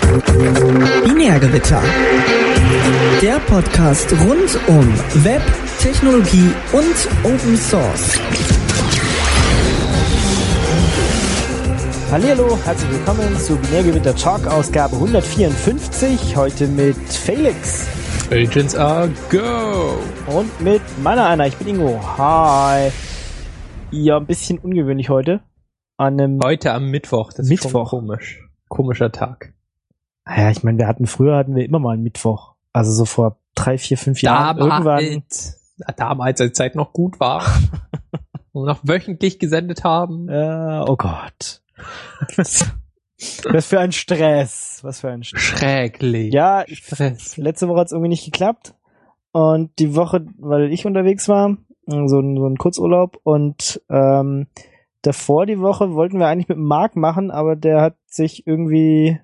Binärgewitter. Der Podcast rund um Web, Technologie und Open Source. Hallihallo, herzlich willkommen zu Binärgewitter Talk Ausgabe 154. Heute mit Felix. Agents are go. Und mit meiner einer. Ich bin Ingo. Hi. Ja, ein bisschen ungewöhnlich heute. Heute am Mittwoch. Das ist schon komisch. Komischer Tag. Naja, ich meine, früher hatten wir immer mal einen Mittwoch. Also so vor 3, 4, 5 Jahren. Damals, als die Zeit noch gut war. Und noch wöchentlich gesendet haben. Oh Gott. Was für ein Stress. Schrecklich. Ja, letzte Woche hat es irgendwie nicht geklappt. Und die Woche, weil ich unterwegs war, so ein Kurzurlaub. Und davor die Woche wollten wir eigentlich mit Marc machen, aber der hat sich irgendwie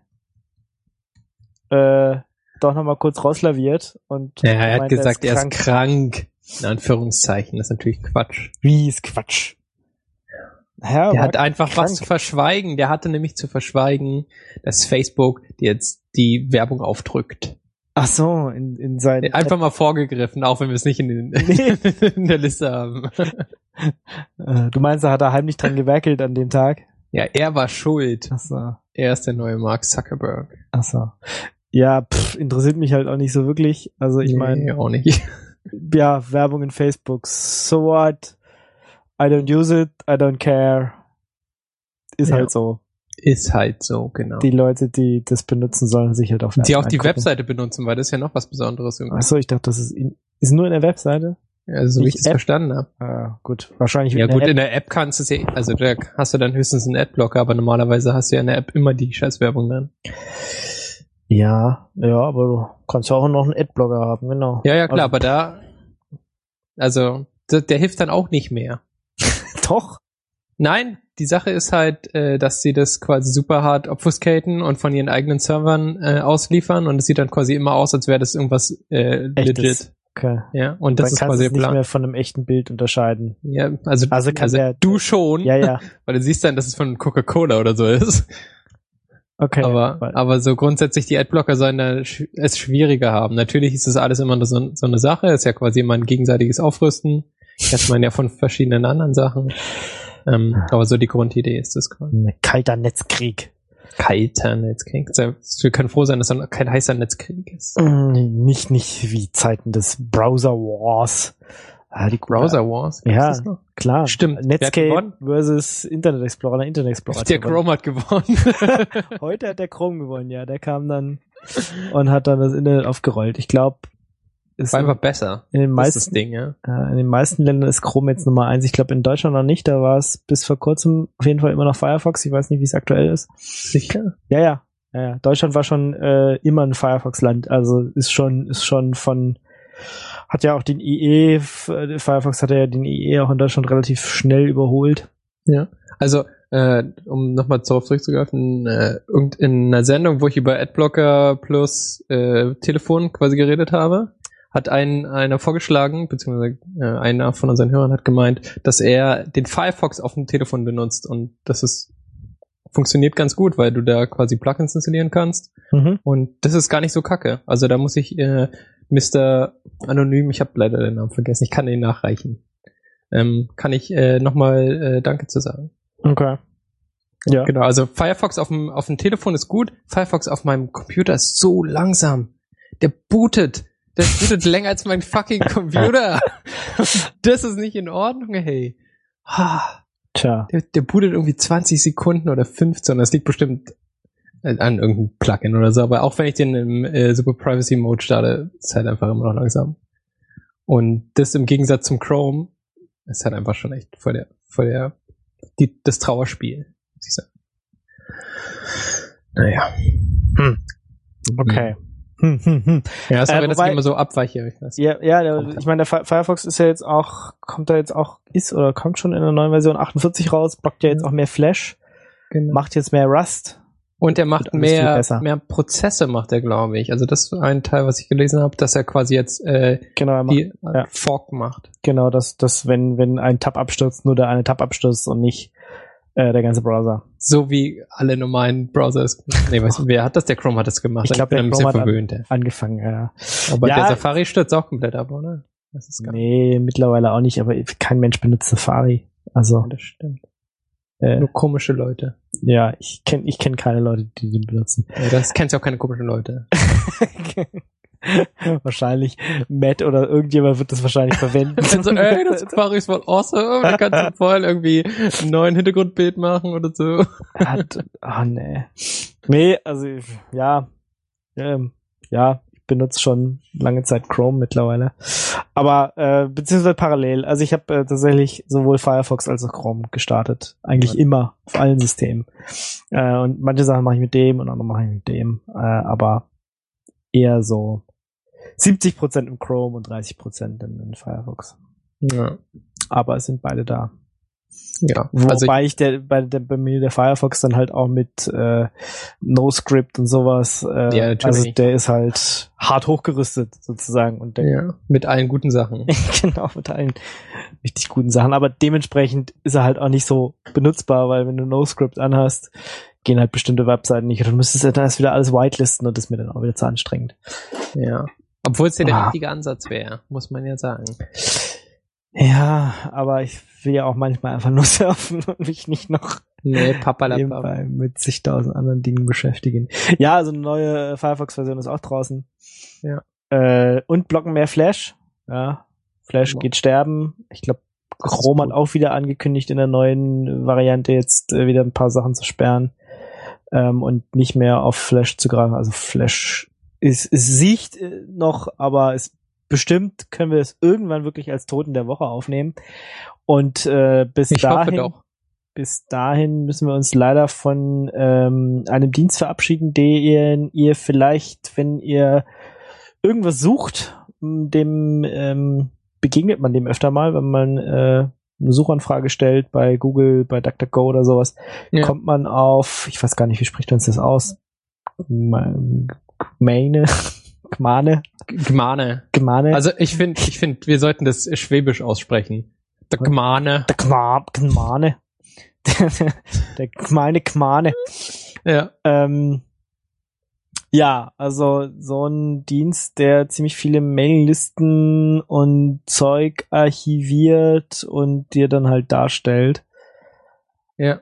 doch nochmal kurz rauslaviert. Und ja, er hat gesagt, er ist krank. In Anführungszeichen. Das ist natürlich Quatsch. Wie ist Quatsch? Ja, der hat einfach krank. Was zu verschweigen. Der hatte nämlich zu verschweigen, dass Facebook jetzt die Werbung aufdrückt. Ach so, in seinen... Einfach mal vorgegriffen, auch wenn wir es nicht in der Liste haben. Du meinst, da hat er heimlich dran gewerkelt an dem Tag? Ja, er war schuld. Ach so. Er ist der neue Mark Zuckerberg. Ach so. Ja, interessiert mich halt auch nicht so wirklich. Also ich meine... auch nicht. Ja, Werbung in Facebook. So what? I don't use it, I don't care. Ist halt so. Ist halt so, genau. Die Leute, die das benutzen, sollen sich halt auf die auch die Webseite benutzen, weil das ist ja noch was Besonderes irgendwie. Achso, ich dachte, das ist nur in der Webseite? Also so wie ich es verstanden habe. Ah, gut, wahrscheinlich. Ja gut, in der App kannst du es ja, also da hast du dann höchstens einen Adblocker, aber normalerweise hast du ja in der App immer die Scheißwerbung dann. Ja, aber du kannst ja auch noch einen Adblocker haben, genau. Ja, klar, aber der hilft dann auch nicht mehr. Doch. Nein, die Sache ist halt, dass sie das quasi super hart obfuscaten und von ihren eigenen Servern ausliefern und es sieht dann quasi immer aus, als wäre das irgendwas legit. Okay. Ja, und das ist quasi der Plan. Nicht mehr von einem echten Bild unterscheiden. Ja, also du schon. Ja. Weil du siehst dann, dass es von Coca-Cola oder so ist. Okay. Aber so grundsätzlich die Adblocker sollen da es schwieriger haben. Natürlich ist das alles immer so eine Sache. Ist ja quasi immer ein gegenseitiges Aufrüsten. Kennt man ja von verschiedenen anderen Sachen. Aber so die Grundidee ist das quasi. Kalter Netzkrieg. Wir können froh sein, dass dann kein heißer Netzkrieg ist. Nicht wie Zeiten des Browser Wars. Die Browser Wars? Ja, klar. Stimmt. Netscape versus Internet Explorer. Der Chrome hat gewonnen. Heute hat der Chrome gewonnen, ja. Der kam dann und hat dann das Internet aufgerollt. Ich glaube, es war einfach besser. In den meisten, das Ding, ja. In den meisten Ländern ist Chrome jetzt Nummer 1. Ich glaube, in Deutschland noch nicht. Da war es bis vor kurzem auf jeden Fall immer noch Firefox. Ich weiß nicht, wie es aktuell ist. Sicher? Ja. Deutschland war schon immer ein Firefox-Land. Also ist schon von... Hat ja auch den IE, Firefox hat ja den IE auch in Deutschland relativ schnell überholt. Ja, also um nochmal zurückzugreifen, in einer Sendung, wo ich über Adblocker plus Telefon quasi geredet habe, hat einer vorgeschlagen, beziehungsweise einer von unseren Hörern hat gemeint, dass er den Firefox auf dem Telefon benutzt und das funktioniert ganz gut, weil du da quasi Plugins installieren kannst und das ist gar nicht so kacke. Also da muss ich Mr. Anonym, ich habe leider den Namen vergessen, ich kann den nachreichen. Kann ich nochmal Danke zu sagen. Okay. Ja. Genau, also Firefox auf dem Telefon ist gut, Firefox auf meinem Computer ist so langsam. Der bootet länger als mein fucking Computer. Das ist nicht in Ordnung, hey. Tja. Der bootet irgendwie 20 Sekunden oder 15, das liegt bestimmt an irgendeinem Plugin oder so, aber auch wenn ich den im Super Privacy Mode starte, ist halt einfach immer noch langsam. Und das im Gegensatz zum Chrome ist halt einfach schon echt das Trauerspiel, muss ich sagen. Naja. Okay. Ja, sorry, dass ich immer so abweiche. Ich weiß. Ja, ich meine, der Firefox ist ja jetzt auch, kommt schon in der neuen Version 48 raus, packt ja jetzt auch mehr Flash, macht jetzt mehr Rust. Und er macht mehr Prozesse, macht er, glaube ich. Also das ist ein Teil, was ich gelesen habe, dass er quasi jetzt Fork macht. Genau, dass wenn ein Tab abstürzt, nur der eine Tab abstürzt und nicht Der ganze Browser. So wie alle normalen Browsers. Nee, wer hat das? Der Chrome hat das gemacht. Ich glaube, der bin ein Chrome bisschen hat verwöhnt. Angefangen, ja. Aber Ja, der Safari stürzt auch komplett ab, oder? Das ist nee, mittlerweile auch nicht, aber kein Mensch benutzt Safari. Also, das stimmt. Nur komische Leute. ja, ich kenn keine Leute, die den benutzen. Ja, das kennst ja auch keine komischen Leute. Wahrscheinlich Matt oder irgendjemand wird das wahrscheinlich verwenden. Also, das Safari ist voll awesome. Da kannst du voll irgendwie einen neuen Hintergrundbild machen oder so. Nee. Nee, also, ja, ich benutze schon lange Zeit Chrome mittlerweile. Aber, beziehungsweise parallel. Also ich habe tatsächlich sowohl Firefox als auch Chrome gestartet. Eigentlich immer, auf allen Systemen. Und manche Sachen mache ich mit dem und andere mache ich mit dem. Aber eher so 70% im Chrome und 30% in Firefox. Ja. Aber es sind beide da. Ja. Wobei bei mir der Firefox dann halt auch mit NoScript und sowas, ja, natürlich. also der ist halt hart hochgerüstet sozusagen. Und der, mit allen guten Sachen. Genau, mit allen richtig guten Sachen. Aber dementsprechend ist er halt auch nicht so benutzbar, weil wenn du NoScript anhast, gehen halt bestimmte Webseiten nicht. Du müsstest ja dann erst wieder alles whitelisten und das ist mir dann auch wieder zu anstrengend. Ja. Obwohl es ja der richtige Ansatz wäre, muss man ja sagen. Ja, aber ich will ja auch manchmal einfach nur surfen und mich nicht noch nebenbei mit zigtausend anderen Dingen beschäftigen. Ja, also eine neue Firefox-Version ist auch draußen. Ja. Und blocken mehr Flash. Ja, Flash geht sterben. Ich glaube, Chrome hat auch wieder angekündigt, in der neuen Variante jetzt wieder ein paar Sachen zu sperren und nicht mehr auf Flash zu greifen. Also Flash es sieht noch, aber es bestimmt können wir es irgendwann wirklich als Toten der Woche aufnehmen. Und bis dahin müssen wir uns leider von einem Dienst verabschieden, den ihr vielleicht, wenn ihr irgendwas sucht, dem begegnet man dem öfter mal, wenn man eine Suchanfrage stellt bei Google, bei DuckDuckGo oder sowas, kommt man auf, ich weiß gar nicht, wie spricht uns das aus? Gmane. Also ich finde, wir sollten das schwäbisch aussprechen. Der Gmane. Der gemeine Gmane. Ja. Ja, also so ein Dienst, der ziemlich viele Mailinglisten und Zeug archiviert und dir dann halt darstellt. Ja.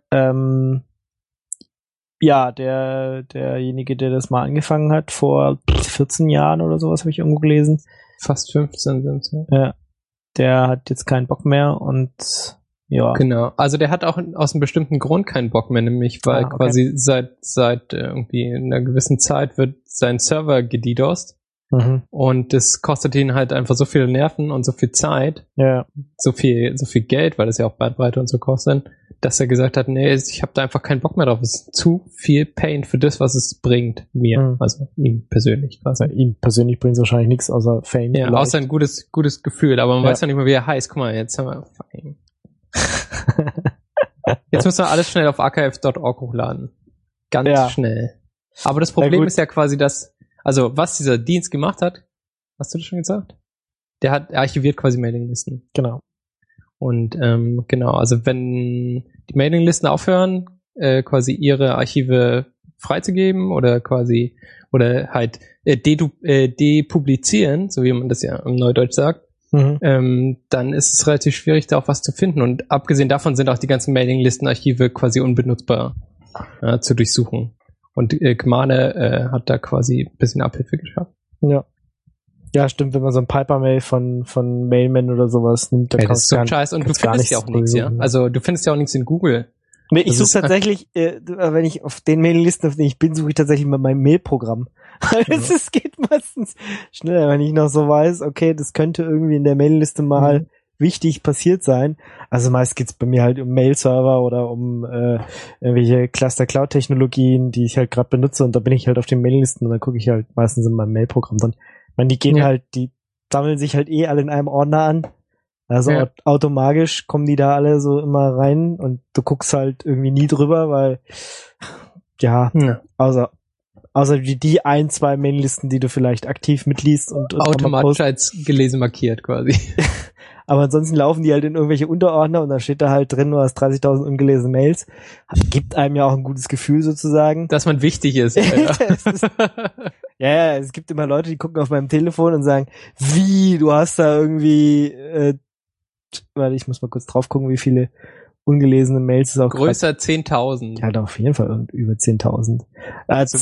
Ja, derjenige, der das mal angefangen hat, vor 14 Jahren oder sowas, habe ich irgendwo gelesen. Fast 15 sind es. Ja. Der hat jetzt keinen Bock mehr und ja. Genau. Also der hat auch aus einem bestimmten Grund keinen Bock mehr, nämlich weil quasi seit irgendwie einer gewissen Zeit wird sein Server gedidost. Und das kostet ihn halt einfach so viele Nerven und so viel Zeit, so viel Geld, weil das ja auch Bandbreite und so kostet, dass er gesagt hat, nee, ich habe da einfach keinen Bock mehr drauf. Es ist zu viel Pain für das, was es bringt mir. Also ihm persönlich quasi. Ihm persönlich bringt es wahrscheinlich nichts außer Fame. Ja, außer ein gutes Gefühl, aber man weiß ja nicht mehr, wie er heißt. Guck mal, jetzt haben wir fucking. Jetzt müssen wir alles schnell auf archive.org hochladen. Ganz schnell. Aber das Problem ist ja quasi, dass, also was dieser Dienst gemacht hat, hast du das schon gesagt? Der hat archiviert quasi Mailinglisten. Genau. Und genau, also wenn die Mailinglisten aufhören, quasi ihre Archive freizugeben oder halt depublizieren, so wie man das ja im Neudeutsch sagt, dann ist es relativ schwierig, da auch was zu finden. Und abgesehen davon sind auch die ganzen Mailinglistenarchive quasi unbenutzbar zu durchsuchen. Und Gmane hat da quasi ein bisschen Abhilfe geschafft. Ja. Ja, stimmt, wenn man so ein Piper-Mail von Mailman oder sowas nimmt, dann das ist so ein Scheiß. Und du findest ja auch nichts, ja? Also du findest ja auch nichts in Google. Nee, ich suche tatsächlich, wenn ich auf den Mailinglisten, auf denen ich bin, suche ich tatsächlich mit meinem Mailprogramm. Es geht meistens schneller, wenn ich noch so weiß, okay, das könnte irgendwie in der Mailingliste mal wichtig passiert sein. Also meist geht's bei mir halt um Mail-Server oder um irgendwelche Cluster-Cloud-Technologien, die ich halt gerade benutze, und da bin ich halt auf den Mailinglisten und dann gucke ich halt meistens in meinem Mailprogramm dann. Ich meine, die gehen halt, die sammeln sich halt alle in einem Ordner an. Also automatisch kommen die da alle so immer rein und du guckst halt irgendwie nie drüber, weil außer die ein, zwei Mailinglisten, die du vielleicht aktiv mitliest und automatisch als gelesen markiert quasi. aber ansonsten laufen die halt in irgendwelche Unterordner und dann steht da halt drin, du hast 30.000 ungelesene Mails. Gibt einem ja auch ein gutes Gefühl sozusagen. Dass man wichtig ist. Ja, es gibt immer Leute, die gucken auf meinem Telefon und sagen, wie, du hast da irgendwie, warte, ich muss mal kurz drauf gucken, wie viele ungelesene Mails es auch größer 10.000. Ja, doch, auf jeden Fall über 10.000. Also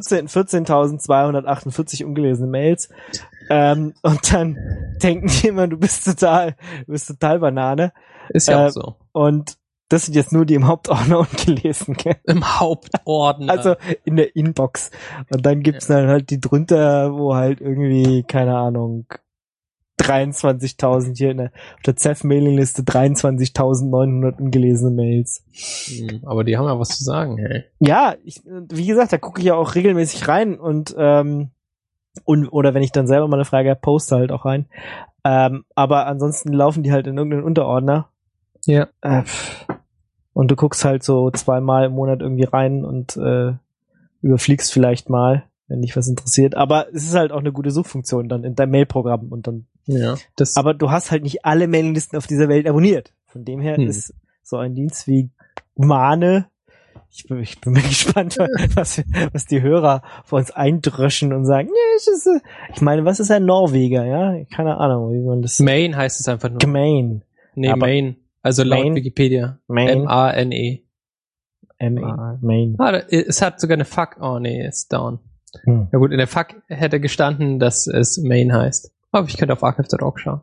14.248 ungelesene Mails. Und dann denken die immer, du bist total Banane. Ist ja auch so. Und das sind jetzt nur die im Hauptordner ungelesen, gell? Im Hauptordner. Also in der Inbox. Und dann gibt's dann halt die drunter, wo halt irgendwie, keine Ahnung, 23.000 hier auf der CEF-Mailingliste 23.900 ungelesene Mails. Aber die haben ja was zu sagen, hey. Ja, wie gesagt, da gucke ich ja auch regelmäßig rein und oder wenn ich dann selber mal eine Frage habe, poste halt auch rein. Aber ansonsten laufen die halt in irgendeinen Unterordner. Ja. Und du guckst halt so 2-mal im Monat irgendwie rein und überfliegst vielleicht mal, wenn dich was interessiert. Aber es ist halt auch eine gute Suchfunktion dann in deinem Mailprogramm und dann. Ja. Aber du hast halt nicht alle Mailinglisten auf dieser Welt abonniert. Von dem her ist so ein Dienst wie Mane. Ich bin mal gespannt, was die Hörer vor uns eindröschen und sagen, nee, ich meine, was ist ein Norweger, ja? Keine Ahnung, wie man das. Maine heißt es einfach nur. Gemein. Nee, Maine. Also laut Maine? Wikipedia. M-A-N-E. Maine. Es hat sogar eine Fuck. Oh nee, ist down. Ja gut, in der Fuck hätte gestanden, dass es Maine heißt. Aber ich könnte auf archive.org schauen.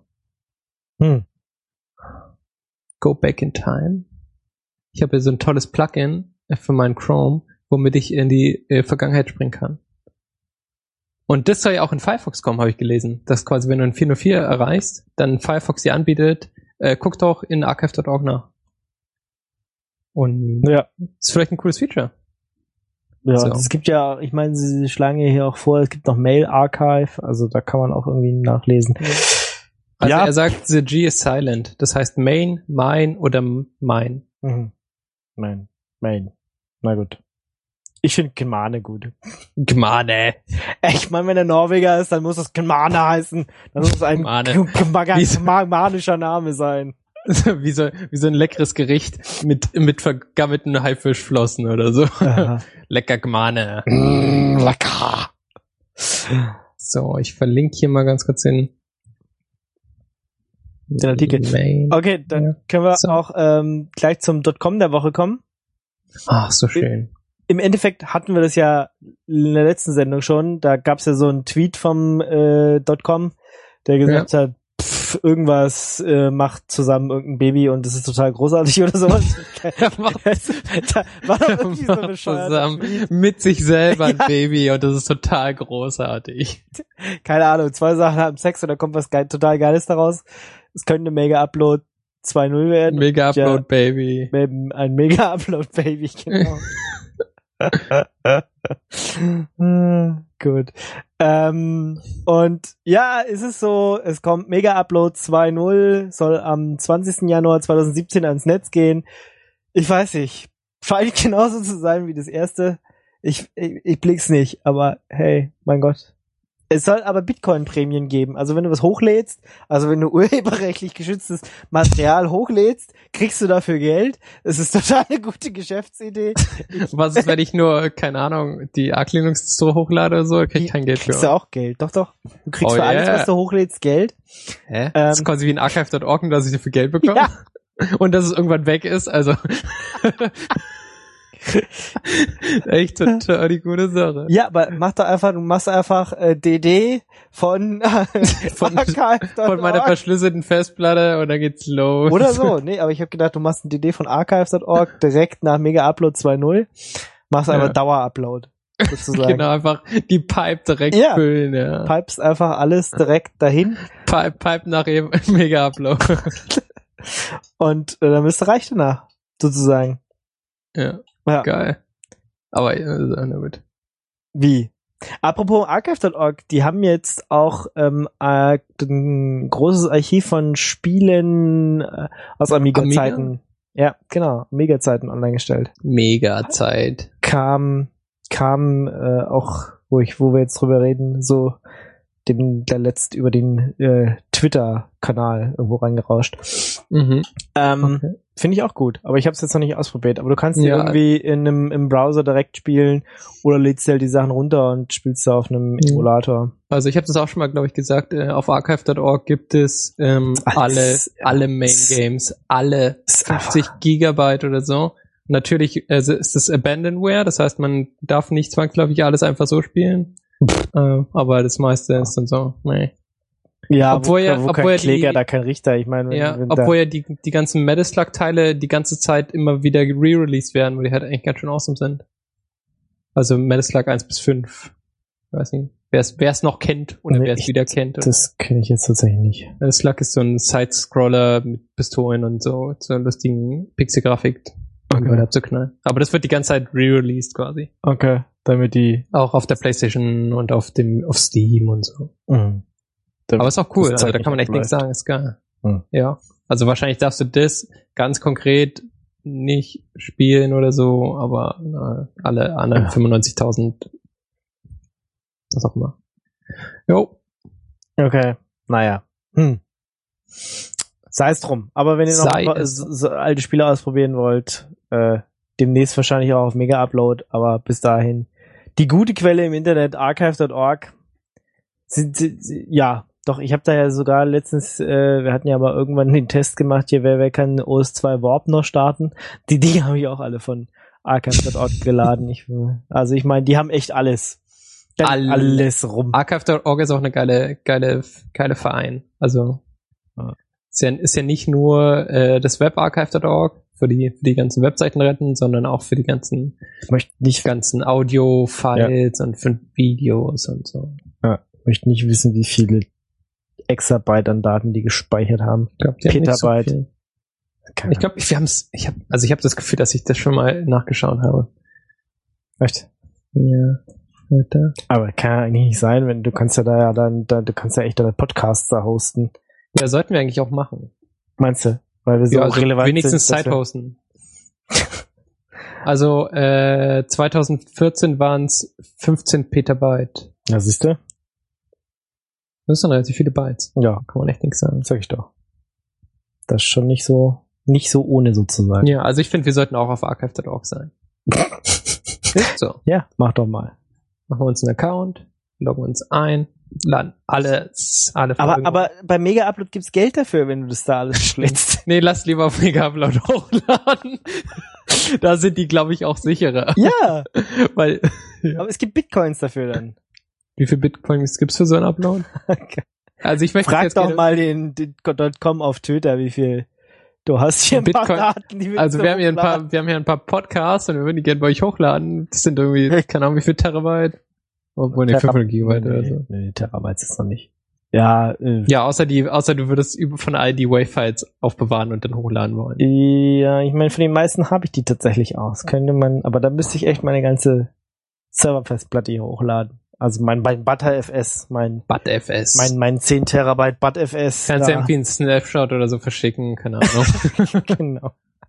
Go back in time. Ich habe hier so ein tolles Plugin für meinen Chrome, womit ich in die Vergangenheit springen kann. Und das soll ja auch in Firefox kommen, habe ich gelesen. Dass quasi, wenn du ein 404 erreichst, dann Firefox dir anbietet, guck doch in archive.org nach. Und ja, ist vielleicht ein cooles Feature. Ja, So. Es gibt ja, ich meine, sie schlagen ja hier auch vor, es gibt noch Mail Archive, also da kann man auch irgendwie nachlesen. Also ja. er sagt, the G is silent. Das heißt main, mine oder mine. Main. Na gut. Ich finde Gmane gut. Gmane. Ich meine, wenn er Norweger ist, dann muss das Gmane heißen. Dann muss es ein gmanischer Name sein. wie so ein leckeres Gericht mit vergammelten Haifischflossen oder so. Lecker Gmane. Lecker. So, ich verlinke hier mal ganz kurz den Artikel. Main. Okay, dann können wir auch gleich zum .com der Woche kommen. Ach, so schön. Im Endeffekt hatten wir das ja in der letzten Sendung schon. Da gab es ja so einen Tweet vom .com, der gesagt hat, irgendwas macht zusammen irgendein Baby und das ist total großartig oder sowas. Da war doch irgendwie so bescheuert. Zusammen mit sich selber ein Baby und das ist total großartig. Keine Ahnung, 2 Sachen haben Sex und da kommt was total Geiles daraus. Es könnte ein Mega-Upload 2.0 werden. Mega-Upload-Baby. Ein Mega-Upload-Baby, genau. Gut. Und ja, ist es so, es kommt Mega Upload 2.0, soll am 20. Januar 2017 ans Netz gehen. Ich weiß nicht, scheint genauso zu sein wie das erste. Ich blick's nicht, aber hey, mein Gott. Es soll aber Bitcoin-Prämien geben. Also wenn du was hochlädst, also wenn du urheberrechtlich geschütztes Material hochlädst, kriegst du dafür Geld. Es ist total eine gute Geschäftsidee. Was ist, wenn ich nur, keine Ahnung, die Arc-Linux-Distro hochlade oder so, krieg ich kein Geld für. Kriegst du auch Geld, doch. Du kriegst für alles, was du hochlädst, Geld. Hä? Das ist quasi wie ein archive.org, dass ich dafür Geld bekomme. Ja. Und dass es irgendwann weg ist, also... Echt total die gute Sache. Ja, aber du machst einfach DD von meiner verschlüsselten Festplatte und dann geht's los. Oder so, nee, aber ich habe gedacht, du machst ein DD von archive.org direkt nach Mega Upload 2.0 machst einfach Dauerupload sozusagen. Genau, einfach die Pipe direkt füllen, ja. Pipes einfach alles direkt dahin. Pipe nach Mega Upload. Und dann bist du reich danach, sozusagen. Ja. Ja. Geil. Aber na gut. Wie? Apropos archive.org, die haben jetzt auch ein großes Archiv von Spielen aus Amiga-Zeiten. Ja, genau, Amiga-Zeiten online gestellt. Mega-Zeit. Kam auch, wo wir jetzt drüber reden, so der letzt über den Twitter-Kanal irgendwo reingerauscht. Okay. Finde ich auch gut, aber ich habe es jetzt noch nicht ausprobiert. Aber du kannst die Ja. irgendwie im Browser direkt spielen oder lädst halt die Sachen runter und spielst da auf einem Emulator. Also ich habe das auch schon mal, glaube ich, gesagt, auf archive.org gibt es alle Main Games, alle 50 Gigabyte oder so. Natürlich ist es Abandonware, das heißt, man darf nicht zwangsläufig alles einfach so spielen. Aber das meiste ist dann so, nee. Ja, obwohl kein Kläger, da kein Richter. Ich meine, obwohl ja die ganzen Metal-Slug-Teile die ganze Zeit immer wieder re-released werden, weil die halt eigentlich ganz schön awesome sind. Also Metal Slug 1 bis 5. Ich weiß nicht, wer es noch kennt oder wer es wieder kennt. Das kenne ich jetzt tatsächlich nicht. Metal Slug ist so ein Side-Scroller mit Pistolen und so lustigen Pixel-Grafik. Okay. Abzuknallen. Aber das wird die ganze Zeit re-released quasi. Okay, damit die... Auch auf der PlayStation und auf Steam und so. Mhm. Aber ist auch cool, also da kann man echt nichts sagen, ist geil. Ja, also wahrscheinlich darfst du das ganz konkret nicht spielen oder so, aber alle anderen 95.000 was auch immer. Jo. Okay, naja. Sei es drum. Aber wenn ihr noch so alte Spiele ausprobieren wollt, demnächst wahrscheinlich auch auf Mega-Upload, aber bis dahin die gute Quelle im Internet, archive.org, ja, doch, ich habe da ja sogar letztens, wir hatten ja mal irgendwann den Test gemacht, hier, wer kann OS2 Warp noch starten? Die Dinge habe ich auch alle von archive.org geladen. Ich meine, die haben echt alles. Alles rum. Archive.org ist auch eine geile Verein. Also ist ja nicht nur das Web-Archive.org für die ganzen Webseiten retten, sondern auch für die ganzen Audio-Files und für Videos und so. Ja, ich möchte nicht wissen, wie viele Exabyte an Daten die gespeichert haben. Ich glaub, Petabyte. So ich glaube, ich habe das Gefühl, dass ich das schon mal nachgeschaut habe. Echt? Ja. Alter. Aber kann ja eigentlich nicht sein, wenn du kannst ja du kannst ja echt deine Podcasts da hosten. Ja, sollten wir eigentlich auch machen. Meinst du? Weil wir so also relevant wenigstens sind. Zeit hosten. Also 2014 waren es 15 Petabyte. Ja, siehst du? Das sind relativ viele Bytes. Ja. Kann man echt nichts sagen. Sag ich doch. Das ist schon nicht so ohne sozusagen. Ja, also ich finde, wir sollten auch auf archive.org sein. Ist so. Ja, mach doch mal. Machen wir uns einen Account, loggen uns ein, laden alle aber bei Mega Upload gibt's Geld dafür, wenn du das da alles schlitzt. Nee, lass lieber auf Mega Upload hochladen. Da sind die, glaube ich, auch sicherer. Ja. Weil, aber es gibt Bitcoins dafür dann. Wie viel Bitcoins gibt's für so einen Upload? Okay. Also ich möchte frag jetzt doch mal den .com auf Twitter, wie viel du hast hier ein Bitcoin, paar Daten, die also wir haben hier ein paar Podcasts und wir würden die gerne bei euch hochladen. Das sind irgendwie, keine Ahnung, wie viel Terabyte? Obwohl, 500 Gigabyte oder so. Nee, Terabyte ist noch nicht. Ja, außer du würdest von all die WAV-Files aufbewahren und dann hochladen wollen. Ja, ich meine, von den meisten habe ich die tatsächlich aus. Könnte man, aber da müsste ich echt meine ganze Serverfestplatte hier hochladen. Also mein ButterFS, mein 10 Terabyte ButterFS. Kannst du irgendwie einen Snapshot oder so verschicken, keine Ahnung. Genau.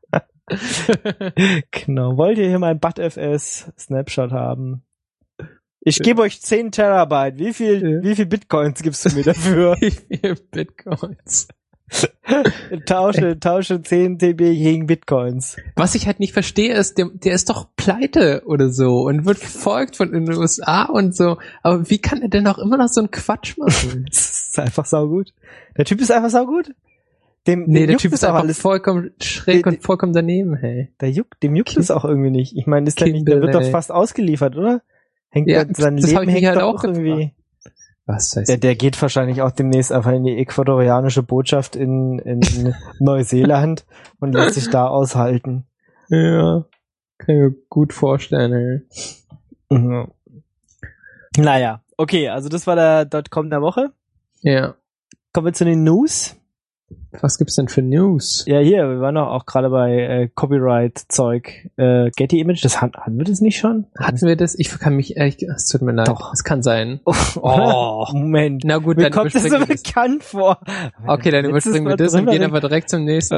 Genau. Wollt ihr hier mein ButterFS Snapshot haben? Ich gebe euch 10 Terabyte. Wie viel Bitcoins gibst du mir dafür? Wie viel Bitcoins? Tausche 10 TB gegen Bitcoins. Was ich halt nicht verstehe ist, der ist doch pleite oder so und wird verfolgt von den USA und so. Aber wie kann er denn auch immer noch so einen Quatsch machen? Das ist einfach saugut. Der Typ ist einfach saugut. Der Typ ist einfach alles vollkommen schräg und vollkommen daneben, hey. Dem juckt es auch irgendwie nicht. Ich meine, der wird doch fast ausgeliefert, oder? Sein Leben hängt halt doch irgendwie. Was heißt der geht wahrscheinlich auch demnächst einfach in die ecuadorianische Botschaft in Neuseeland und lässt sich da aushalten. Ja, kann ich mir gut vorstellen, ey. Mhm. Naja, okay, also das war der .com der Woche. Ja. Kommen wir zu den News. Was gibt's denn für News? Ja, hier, wir waren auch gerade bei Copyright-Zeug. Getty Image, hatten wir das nicht schon? Hatten wir das? Ich kann mich echt, es tut mir leid. Doch. Es kann sein. Oh, Moment. Na gut, mir dann kommt das so bekannt vor. Okay, dann überspringen wir das und gehen aber direkt zum nächsten.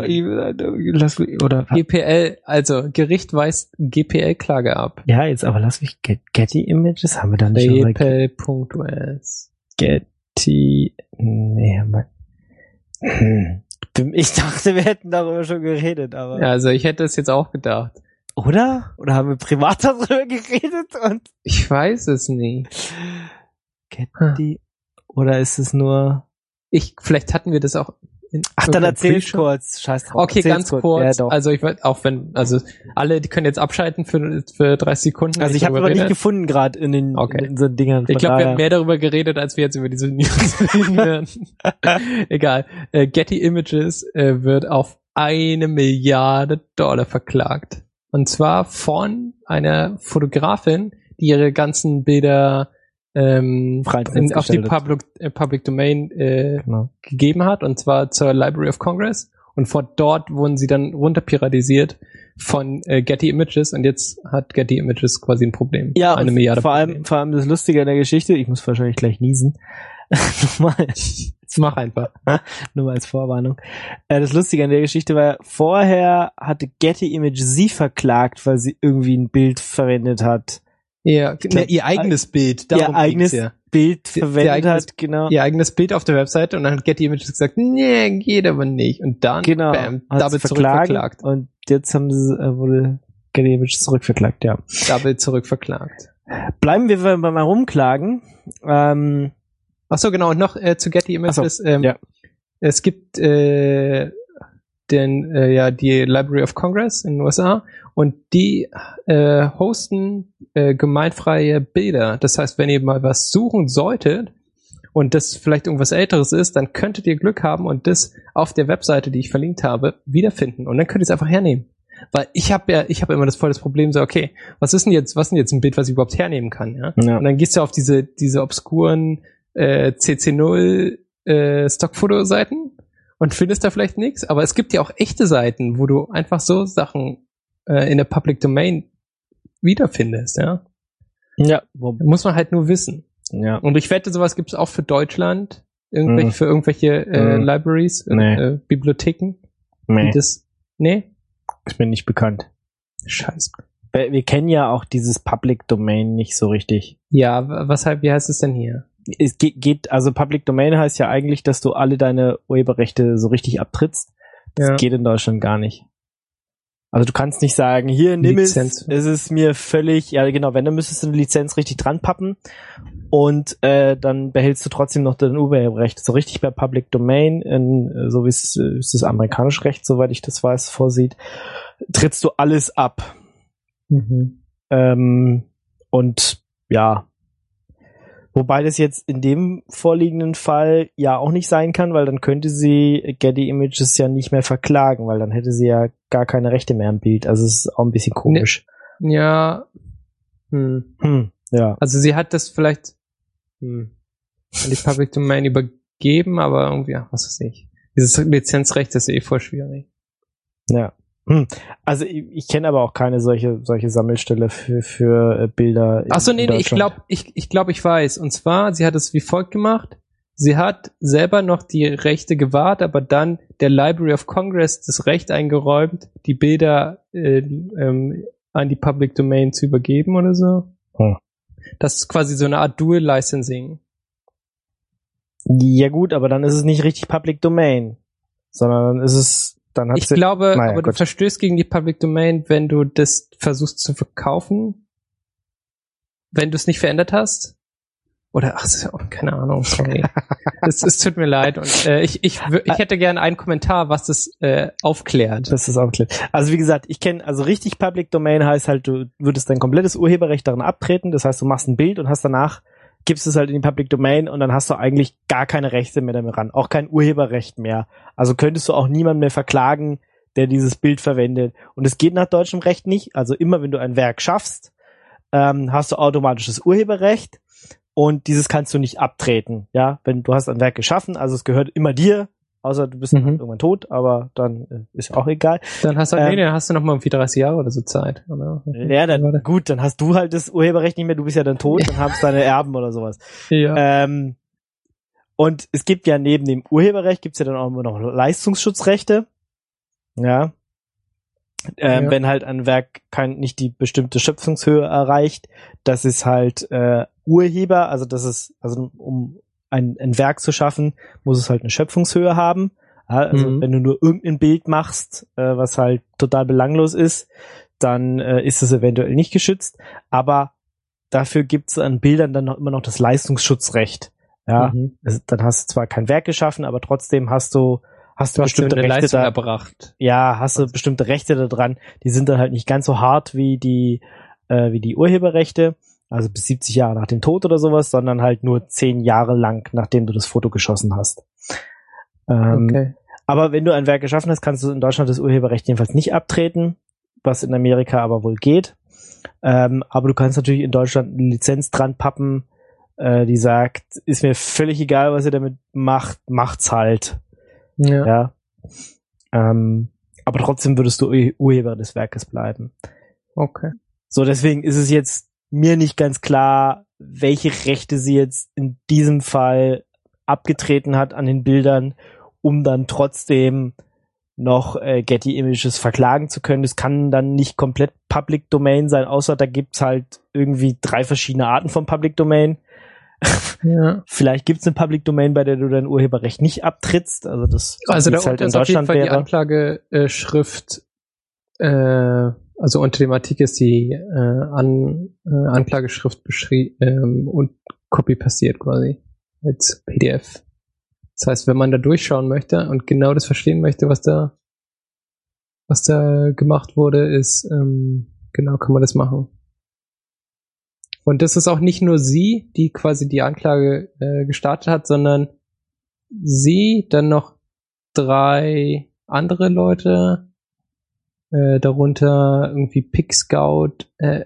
GPL, also Gericht weist GPL-Klage ab. Ja, jetzt aber lass mich, Getty Images haben wir da nicht. GPL.us. Getty, nee, Ich dachte, wir hätten darüber schon geredet, aber... Ja, also ich hätte es jetzt auch gedacht. Oder? Oder haben wir privat darüber geredet und... Ich weiß es nicht. Getty... Oder ist es nur... Vielleicht hatten wir das auch... Ach, dann erzähl's kurz. Scheiß drauf. Okay, ganz kurz. Ja, doch. Also ich würde auch also alle, die können jetzt abschalten für 30 Sekunden. Also ich habe aber nicht gefunden gerade in so Dingern. Ich glaube, wir haben mehr darüber geredet, als wir jetzt über diese News reden werden. Egal. Getty Images wird auf $1 Milliarde verklagt. Und zwar von einer Fotografin, die ihre ganzen Bilder auf die Public Domain gegeben hat, und zwar zur Library of Congress, und von dort wurden sie dann runterpiratisiert von Getty Images, und jetzt hat Getty Images quasi ein Problem. Ja, $1 Milliarde vor allem das Lustige an der Geschichte, ich muss wahrscheinlich gleich niesen. Mach einfach. Nur mal als Vorwarnung. Das Lustige an der Geschichte war, vorher hatte Getty Image sie verklagt, weil sie irgendwie ein Bild verwendet hat. Ja, ihr eigenes Bild. Ihr eigenes Bild verwendet hat, genau. Ihr eigenes Bild auf der Webseite, und dann hat Getty Images gesagt, nee, geht aber nicht. Und dann, bam, double zurückverklagt. Und jetzt wurde Getty Images zurückverklagt, ja. Double zurückverklagt. Bleiben wir mal rumklagen. Ach so, genau. Und noch zu Getty Images. Ja. Es gibt die Library of Congress in den USA, und die hosten gemeinfreie Bilder. Das heißt, wenn ihr mal was suchen solltet und das vielleicht irgendwas Älteres ist, dann könntet ihr Glück haben und das auf der Webseite, die ich verlinkt habe, wiederfinden. Und dann könnt ihr es einfach hernehmen. Weil ich habe immer das Problem, so, okay, was ist denn jetzt ein Bild, was ich überhaupt hernehmen kann? Ja? Ja. Und dann gehst du auf diese obskuren CC0 Stockfoto-Seiten und findest da vielleicht nichts, aber es gibt ja auch echte Seiten, wo du einfach so Sachen in der Public Domain wiederfindest, ja. Ja. Muss man halt nur wissen. Ja. Und ich wette, sowas gibt es auch für Deutschland, für irgendwelche Libraries, Bibliotheken. Nee. Nee? Ist mir nicht bekannt. Scheiße. Wir kennen ja auch dieses Public Domain nicht so richtig. Ja, wie heißt es denn hier? Es geht, also Public Domain heißt ja eigentlich, dass du alle deine Urheberrechte so richtig abtrittst. Das geht in Deutschland gar nicht. Also du kannst nicht sagen, hier, nimm Lizenz. Es ist mir völlig, ja genau, wenn, dann müsstest du eine Lizenz richtig dran pappen, und dann behältst du trotzdem noch dein Urheberrecht. So richtig bei Public Domain, so wie es das amerikanische Recht, soweit ich das weiß, vorsieht, trittst du alles ab. Mhm. Und ja, wobei das jetzt in dem vorliegenden Fall ja auch nicht sein kann, weil dann könnte sie Getty Images ja nicht mehr verklagen, weil dann hätte sie ja gar keine Rechte mehr am Bild. Also es ist auch ein bisschen komisch. Ja. Ja. Also sie hat das vielleicht an die Public Domain übergeben, aber irgendwie, was weiß ich. Dieses Lizenzrecht ist voll schwierig. Ja. Also ich kenne aber auch keine solche Sammelstelle für Bilder. Achso, nee, ich glaube, ich weiß. Und zwar, sie hat es wie folgt gemacht. Sie hat selber noch die Rechte gewahrt, aber dann der Library of Congress das Recht eingeräumt, die Bilder an die Public Domain zu übergeben oder so. Das ist quasi so eine Art Dual Licensing. Ja gut, aber dann ist es nicht richtig Public Domain, sondern dann ist es ich glaube, aber du verstößt gegen die Public Domain, wenn du das versuchst zu verkaufen, wenn du es nicht verändert hast. Oder, keine Ahnung, sorry. Es tut mir leid. Und ich hätte gerne einen Kommentar, was das aufklärt. Das ist aufklärt. Also wie gesagt, also richtig Public Domain heißt halt, du würdest dein komplettes Urheberrecht darin abtreten. Das heißt, du machst ein Bild und hast danach, gibst es halt in die Public Domain, und dann hast du eigentlich gar keine Rechte mehr damit ran. Auch kein Urheberrecht mehr. Also könntest du auch niemanden mehr verklagen, der dieses Bild verwendet. Und es geht nach deutschem Recht nicht. Also immer, wenn du ein Werk schaffst, hast du automatisches Urheberrecht, und dieses kannst du nicht abtreten. Ja, wenn du hast ein Werk geschaffen, also es gehört immer dir, außer du bist irgendwann tot, aber dann ist auch egal. Dann hast du noch mal irgendwie 30 Jahre oder so Zeit. Oder? Ja, dann hast du halt das Urheberrecht nicht mehr, du bist ja dann tot, dann hast deine Erben oder sowas. Ja. Und es gibt ja neben dem Urheberrecht gibt's ja dann auch immer noch Leistungsschutzrechte. Ja. Wenn halt ein Werk nicht die bestimmte Schöpfungshöhe erreicht, das ist halt Urheber, also um ein Werk zu schaffen, muss es halt eine Schöpfungshöhe haben. Ja, also wenn du nur irgendein Bild machst, was halt total belanglos ist, dann ist es eventuell nicht geschützt. Aber dafür gibt es an Bildern dann immer noch das Leistungsschutzrecht. Ja, dann hast du zwar kein Werk geschaffen, aber trotzdem hast du bestimmte Rechte da erbracht. Ja, hast du bestimmte Rechte da dran. Die sind dann halt nicht ganz so hart wie die Urheberrechte, also bis 70 Jahre nach dem Tod oder sowas, sondern halt nur 10 Jahre lang, nachdem du das Foto geschossen hast. Okay. Aber wenn du ein Werk geschaffen hast, kannst du in Deutschland das Urheberrecht jedenfalls nicht abtreten, was in Amerika aber wohl geht. Aber du kannst natürlich in Deutschland eine Lizenz dran pappen, die sagt, ist mir völlig egal, was ihr damit macht, macht's halt. Ja. Aber trotzdem würdest du Urheber des Werkes bleiben. Okay. So, deswegen ist es jetzt mir nicht ganz klar, welche Rechte sie jetzt in diesem Fall abgetreten hat an den Bildern, um dann trotzdem noch Getty Images verklagen zu können. Das kann dann nicht komplett Public Domain sein, außer da gibt's halt irgendwie 3 verschiedene Arten von Public Domain. Ja. Vielleicht gibt's eine Public Domain, bei der du dein Urheberrecht nicht abtrittst. Also das da halt in Deutschland auf jeden Fall wäre. Die Anklageschrift, also unter dem Artikel ist die Anklageschrift beschrieben und copy-pastiert quasi als PDF. Das heißt, wenn man da durchschauen möchte und genau das verstehen möchte, was da gemacht wurde, ist, genau kann man das machen. Und das ist auch nicht nur sie, die quasi die Anklage gestartet hat, sondern sie, dann noch 3 andere Leute, darunter irgendwie Pig Scout,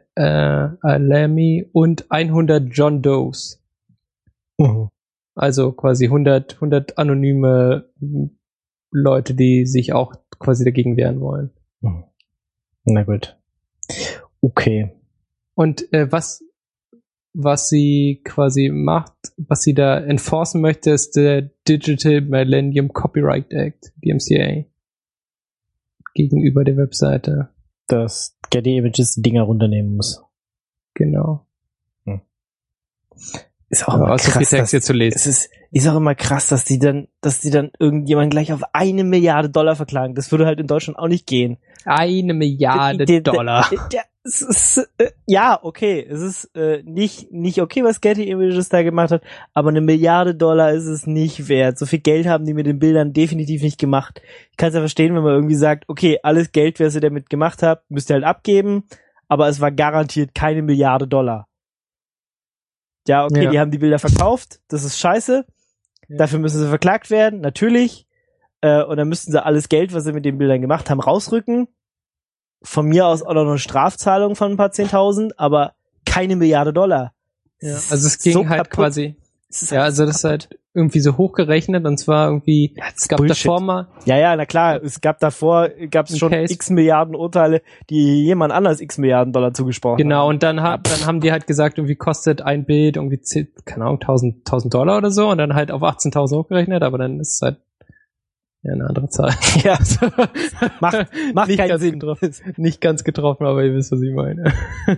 Alamy und 100 John Does. Also quasi 100 anonyme Leute, die sich auch quasi dagegen wehren wollen. Na gut. Okay. Und was sie quasi macht, was sie da enforcen möchte, ist der Digital Millennium Copyright Act, DMCA, gegenüber der Webseite. Dass Getty Images Dinger runternehmen muss. Genau. Ist auch immer so viel Text hier zu lesen. Ist auch immer krass, dass die dann irgendjemand gleich auf $1 Milliarde verklagen. Das würde halt in Deutschland auch nicht gehen. $1 Milliarde Dollar. Es ist, ja, okay. Es ist nicht okay, was Getty Images da gemacht hat, aber $1 Milliarde ist es nicht wert. So viel Geld haben die mit den Bildern definitiv nicht gemacht. Ich kann es ja verstehen, wenn man irgendwie sagt, okay, alles Geld, was ihr damit gemacht habt, müsst ihr halt abgeben, aber es war garantiert keine $1 Milliarde. Ja, okay, Die haben die Bilder verkauft, das ist scheiße. Ja. Dafür müssen sie verklagt werden, natürlich. Und dann müssten sie alles Geld, was sie mit den Bildern gemacht haben, rausrücken. Von mir aus auch noch eine Strafzahlung von ein paar 10.000, aber keine $1 Milliarde. Ja, also es ging so halt kaputt. Quasi. Ja, also das ist halt irgendwie so hochgerechnet und zwar irgendwie, es gab Bullshit. Davor mal. Ja, na klar, gab's schon x Milliarden Urteile, die jemand anders x Milliarden Dollar zugesprochen haben. Genau, und dann haben die halt gesagt, irgendwie kostet ein Bild irgendwie, keine Ahnung, $1.000 oder so und dann halt auf 18.000 hochgerechnet, aber dann ist es halt eine andere Zahl. Ja, macht nicht keinen Sinn. Nicht ganz getroffen, aber ihr wisst, was ich meine.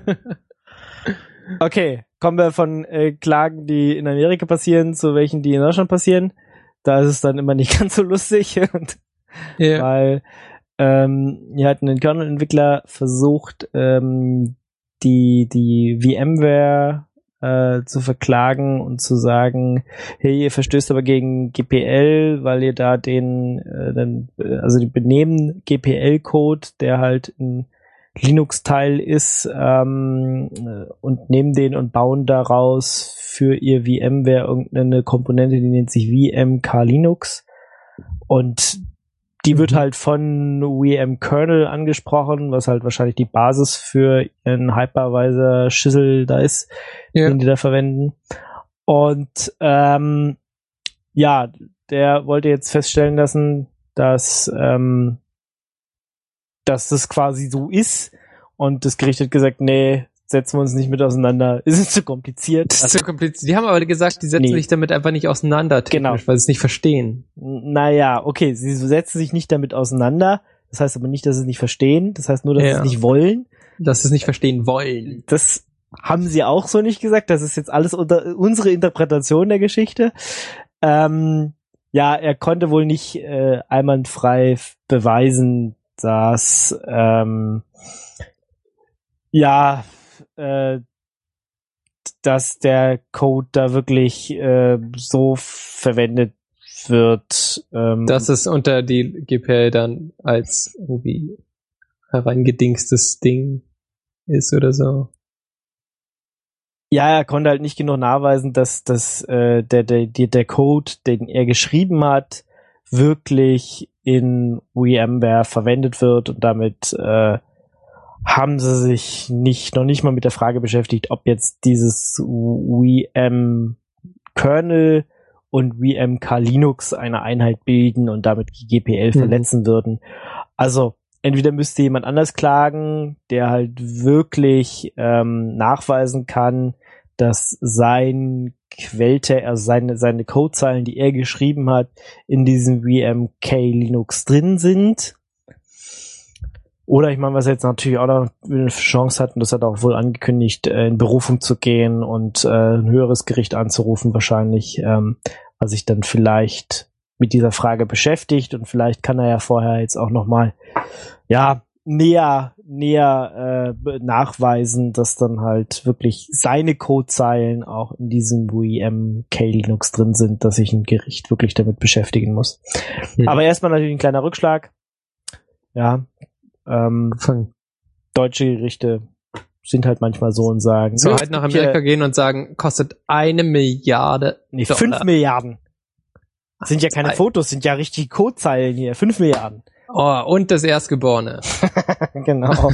Okay, kommen wir von Klagen, die in Amerika passieren, zu welchen, die in Deutschland passieren. Da ist es dann immer nicht ganz so lustig. Weil hier hat ein Kernel-Entwickler versucht, die VMware zu verklagen und zu sagen, hey, ihr verstößt aber gegen GPL, weil ihr da die benehmen GPL-Code, der ein Linux-Teil ist, und nehmen den und bauen daraus für ihr VMware irgendeine Komponente, die nennt sich VMK Linux. Und die wird halt von VM-Kernel angesprochen, was halt wahrscheinlich die Basis für ihren Hypervisor-Schissel da ist, den die da verwenden. Und der wollte jetzt feststellen lassen, dass das quasi so ist. Und das Gericht hat gesagt, nee, setzen wir uns nicht mit auseinander. Es ist zu kompliziert. Das ist zu kompliziert. Die haben aber gesagt, die setzen sich damit einfach nicht auseinander, technisch, weil sie es nicht verstehen. Naja, okay, sie setzen sich nicht damit auseinander. Das heißt aber nicht, dass sie es nicht verstehen. Das heißt nur, dass sie es nicht wollen. Dass sie es nicht verstehen wollen. Das haben sie auch so nicht gesagt. Das ist jetzt alles unter unsere Interpretation der Geschichte. ja, er konnte wohl nicht einwandfrei beweisen, dass dass der Code da wirklich so verwendet wird. Dass es unter die GPL dann als irgendwie hereingedingstes Ding ist oder so. Ja, er konnte halt nicht genug nachweisen, dass der Code, den er geschrieben hat, wirklich in VMware verwendet wird, und damit haben sie sich noch nicht mal mit der Frage beschäftigt, ob jetzt dieses VM-Kernel und VMK Linux eine Einheit bilden und damit die GPL verletzen würden. Also entweder müsste jemand anders klagen, der halt wirklich nachweisen kann, dass sein Quelltext, also seine Codezeilen, die er geschrieben hat, in diesem VMK Linux drin sind. Oder ich meine, was er jetzt natürlich auch noch eine Chance hat, und das hat er auch wohl angekündigt, in Berufung zu gehen und ein höheres Gericht anzurufen wahrscheinlich, was sich dann vielleicht mit dieser Frage beschäftigt, und vielleicht kann er ja vorher jetzt auch nochmal näher nachweisen, dass dann halt wirklich seine Codezeilen auch in diesem VMK Linux drin sind, dass sich ein Gericht wirklich damit beschäftigen muss. Aber erstmal natürlich ein kleiner Rückschlag. Ja, deutsche Gerichte sind halt manchmal so und sagen, so halt nach Amerika gehen und sagen, kostet 1 Milliarde. Nee, 5 Milliarden. Das sind ja keine Fotos, sind ja richtig Codezeilen hier. 5 Milliarden. Oh, und das Erstgeborene. Genau.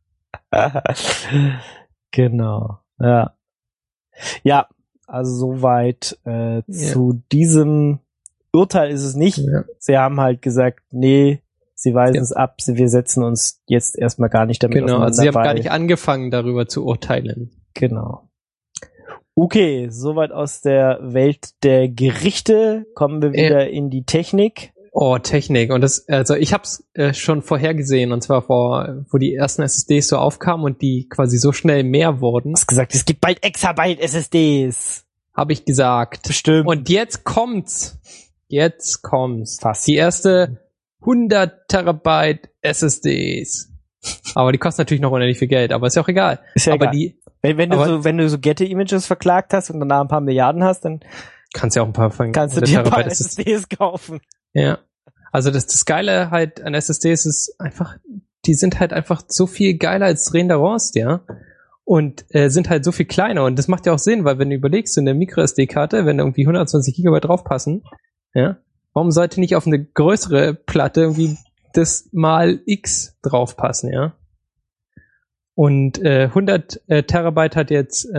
Genau. Ja. Ja, also soweit zu diesem Urteil ist es nicht. Ja. Sie haben halt gesagt, nee, sie weisen es ab, wir setzen uns jetzt erstmal gar nicht damit auseinander. Genau, also sie haben gar nicht angefangen, darüber zu urteilen. Genau. Okay, soweit aus der Welt der Gerichte. Kommen wir wieder in die Technik. Oh, Technik. Und das, also ich hab's schon vorhergesehen, und zwar wo die ersten SSDs so aufkamen und die quasi so schnell mehr wurden. Du hast gesagt, es gibt bald Exabyte SSDs. Habe ich gesagt. Bestimmt. Und jetzt kommt's. Fast. Die erste 100 Terabyte SSDs. Aber die kosten natürlich noch unendlich viel Geld, aber ist ja auch egal. Ist ja aber egal. Wenn du so Getty Images verklagt hast und danach ein paar Milliarden hast, dann kannst du ja auch ein paar von kannst du dir ein paar SSDs kaufen. Ja. Also das Geile halt an SSDs ist einfach, die sind halt einfach so viel geiler als drehender Rost, ja. Und sind halt so viel kleiner, und das macht ja auch Sinn, weil wenn du überlegst, in der Micro-SD-Karte, wenn irgendwie 120 Gigabyte draufpassen, ja, warum sollte nicht auf eine größere Platte irgendwie das mal X draufpassen, ja? Und 100 Terabyte hat jetzt,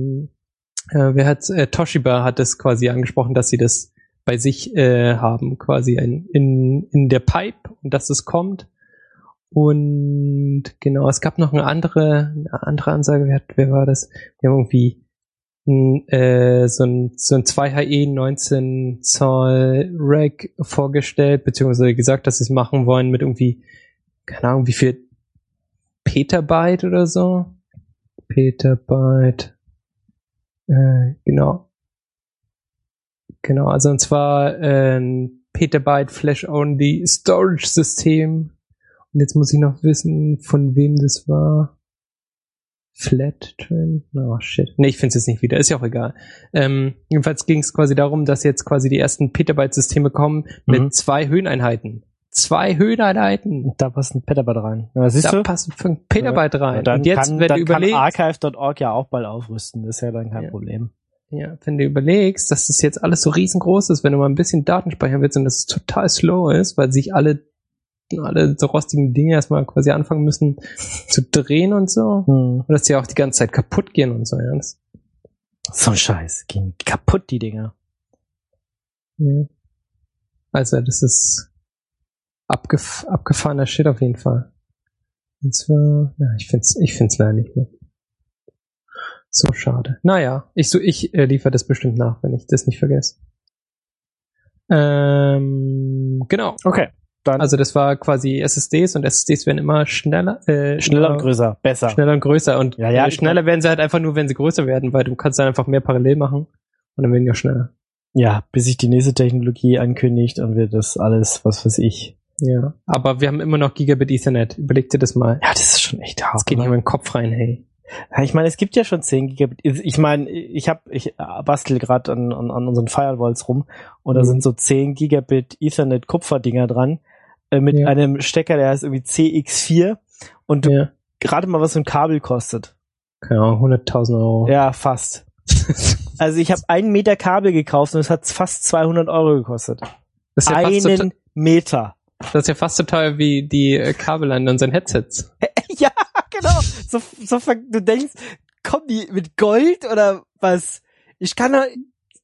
Toshiba hat das quasi angesprochen, dass sie das bei sich haben, quasi in der Pipe, und dass es kommt. Und genau, es gab noch eine andere Ansage, wer war das? Wir haben irgendwie so ein 2HE 19 Zoll Rack vorgestellt, beziehungsweise gesagt, dass sie es machen wollen mit irgendwie, keine Ahnung, wie viel Petabyte oder so. Petabyte. Genau, also und zwar ein Petabyte Flash-Only Storage-System. Und jetzt muss ich noch wissen, von wem das war. Flat Train? Oh shit. Nee, ich finde es jetzt nicht wieder. Ist ja auch egal. Jedenfalls ging es quasi darum, dass jetzt quasi die ersten Petabyte-Systeme kommen mit 2 Höheneinheiten. 2 Höheneinheiten. Da passt ein Petabyte rein. Ja, siehst du? Da passt ein Petabyte rein. Dann und jetzt, wenn du überlegst, kann archive.org ja auch bald aufrüsten. Das ist ja dann kein Problem. Ja, wenn du überlegst, dass das jetzt alles so riesengroß ist, wenn du mal ein bisschen Daten speichern willst und dass es total slow ist, weil sich alle so rostigen Dinge erstmal quasi anfangen müssen zu drehen und so. Und dass die auch die ganze Zeit kaputt gehen und so, ja. So ein Scheiß. Gehen kaputt, die Dinger. Ja. Also, das ist abgefahrener Shit auf jeden Fall. Und zwar, ja, ich find's leider nicht mehr. So schade. Naja, ich liefere das bestimmt nach, wenn ich das nicht vergesse. Genau. Okay. Dann also das war quasi SSDs, und SSDs werden immer schneller und größer, besser. Schneller und größer, und ja, schneller werden sie halt einfach nur, wenn sie größer werden, weil du kannst dann einfach mehr parallel machen und dann werden die auch schneller. bis sich die nächste Technologie ankündigt und wir das alles, was weiß ich. Ja, aber wir haben immer noch Gigabit Ethernet. Überleg dir das mal. Ja, das ist schon echt hart. Das geht nicht in meinen Kopf rein, hey. Ja, ich meine, es gibt ja schon 10 Gigabit. Ich meine, ich bastel gerade an unseren Firewalls rum und da sind so 10 Gigabit Ethernet Kupferdinger dran mit einem Stecker, der heißt irgendwie CX4 und du gerade mal was so ein Kabel kostet. Keine Ahnung, 100.000 Euro. Ja, fast. Also ich habe 1 Meter Kabel gekauft und es hat fast 200 Euro gekostet. Das ist ja einen Meter. Das ist ja fast so teuer wie die Kabel an unseren Headsets. Ja, genau. Du denkst, kommen die mit Gold oder was? Ich kann doch...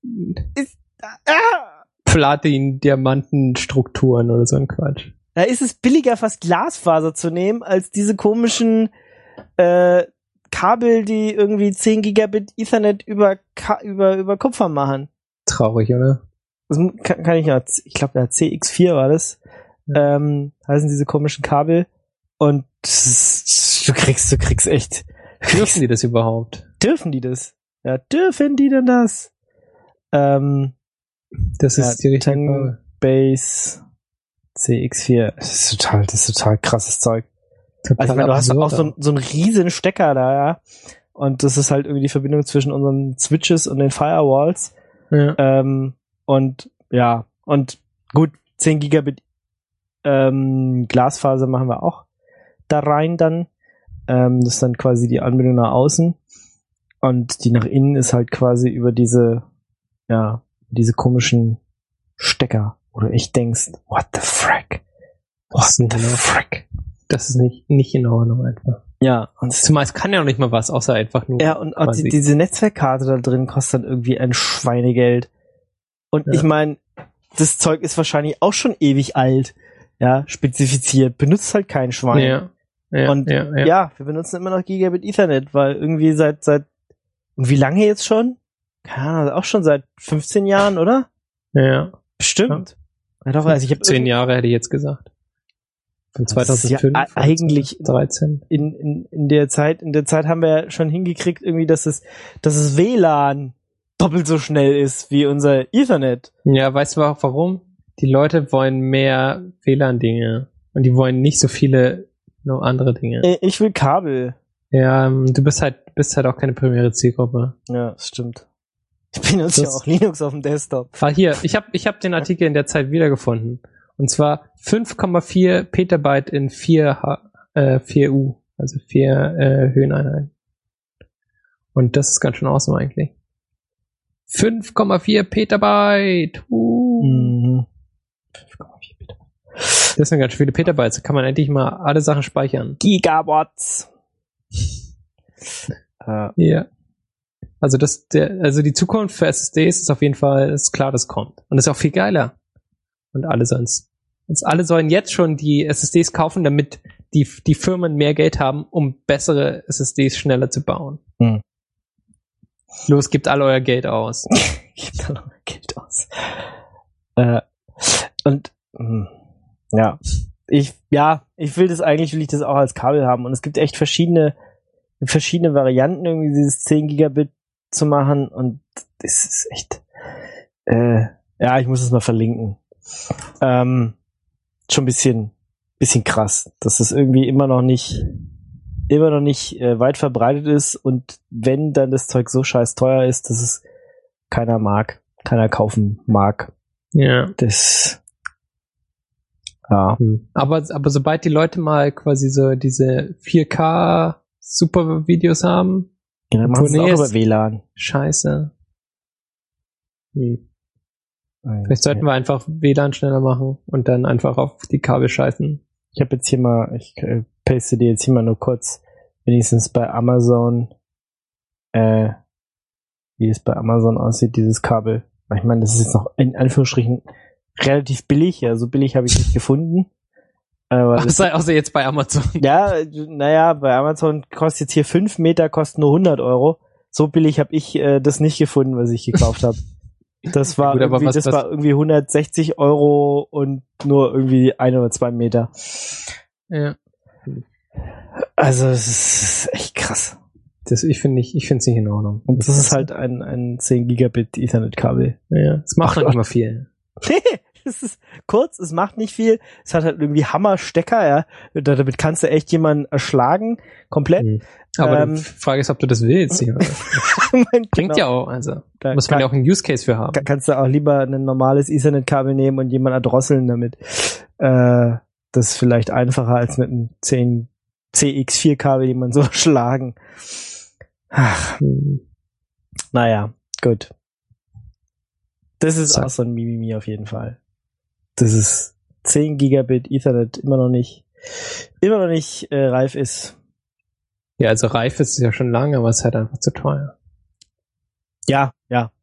Platin, Diamanten, Strukturen oder so ein Quatsch. Da ist es billiger, fast Glasfaser zu nehmen, als diese komischen Kabel, die irgendwie 10 Gigabit Ethernet über Kupfer machen. Traurig, oder? Das kann ich ja, ich glaube, ja, CX4 war das. Heißen diese komischen Kabel. Und du kriegst echt. Dürfen die das überhaupt? Dürfen die das? Ja, dürfen die denn das? Das ist die richtige Frage. Base CX4. Das ist total krasses Zeug. Also ich meine, du hast auch so einen riesen Stecker da, ja. Und das ist halt irgendwie die Verbindung zwischen unseren Switches und den Firewalls. Ja. Und gut, 10 Gigabit Glasfaser machen wir auch da rein dann. Das ist dann quasi die Anbindung nach außen. Und die nach innen ist halt quasi über diese komischen Stecker, wo du echt denkst, what the frick? What the frick? Das ist nicht in Ordnung einfach. Ja. Und zumal es kann ja noch nicht mal was, außer einfach nur. Ja, und auch diese Netzwerkkarte da drin kostet dann irgendwie ein Schweinegeld. Und ich meine, das Zeug ist wahrscheinlich auch schon ewig alt. Ja, spezifiziert. Benutzt halt kein Schwein. Wir benutzen immer noch Gigabit Ethernet, weil irgendwie seit und wie lange jetzt schon? Keine Ahnung, auch schon seit 15 Jahren, oder? Ja. Bestimmt. Ja, doch, also ich habe 10 Jahre hätte ich jetzt gesagt. Von 2005. Ja, eigentlich 2013. In der Zeit haben wir ja schon hingekriegt, irgendwie, dass es WLAN doppelt so schnell ist wie unser Ethernet. Ja, weißt du auch warum? Die Leute wollen mehr WLAN-Dinge und die wollen nicht so viele noch andere Dinge. Ich will Kabel. Ja, du bist halt auch keine primäre Zielgruppe. Ja, das stimmt. Ich benutze ja auch Linux auf dem Desktop. Hier, ich hab den Artikel in der Zeit wiedergefunden. Und zwar 5,4 Petabyte in 4 U, also 4 Höheneinheiten. Und das ist ganz schön awesome eigentlich. 5,4 Petabyte. 5,4 Petabyte. Das sind ganz viele Petabytes. Da kann man endlich mal alle Sachen speichern. Gigawatts. Ja. Also die Zukunft für SSDs ist auf jeden Fall, ist klar, das kommt. Und das ist auch viel geiler. Und alle sollen jetzt schon die SSDs kaufen, damit die Firmen mehr Geld haben, um bessere SSDs schneller zu bauen. Los, gebt all euer Geld aus. Gebt all euer Geld aus. Will ich das auch als Kabel haben. Und es gibt echt verschiedene Varianten, irgendwie dieses 10 Gigabit zu machen. Und das ist echt, ich muss es mal verlinken. Schon ein bisschen krass, dass es irgendwie immer noch nicht weit verbreitet ist und wenn dann das Zeug so scheiß teuer ist, dass es keiner kaufen mag. Ja. Das Aber sobald die Leute mal quasi so diese 4K super Videos haben, dann machen sie auch über WLAN. Scheiße. Vielleicht sollten wir einfach WLAN schneller machen und dann einfach auf die Kabel scheißen. Ich habe jetzt hier mal, ich paste dir jetzt hier mal nur kurz, wenigstens bei Amazon, wie es bei Amazon aussieht, dieses Kabel. Ich meine, das ist jetzt noch in Anführungsstrichen relativ billig, ja, so billig habe ich nicht gefunden. Außer jetzt bei Amazon. Ja, naja, bei Amazon kostet jetzt hier 5 Meter, kostet nur 100 Euro. So billig habe ich das nicht gefunden, was ich gekauft habe. Das war gut, war irgendwie 160 Euro und nur irgendwie 1 oder 2 Meter. Ja. Also es ist echt krass. Ich finde es nicht in Ordnung. Und das ist halt ein 10 Gigabit Ethernet-Kabel. Ja, es macht noch nicht mal viel. Es ist kurz, es macht nicht viel. Es hat halt irgendwie Hammerstecker, ja. Damit kannst du echt jemanden erschlagen, komplett. Aber die Frage ist, ob du das willst. Bringt ja auch, also. Da muss man ja auch einen Use Case für haben. Kannst du auch lieber ein normales Ethernet-Kabel nehmen und jemanden erdrosseln damit. Das ist vielleicht einfacher als mit einem 10 CX4-Kabel, die man so schlagen. Ach. Naja, gut. Das ist auch so ein Mimimi auf jeden Fall. Das ist 10 Gigabit Ethernet immer noch nicht reif ist. Ja, also reif ist es ja schon lange, aber es ist halt einfach zu teuer. Ja.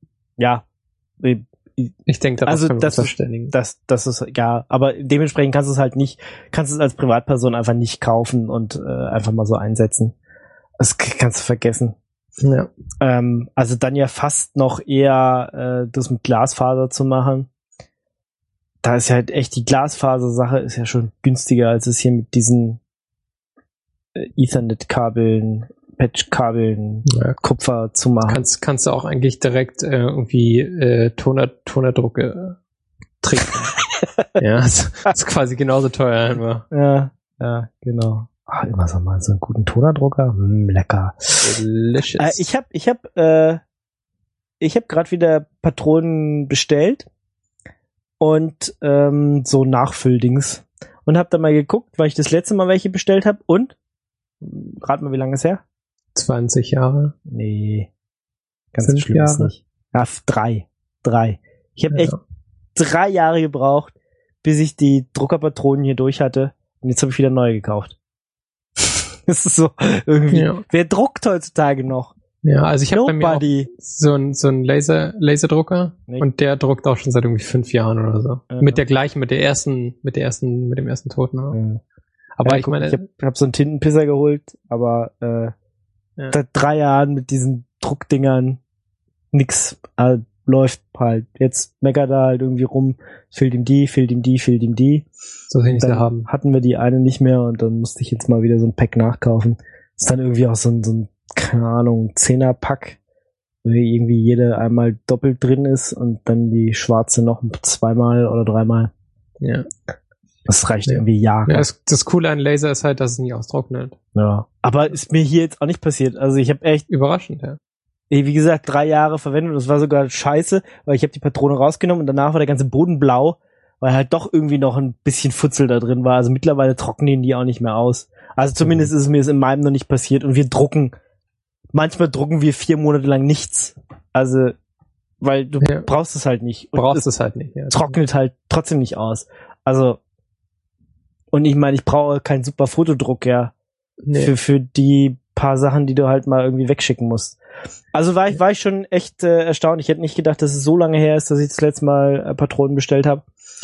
Ich denke, also das ist, ja, aber dementsprechend kannst du es als Privatperson einfach nicht kaufen und einfach mal so einsetzen. Das kannst du vergessen. Ja. Also dann ja fast noch eher das mit Glasfaser zu machen. Da ist ja halt echt die Glasfaser-Sache ist ja schon günstiger, als es hier mit diesen Ethernet-Kabeln, Patch-Kabeln, Kupfer zu machen. Kannst du auch eigentlich direkt irgendwie Tonerdrucke trinken. Ja, das ist quasi genauso teuer einfach. Ja, genau. Ach, immer so mal so einen guten Tonerdrucker. Lecker. Delicious. Ich hab gerade wieder Patronen bestellt und so Nachfülldings und hab da mal geguckt, weil ich das letzte Mal welche bestellt habe und rat mal, wie lange ist her? 20 Jahre? Nee. Ganz schlimm ist nicht. Ja, 3. Ich habe echt 3 Jahre gebraucht, bis ich die Druckerpatronen hier durch hatte und jetzt habe ich wieder neue gekauft. Das ist so irgendwie. Ja. Wer druckt heutzutage noch? Ja, also ich habe bei mir auch so ein Laserdrucker und der druckt auch schon seit irgendwie 5 Jahren oder so. Ja. Mit dem ersten Toten. Ja. Aber ja, ich meine, ich hab so einen Tintenpisser geholt, aber seit 3 Jahren mit diesen Druckdingern nix läuft halt. Jetzt meckert er halt irgendwie rum, fehlt ihm die. So will ich sie haben. Hatten wir die eine nicht mehr und dann musste ich jetzt mal wieder so ein Pack nachkaufen. Ist dann irgendwie auch so ein keine Ahnung, 10er-Pack, wo irgendwie jede einmal doppelt drin ist und dann die schwarze noch 2-mal oder 3-mal. Ja. Das reicht irgendwie Jahre. Ja, das Coole an Laser ist halt, dass es nie austrocknet. Ja. Aber ist mir hier jetzt auch nicht passiert. Also ich habe echt überraschend, ja. Wie gesagt, 3 Jahre verwendet. Das war sogar scheiße, weil ich habe die Patrone rausgenommen und danach war der ganze Boden blau, weil halt doch irgendwie noch ein bisschen Futzel da drin war. Also mittlerweile trocknen die auch nicht mehr aus. Also zumindest ist mir es in meinem noch nicht passiert. Und manchmal drucken wir 4 Monate lang nichts. Also, weil du brauchst es halt nicht. Und ja. Trocknet halt trotzdem nicht aus. Also, und ich meine, ich brauche keinen super Fotodruck, ja. Nee. Für die paar Sachen, die du halt mal irgendwie wegschicken musst. Also war ich schon echt erstaunt. Ich hätte nicht gedacht, dass es so lange her ist, dass ich das letzte Mal Patronen bestellt habe.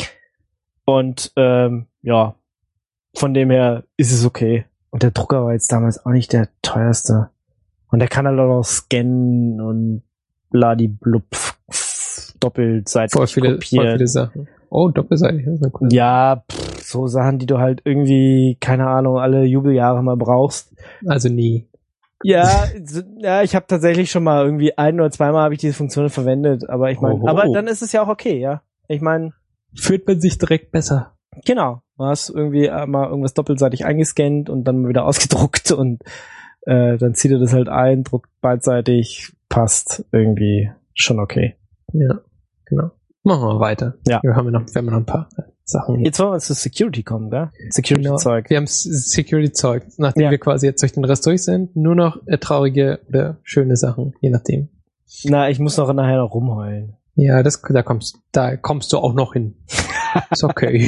Und ja, von dem her ist es okay. Und der Drucker war jetzt damals auch nicht der teuerste. Und der kann halt auch noch scannen und bladiblub doppelseitig kopieren. Voll viele Sachen. Oh, doppelseitig, das ist cool. Ja, so Sachen, die du halt irgendwie, keine Ahnung, alle Jubeljahre mal brauchst. Also nie. Ja, ich habe tatsächlich schon mal irgendwie 1 oder 2 Mal habe ich diese Funktion verwendet, aber ich meine, aber dann ist es ja auch okay, ja. Ich meine, fühlt man sich direkt besser. Genau, du hast irgendwie mal irgendwas doppelseitig eingescannt und dann mal wieder ausgedruckt und dann zieht er das halt ein, druckt beidseitig, passt irgendwie schon okay. Ja, genau. Machen wir weiter. Ja. Wir haben noch ein paar Sachen hier. Jetzt wollen wir zu Security kommen, gell? Security-Zeug. Genau. Wir haben Security-Zeug. Nachdem wir quasi jetzt durch den Rest durch sind, nur noch traurige oder schöne Sachen, je nachdem. Na, ich muss nachher noch rumheulen. Ja, da kommst du auch noch hin. Ist okay.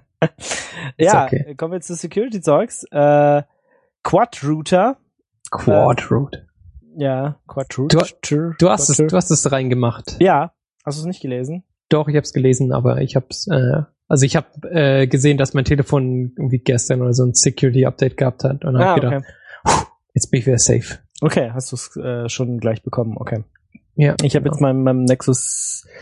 Ja, okay. Kommen wir zu Security-Zeugs. Quad-Router. Quad-Root. Ja, Quad-Root. Du hast es reingemacht. Ja. Hast du es nicht gelesen? Doch, ich habe es gelesen, aber ich habe ich habe gesehen, dass mein Telefon irgendwie gestern oder so ein Security-Update gehabt hat und habe gedacht, jetzt bin ich wieder safe. Okay, hast du es schon gleich bekommen, okay. Ja. Ich habe jetzt meinem Nexus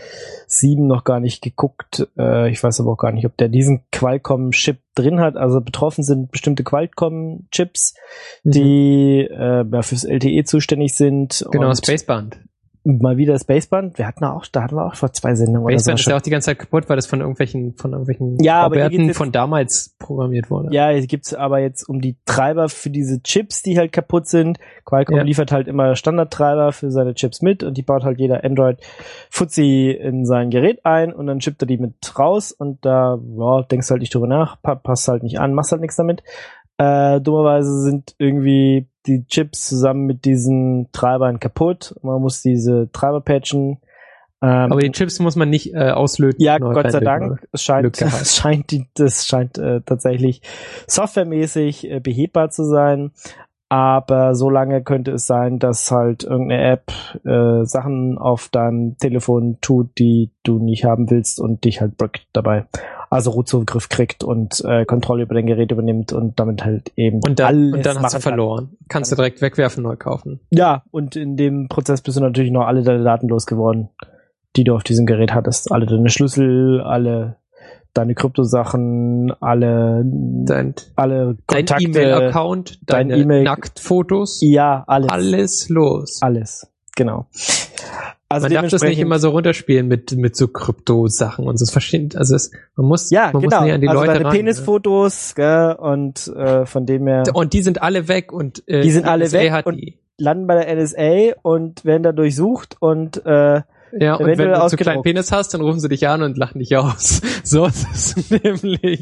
7 noch gar nicht geguckt. Ich weiß aber auch gar nicht, ob der diesen Qualcomm-Chip drin hat. Also betroffen sind bestimmte Qualcomm-Chips, die fürs LTE zuständig sind. Genau, und Spaceband. mal wieder Spaceband. Da hatten wir auch vor 2 Sendungen Spaceband oder so. ist ja auch die ganze Zeit kaputt, weil das von irgendwelchen Ja, aber hier Bauwerten geht's jetzt- von damals programmiert wurde. Ja, hier gibt's aber jetzt um die Treiber für diese Chips, die halt kaputt sind. Qualcomm Ja. liefert halt immer Standardtreiber für seine Chips mit und die baut halt jeder Android-Fuzzi in sein Gerät ein und dann chippt er die mit raus und da denkst du halt nicht drüber nach, passt halt nicht an, machst halt nichts damit. Dummerweise sind irgendwie die Chips zusammen mit diesen Treibern kaputt. Man muss diese Treiber patchen. Aber die Chips muss man nicht auslöten. Ja, neu Gott sei reinlegen, Dank. Es scheint, Glück gehabt. das scheint tatsächlich softwaremäßig behebbar zu sein. Aber so lange könnte es sein, dass halt irgendeine App Sachen auf deinem Telefon tut, die du nicht haben willst und dich halt brickt dabei. Also Root-Zugriff kriegt und Kontrolle über dein Gerät übernimmt und damit halt eben Und dann hast du machen verloren. Kannst du direkt wegwerfen, neu kaufen. Ja, und in dem Prozess bist du natürlich noch alle deine Daten losgeworden, die du auf diesem Gerät hattest. Alle deine Schlüssel, alle deine Kryptosachen, alle Dein Kontakte, E-Mail-Account, dein deine E-Mail- Nacktfotos. ja, alles. Alles los. Alles, genau. Also Man darf das nicht dementsprechend- immer so runterspielen mit so Krypto-Sachen und so. Das verstehen, also man muss Ja, man genau. muss nicht an die Also Leute deine ran. Penisfotos, gell, und von dem her Und die sind alle weg und Die sind alle NSA weg hat und- die. landen bei der NSA und werden da durchsucht und Ja, und eventuell wenn du zu ausgedruckt. kleinen Penis hast, dann rufen sie dich an und lachen dich aus. So ist es nämlich.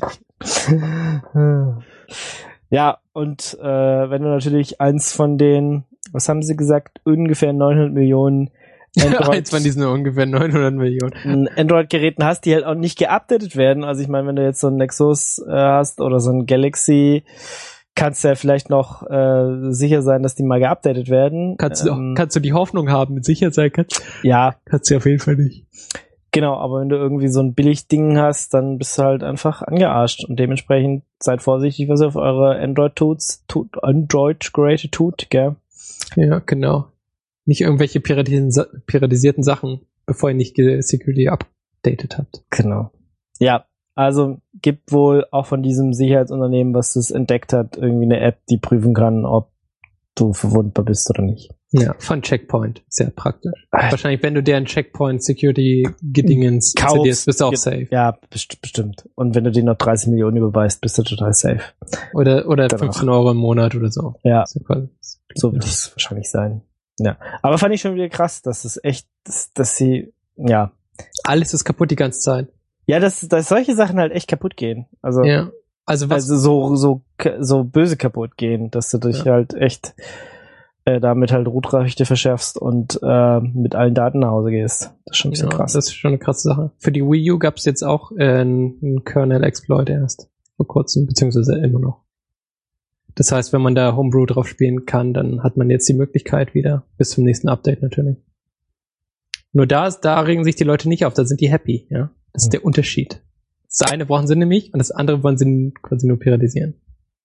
ja, und wenn du natürlich eins von den, was haben sie gesagt, ungefähr 900 Millionen Eins von diesen ungefähr 900 Millionen. Android-Geräten hast, die halt auch nicht geupdatet werden. Also ich meine, wenn du jetzt so ein Nexus hast oder so ein Galaxy, kannst du ja vielleicht noch sicher sein, dass die mal geupdatet werden. Kannst du die Hoffnung haben, mit Sicherheit kannst du auf jeden Fall nicht. Genau, aber wenn du irgendwie so ein Billig-Ding hast, dann bist du halt einfach angearscht und dementsprechend seid vorsichtig, was ihr auf eure Android-Geräte tut, gell? Ja, genau. Nicht irgendwelche piratisierten Sachen, bevor ihr nicht Security updated habt. Genau. Ja, also gibt wohl auch von diesem Sicherheitsunternehmen, was das entdeckt hat, irgendwie eine App, die prüfen kann, ob du verwundbar bist oder nicht. Ja, von Checkpoint. Sehr praktisch. Wahrscheinlich, wenn du deren Checkpoint Security Gedingens installierst, bist du auch safe. Ja, bestimmt. Und wenn du denen noch 30 Millionen überweist, bist du total safe. Oder Danach. 15 Euro im Monat oder so. Ja, So quasi. so wird es wahrscheinlich sein. Ja. Aber fand ich schon wieder krass, dass es echt, dass sie, ja. Alles ist kaputt die ganze Zeit. Ja, dass solche Sachen halt echt kaputt gehen. Also, Ja. Also was, so böse kaputt gehen, dass du dich halt echt damit halt Root-Rechte verschärfst und mit allen Daten nach Hause gehst. Das ist schon ein bisschen krass. das ist schon eine krasse Sache. Für die Wii U gab es jetzt auch einen Kernel-Exploit erst. Vor kurzem, beziehungsweise immer noch. Das heißt, wenn man da Homebrew drauf spielen kann, dann hat man jetzt die Möglichkeit wieder. Bis zum nächsten Update natürlich. Nur da regen sich die Leute nicht auf, da sind die happy, ja. Das ist der Unterschied. Das eine brauchen sie nämlich und das andere wollen sie quasi nur periodisieren.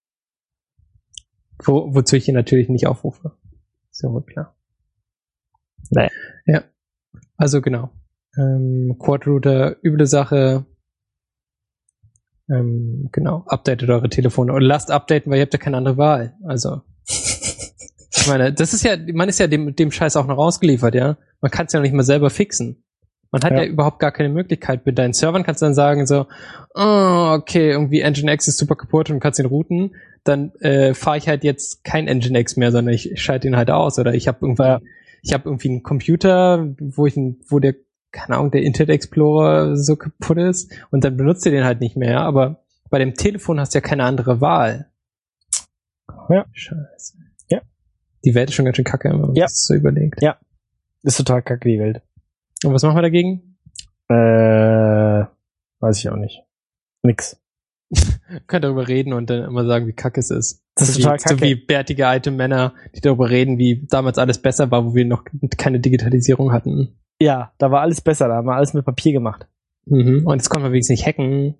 Wozu ich hier natürlich nicht aufrufe. Ist ja wohl klar. Naja. Ja. Also genau. Quad-Router, üble Sache. Genau. Updatet eure Telefone. Und lasst updaten, weil ihr habt ja keine andere Wahl. Also. Ich meine, das ist ja, man ist ja dem Scheiß auch noch ausgeliefert, ja. Man kann es ja noch nicht mal selber fixen. Man hat ja überhaupt gar keine Möglichkeit. Mit deinen Servern kannst du dann sagen so, oh, okay, irgendwie Nginx ist super kaputt und kannst ihn routen. Dann fahre ich halt jetzt kein Nginx mehr, sondern ich schalte ihn halt aus. Oder ich habe irgendwie einen Computer, wo der, keine Ahnung, der Internet Explorer so kaputt ist und dann benutzt ihr den halt nicht mehr. Aber bei dem Telefon hast du ja keine andere Wahl. Ja. Scheiße. Ja. Die Welt ist schon ganz schön kacke, wenn man das so überlegt. Ja. Ist total kacke, die Welt. Und was machen wir dagegen? Weiß ich auch nicht. Nix. Könnt darüber reden und dann immer sagen, wie kacke es ist. Das ist total kacke. So wie bärtige alte Männer, die darüber reden, wie damals alles besser war, wo wir noch keine Digitalisierung hatten. Ja, da war alles besser, da haben wir alles mit Papier gemacht. Mhm. Und jetzt können wir wenigstens nicht hacken.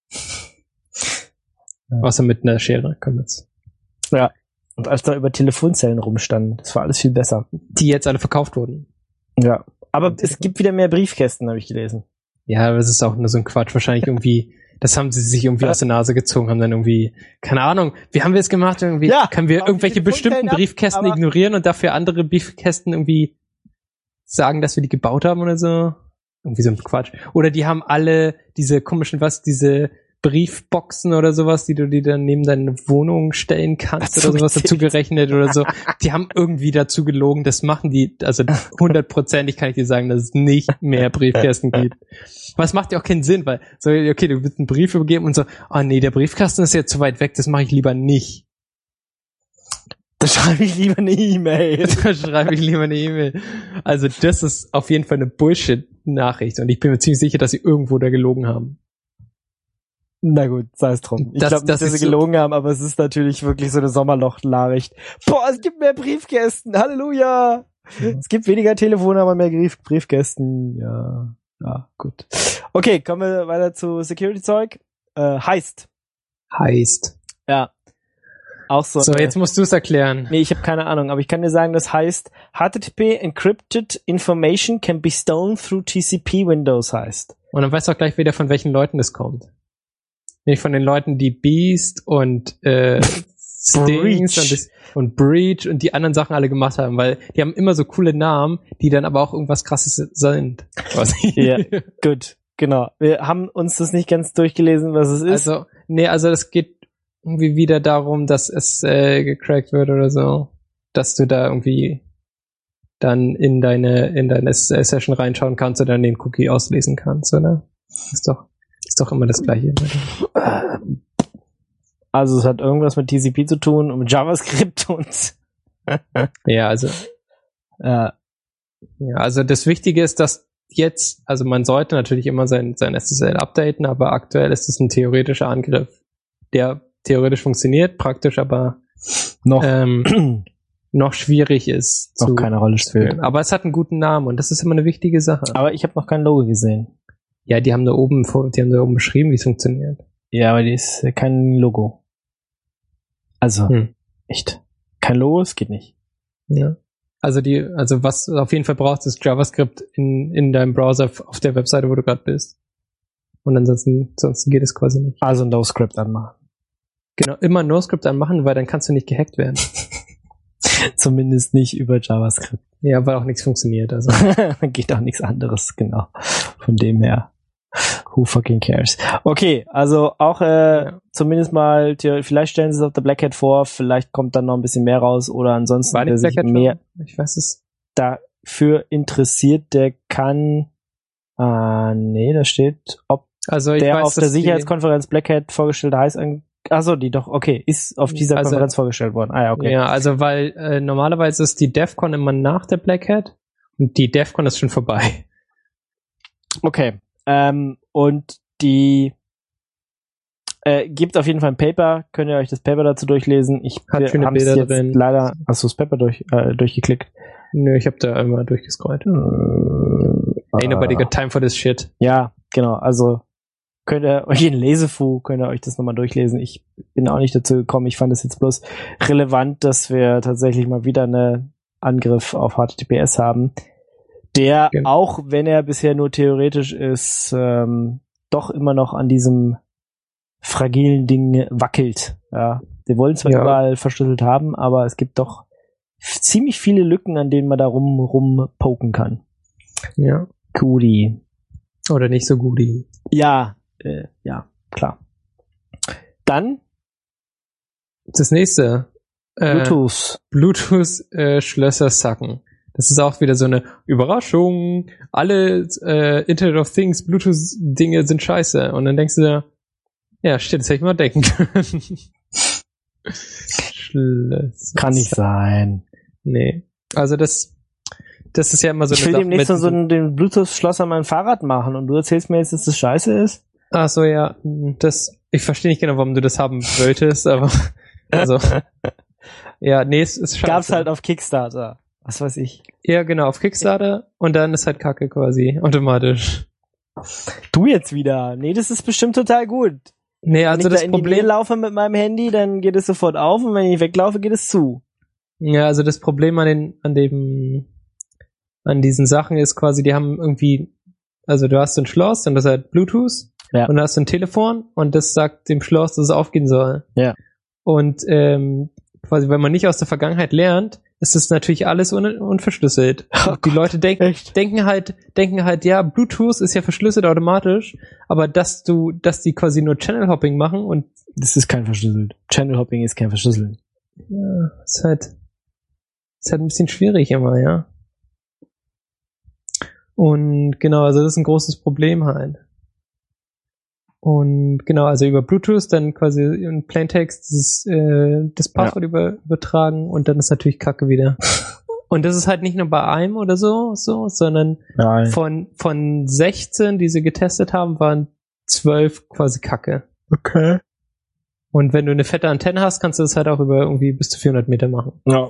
Ja. Außer mit einer Schere können wir jetzt. Ja. Und als da über Telefonzellen rumstanden, das war alles viel besser. Die jetzt alle verkauft wurden. Ja. Aber es gibt wieder mehr Briefkästen, habe ich gelesen. Ja, das ist auch nur so ein Quatsch. Wahrscheinlich irgendwie, das haben sie sich irgendwie aus der Nase gezogen, haben dann irgendwie, keine Ahnung, wie haben wir es gemacht? Irgendwie können wir irgendwelche bestimmten Briefkästen ignorieren und dafür andere Briefkästen irgendwie sagen, dass wir die gebaut haben oder so? Irgendwie so ein Quatsch. Oder die haben alle diese komischen, diese Briefboxen oder sowas, die du dir dann neben deine Wohnung stellen kannst oder sowas dazu gerechnet oder so. Die haben irgendwie dazu gelogen. Das machen die, also 100%ig kann ich dir sagen, dass es nicht mehr Briefkästen gibt. Aber es macht ja auch keinen Sinn, weil, so, okay, du willst einen Brief übergeben und so, oh nee, der Briefkasten ist jetzt zu weit weg, das mache ich lieber nicht. Da schreibe ich lieber eine E-Mail. Also das ist auf jeden Fall eine Bullshit-Nachricht und ich bin mir ziemlich sicher, dass sie irgendwo da gelogen haben. Na gut, sei es drum. Ich glaube nicht, dass sie gelogen haben, aber es ist natürlich wirklich so eine Sommerloch-Nachricht. Boah, es gibt mehr Briefkästen, Halleluja! Ja. Es gibt weniger Telefone, aber mehr Briefkästen, ja, gut. Okay, kommen wir weiter zu Security-Zeug. Heist. Ja. Auch so. So, jetzt musst du es erklären. Nee, ich habe keine Ahnung, aber ich kann dir sagen, das heißt, HTTP Encrypted Information can be stolen through TCP Windows heißt. Und dann weißt du auch gleich wieder, von welchen Leuten das kommt. Nämlich von den Leuten, die Beast und Stings und Breach und die anderen Sachen alle gemacht haben, weil die haben immer so coole Namen, die dann aber auch irgendwas Krasses sind. Ja, gut, genau. Wir haben uns das nicht ganz durchgelesen, was es ist. Also das geht irgendwie wieder darum, dass es gecrackt wird oder so, dass du da irgendwie dann in deine Session reinschauen kannst oder dann den Cookie auslesen kannst, oder? Ist doch immer das Gleiche. Also es hat irgendwas mit TCP zu tun und mit JavaScript und ja, also das Wichtige ist, dass jetzt, also man sollte natürlich immer sein SSL updaten, aber aktuell ist es ein theoretischer Angriff, der theoretisch funktioniert, praktisch aber noch schwierig ist. Noch keine Rolle spielt. Aber es hat einen guten Namen und das ist immer eine wichtige Sache. Aber ich habe noch kein Logo gesehen. Ja, die haben da oben beschrieben, wie es funktioniert. Ja, aber die ist kein Logo. Also, echt. Kein Logo, es geht nicht. Ja. Also was du auf jeden Fall brauchst, ist JavaScript in deinem Browser auf der Webseite, wo du gerade bist. Und ansonsten geht es quasi nicht. Also NoScript anmachen. Genau, immer NoScript anmachen, weil dann kannst du nicht gehackt werden. Zumindest nicht über JavaScript. Ja, weil auch nichts funktioniert. Also geht auch nichts anderes, genau. Von dem her. Who fucking cares? Okay, also auch zumindest mal, vielleicht stellen sie es auf der Black Hat vor, vielleicht kommt dann noch ein bisschen mehr raus oder ansonsten, wer sich mehr ich weiß es dafür interessiert, der kann nee, da steht, ob also ich der weiß, auf der Sicherheitskonferenz Black Hat vorgestellte heißt ist auf dieser Konferenz vorgestellt worden. Ah ja, okay. Ja, also weil normalerweise ist die DEFCON immer nach der Black Hat und die DEFCON ist schon vorbei. Okay. Und die gibt auf jeden Fall ein Paper, könnt ihr euch das Paper dazu durchlesen. Ich habe Bilder jetzt drin. Leider, hast du das Paper durchgeklickt? Nö, ich habe da einmal durchgescrollt. Ain't nobody got time for this shit. Ja, genau, also könnt ihr euch könnt ihr euch das nochmal durchlesen. Ich bin auch nicht dazu gekommen, ich fand es jetzt bloß relevant, dass wir tatsächlich mal wieder einen Angriff auf HTTPS haben, der, auch wenn er bisher nur theoretisch ist, doch immer noch an diesem fragilen Ding wackelt. Ja, wir wollen zwar überall verschlüsselt haben, aber es gibt doch ziemlich viele Lücken, an denen man da rumpoken kann. Ja. Goodie. Oder nicht so goodie. Ja, klar. Dann das nächste. Bluetooth Schlösser sacken. Das ist auch wieder so eine Überraschung. Alle Internet of Things, Bluetooth-Dinge sind scheiße. Und dann denkst du dir, ja, stimmt, das hätte ich mal denken können. Kann nicht sein. Nee. Also das ist ja immer so eine Sache. Ich will demnächst so den Bluetooth-Schloss an meinem Fahrrad machen und du erzählst mir jetzt, dass das scheiße ist? Ach so, ja. Ich verstehe nicht genau, warum du das haben wolltest, aber also ja, nee, es ist scheiße. Gab's halt auf Kickstarter. Was weiß ich. Ja, genau, auf Kickstarter und dann ist halt Kacke quasi, automatisch. Du jetzt wieder. Nee, das ist bestimmt total gut. Nee, also wenn ich das Problem... Wenn ich laufe mit meinem Handy, dann geht es sofort auf und wenn ich weglaufe, geht es zu. Ja, also das Problem an diesen Sachen ist quasi, die haben irgendwie Also du hast ein Schloss und das hat Bluetooth und du hast ein Telefon und das sagt dem Schloss, dass es aufgehen soll. Ja. Und quasi, wenn man nicht aus der Vergangenheit lernt, ist das natürlich alles unverschlüsselt. Die Leute denken halt, ja, Bluetooth ist ja verschlüsselt automatisch, aber dass die quasi nur Channel Hopping machen und das ist kein verschlüsselt. Channel Hopping ist kein Verschlüsseln. Ja, ist halt ein bisschen schwierig immer, ja. Und genau, also das ist ein großes Problem halt. Und genau, also über Bluetooth dann quasi in Plaintext das Passwort übertragen und dann ist natürlich Kacke wieder. Und das ist halt nicht nur bei einem oder so, sondern von 16, die sie getestet haben, waren 12 quasi Kacke. Okay. Und wenn du eine fette Antenne hast, kannst du das halt auch über irgendwie bis zu 400 Meter machen. Ja.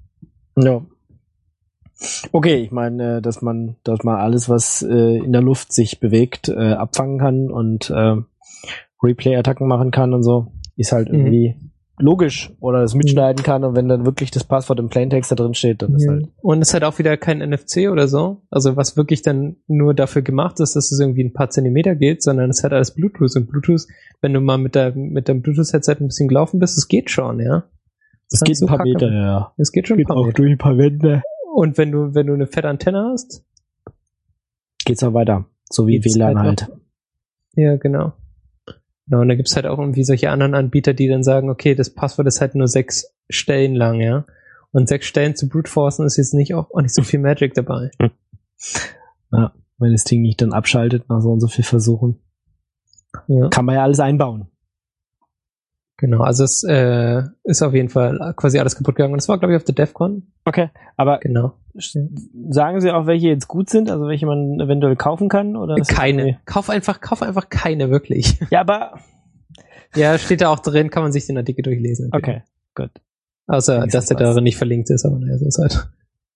Okay, ich meine, dass man alles, was in der Luft sich bewegt, abfangen kann und Replay-Attacken machen kann und so, ist halt irgendwie logisch oder das mitschneiden kann und wenn dann wirklich das Passwort im Plaintext da drin steht, dann ist halt... Und es ist halt auch wieder kein NFC oder so, also was wirklich dann nur dafür gemacht ist, dass es irgendwie ein paar Zentimeter geht, sondern es hat alles Bluetooth und Bluetooth, wenn du mal mit deinem Bluetooth-Headset ein bisschen gelaufen bist, es geht schon, ja. Es geht ein paar Meter, ja. Es geht schon ein paar Meter. Auch durch ein paar Wände. Und wenn du eine fette Antenne hast, geht's auch weiter. So wie WLAN halt. Ja, genau. Genau, und da gibt's halt auch irgendwie solche anderen Anbieter, die dann sagen, okay, das Passwort ist halt nur 6 Stellen lang, ja. Und 6 Stellen zu brute-forcen ist jetzt auch nicht so viel Magic dabei. Ja, wenn das Ding nicht dann abschaltet nach so und so viel Versuchen. Ja. Kann man ja alles einbauen. Genau, also es ist auf jeden Fall quasi alles kaputt gegangen. Und das war, glaube ich, auf der DEFCON. Okay, aber genau. Sagen Sie auch, welche jetzt gut sind, also welche man eventuell kaufen kann? Oder keine. Kauf einfach keine, wirklich. Ja, aber... Ja, steht da auch drin, kann man sich den Artikel durchlesen. Okay, gut. Außer, dass der darin nicht verlinkt ist, aber naja, so ist halt.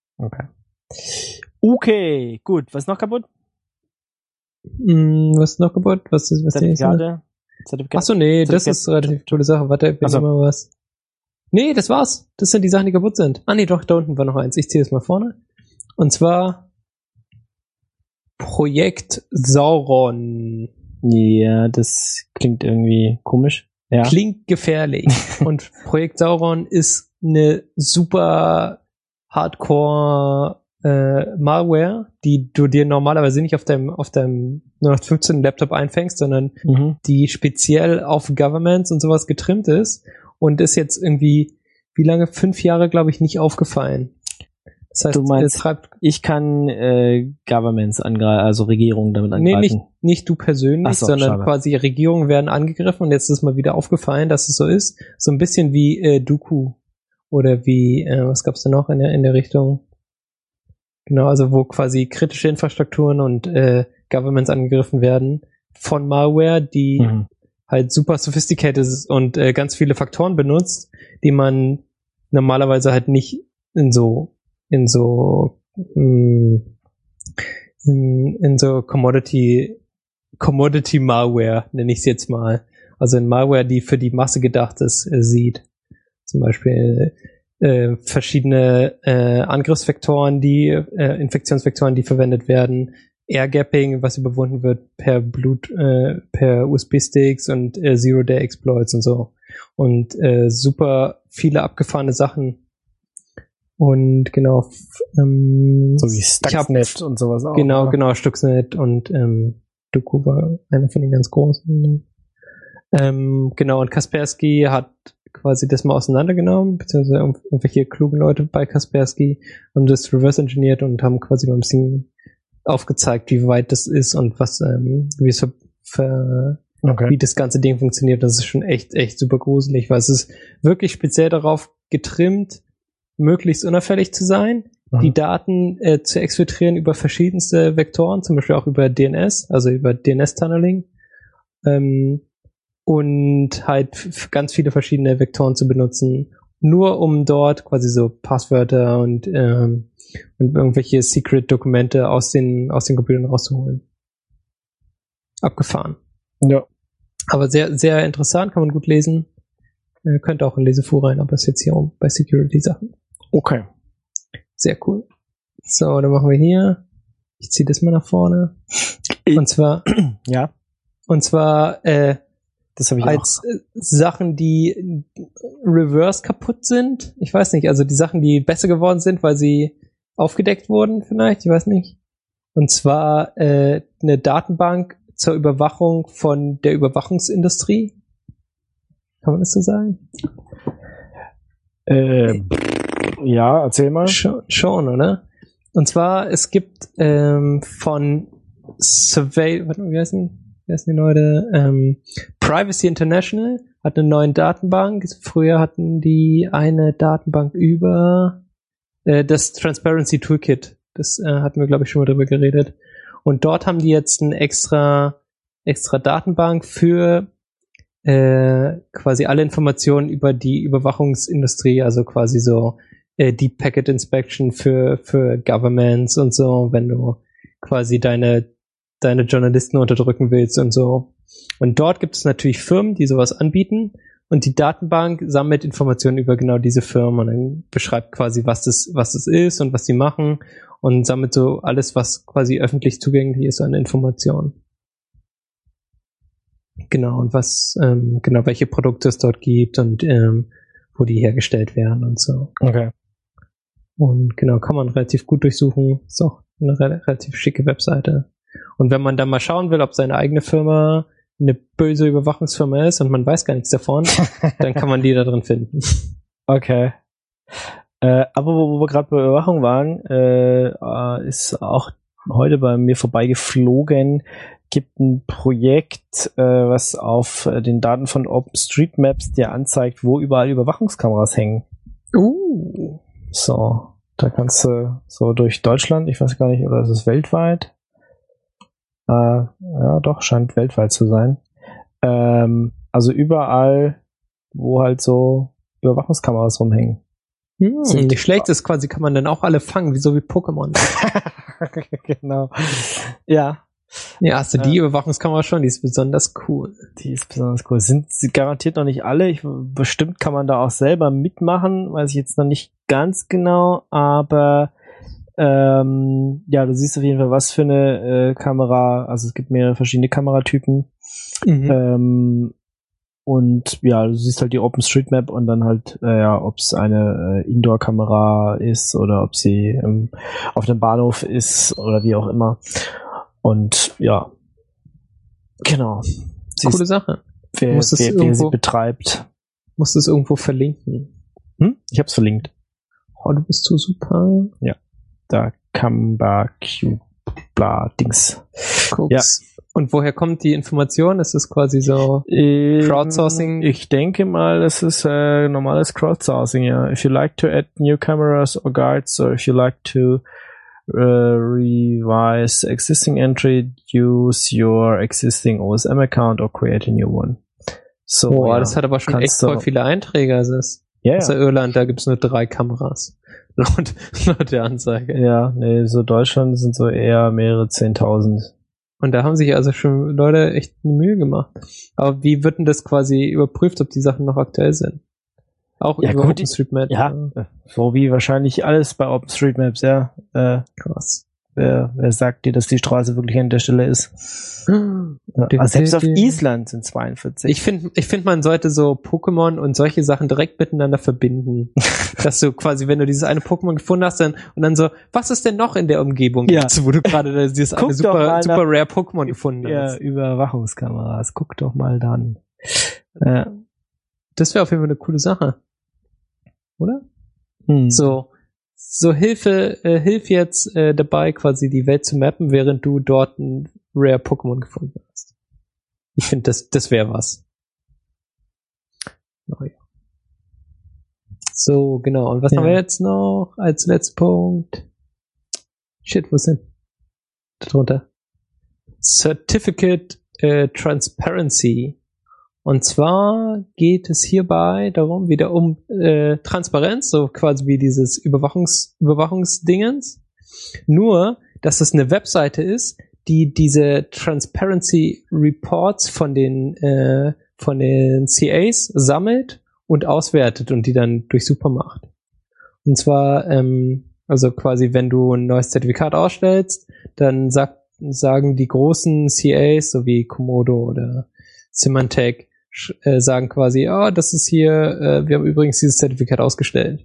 Okay, gut. Was ist noch kaputt? Was ist noch kaputt? Was Zertifikate? Achso, nee, das ist eine relativ tolle Sache. Warte, ich bin mal was. Nee, das war's. Das sind die Sachen, die kaputt sind. Ah nee, doch, da unten war noch eins. Ich ziehe das mal vorne. Und zwar Projekt Sauron. Ja, das klingt irgendwie komisch. Ja. Klingt gefährlich. Und Projekt Sauron ist eine super Hardcore Malware, die du dir normalerweise nicht auf deinem 0815 Laptop einfängst, sondern die speziell auf Governments und sowas getrimmt ist und ist jetzt irgendwie, wie lange? 5 Jahre, glaube ich, nicht aufgefallen. Das heißt, du meinst, ich kann Governments angreifen, also Regierungen damit angreifen? Nee, nicht du persönlich, sondern quasi Regierungen werden angegriffen und jetzt ist mal wieder aufgefallen, dass es so ist. So ein bisschen wie Duku oder wie, was gab's da noch in der Richtung? Genau, also wo quasi kritische Infrastrukturen und Governments angegriffen werden von Malware, die halt super sophisticated ist und ganz viele Faktoren benutzt, die man normalerweise halt nicht in so Commodity Malware, nenne ich es jetzt mal. Also in Malware, die für die Masse gedacht ist, sieht. Zum Beispiel verschiedene Angriffsvektoren, Infektionsvektoren, die verwendet werden, Air-Gapping, was überwunden wird per USB-Sticks und Zero-Day-Exploits und so. Und super viele abgefahrene Sachen. Und genau. So wie Stuxnet und sowas auch. Genau, Stuxnet und Duku war einer von den ganz großen. Genau, und Kaspersky hat quasi das mal auseinandergenommen, beziehungsweise irgendwelche klugen Leute bei Kaspersky haben das reverse engineert und haben quasi mal ein bisschen aufgezeigt, wie weit das ist und was, wie es wie das ganze Ding funktioniert. Das ist schon echt super gruselig, weil es ist wirklich speziell darauf getrimmt, möglichst unauffällig zu sein, die Daten zu exfiltrieren über verschiedenste Vektoren, zum Beispiel auch über DNS, also über DNS-Tunneling, und halt ganz viele verschiedene Vektoren zu benutzen, nur um dort quasi so Passwörter und irgendwelche Secret-Dokumente aus den Computern rauszuholen. Abgefahren. Ja. Aber sehr, sehr interessant, kann man gut lesen. Könnte auch in Lesefu rein, aber ist jetzt hier bei Security-Sachen. Okay. Sehr cool. So, dann machen wir hier. Ich ziehe das mal nach vorne. Und zwar, Ja, das habe ich als auch. Sachen, die reverse kaputt sind. Ich weiß nicht, also die Sachen, die besser geworden sind, weil sie aufgedeckt wurden vielleicht, ich weiß nicht. Und zwar eine Datenbank zur Überwachung von der Überwachungsindustrie. Kann man das so sagen? Ja, erzähl mal. Schon, oder? Und zwar, es gibt von wie heißen die Leute? Privacy International hat eine neue Datenbank. Früher hatten die eine Datenbank über das Transparency Toolkit. Das hatten wir, glaube ich, schon mal drüber geredet. Und dort haben die jetzt eine extra Datenbank für quasi alle Informationen über die Überwachungsindustrie, also quasi so Deep Packet Inspection für Governments und so, wenn du quasi deine Journalisten unterdrücken willst und so. Und dort gibt es natürlich Firmen, die sowas anbieten, und die Datenbank sammelt Informationen über genau diese Firmen und dann beschreibt quasi, was das ist und was die machen, und sammelt so alles, was quasi öffentlich zugänglich ist an Informationen. Genau, und welche Produkte es dort gibt und wo die hergestellt werden und so. Okay. Und genau, kann man relativ gut durchsuchen. Ist auch eine relativ schicke Webseite. Und wenn man dann mal schauen will, ob seine eigene Firma eine böse Überwachungsfirma ist und man weiß gar nichts davon, dann kann man die da drin finden. Okay. Aber wo wir gerade bei Überwachung waren, ist auch heute bei mir vorbeigeflogen, gibt ein Projekt, was auf den Daten von OpenStreetMaps dir anzeigt, wo überall Überwachungskameras hängen. So, da kannst du so durch Deutschland, ich weiß gar nicht, oder ist es weltweit? Ja, doch, scheint weltweit zu sein. Also überall, wo halt so Überwachungskameras rumhängen. Nicht schlecht ist quasi, kann man dann auch alle fangen, so wie Pokémon. Genau. Ja. Ja, hast du die Überwachungskamera schon? Die ist besonders cool. Die ist besonders cool. Sind sie garantiert noch nicht alle. Bestimmt kann man da auch selber mitmachen. Weiß ich jetzt noch nicht ganz genau. Aber ja, du siehst auf jeden Fall, was für eine Kamera. Also es gibt mehrere verschiedene Kameratypen. Mhm. Und ja, du siehst halt die OpenStreetMap und dann halt, ob es eine Indoor-Kamera ist oder ob sie auf dem Bahnhof ist oder wie auch immer. Und ja, genau. Coole Sache. Wer sie betreibt. Musst du es irgendwo verlinken? Ich hab's verlinkt. Oh, du bist so super. Ja. Da Camba Cube bla Dings. Guck's. Ja. Und woher kommt die Information? Ist das quasi so Crowdsourcing? Ich denke mal, das ist normales Crowdsourcing, ja. If you like to add new cameras or guides, or if you like to revise existing entry, use your existing OSM account or create a new one. So, boah, das hat aber schon echt voll viele Einträge. Außer Irland, da gibt's nur 3 Kameras. Laut der Anzeige. Ja, nee, so Deutschland sind so eher mehrere 10.000. Und da haben sich also schon Leute echt eine Mühe gemacht. Aber wie wird denn das quasi überprüft, ob die Sachen noch aktuell sind? Auch ja, über gut, OpenStreetMap. Ja, so wie wahrscheinlich alles bei OpenStreetMaps, ja. Krass. Wer sagt dir, dass die Straße wirklich an der Stelle ist? Ja, also selbst auf Island sind 42. Ich finde, man sollte so Pokémon und solche Sachen direkt miteinander verbinden. Dass du quasi, wenn du dieses eine Pokémon gefunden hast, und dann so, was ist denn noch in der Umgebung, wo du gerade dieses eine super rare Pokémon gefunden hast? Ja, Überwachungskameras. Guck doch mal dann. Das wäre auf jeden Fall eine coole Sache. Oder? So hilf jetzt dabei, quasi die Welt zu mappen, während du dort ein Rare Pokémon gefunden hast. Ich finde, das wäre was. Oh, ja. So, genau. Und was haben wir jetzt noch als letzter Punkt? Shit, wo ist denn? Da drunter. Certificate Transparency. Und zwar geht es hierbei darum, wieder um Transparenz, so quasi wie dieses Überwachungsdingens. Nur, dass es eine Webseite ist, die diese Transparency Reports von den CAs sammelt und auswertet und die dann durchsuchbar macht. Und zwar, also quasi, wenn du ein neues Zertifikat ausstellst, dann sagt sagen die großen CAs, so wie Komodo oder Symantec, sagen quasi, das ist hier, wir haben übrigens dieses Zertifikat ausgestellt.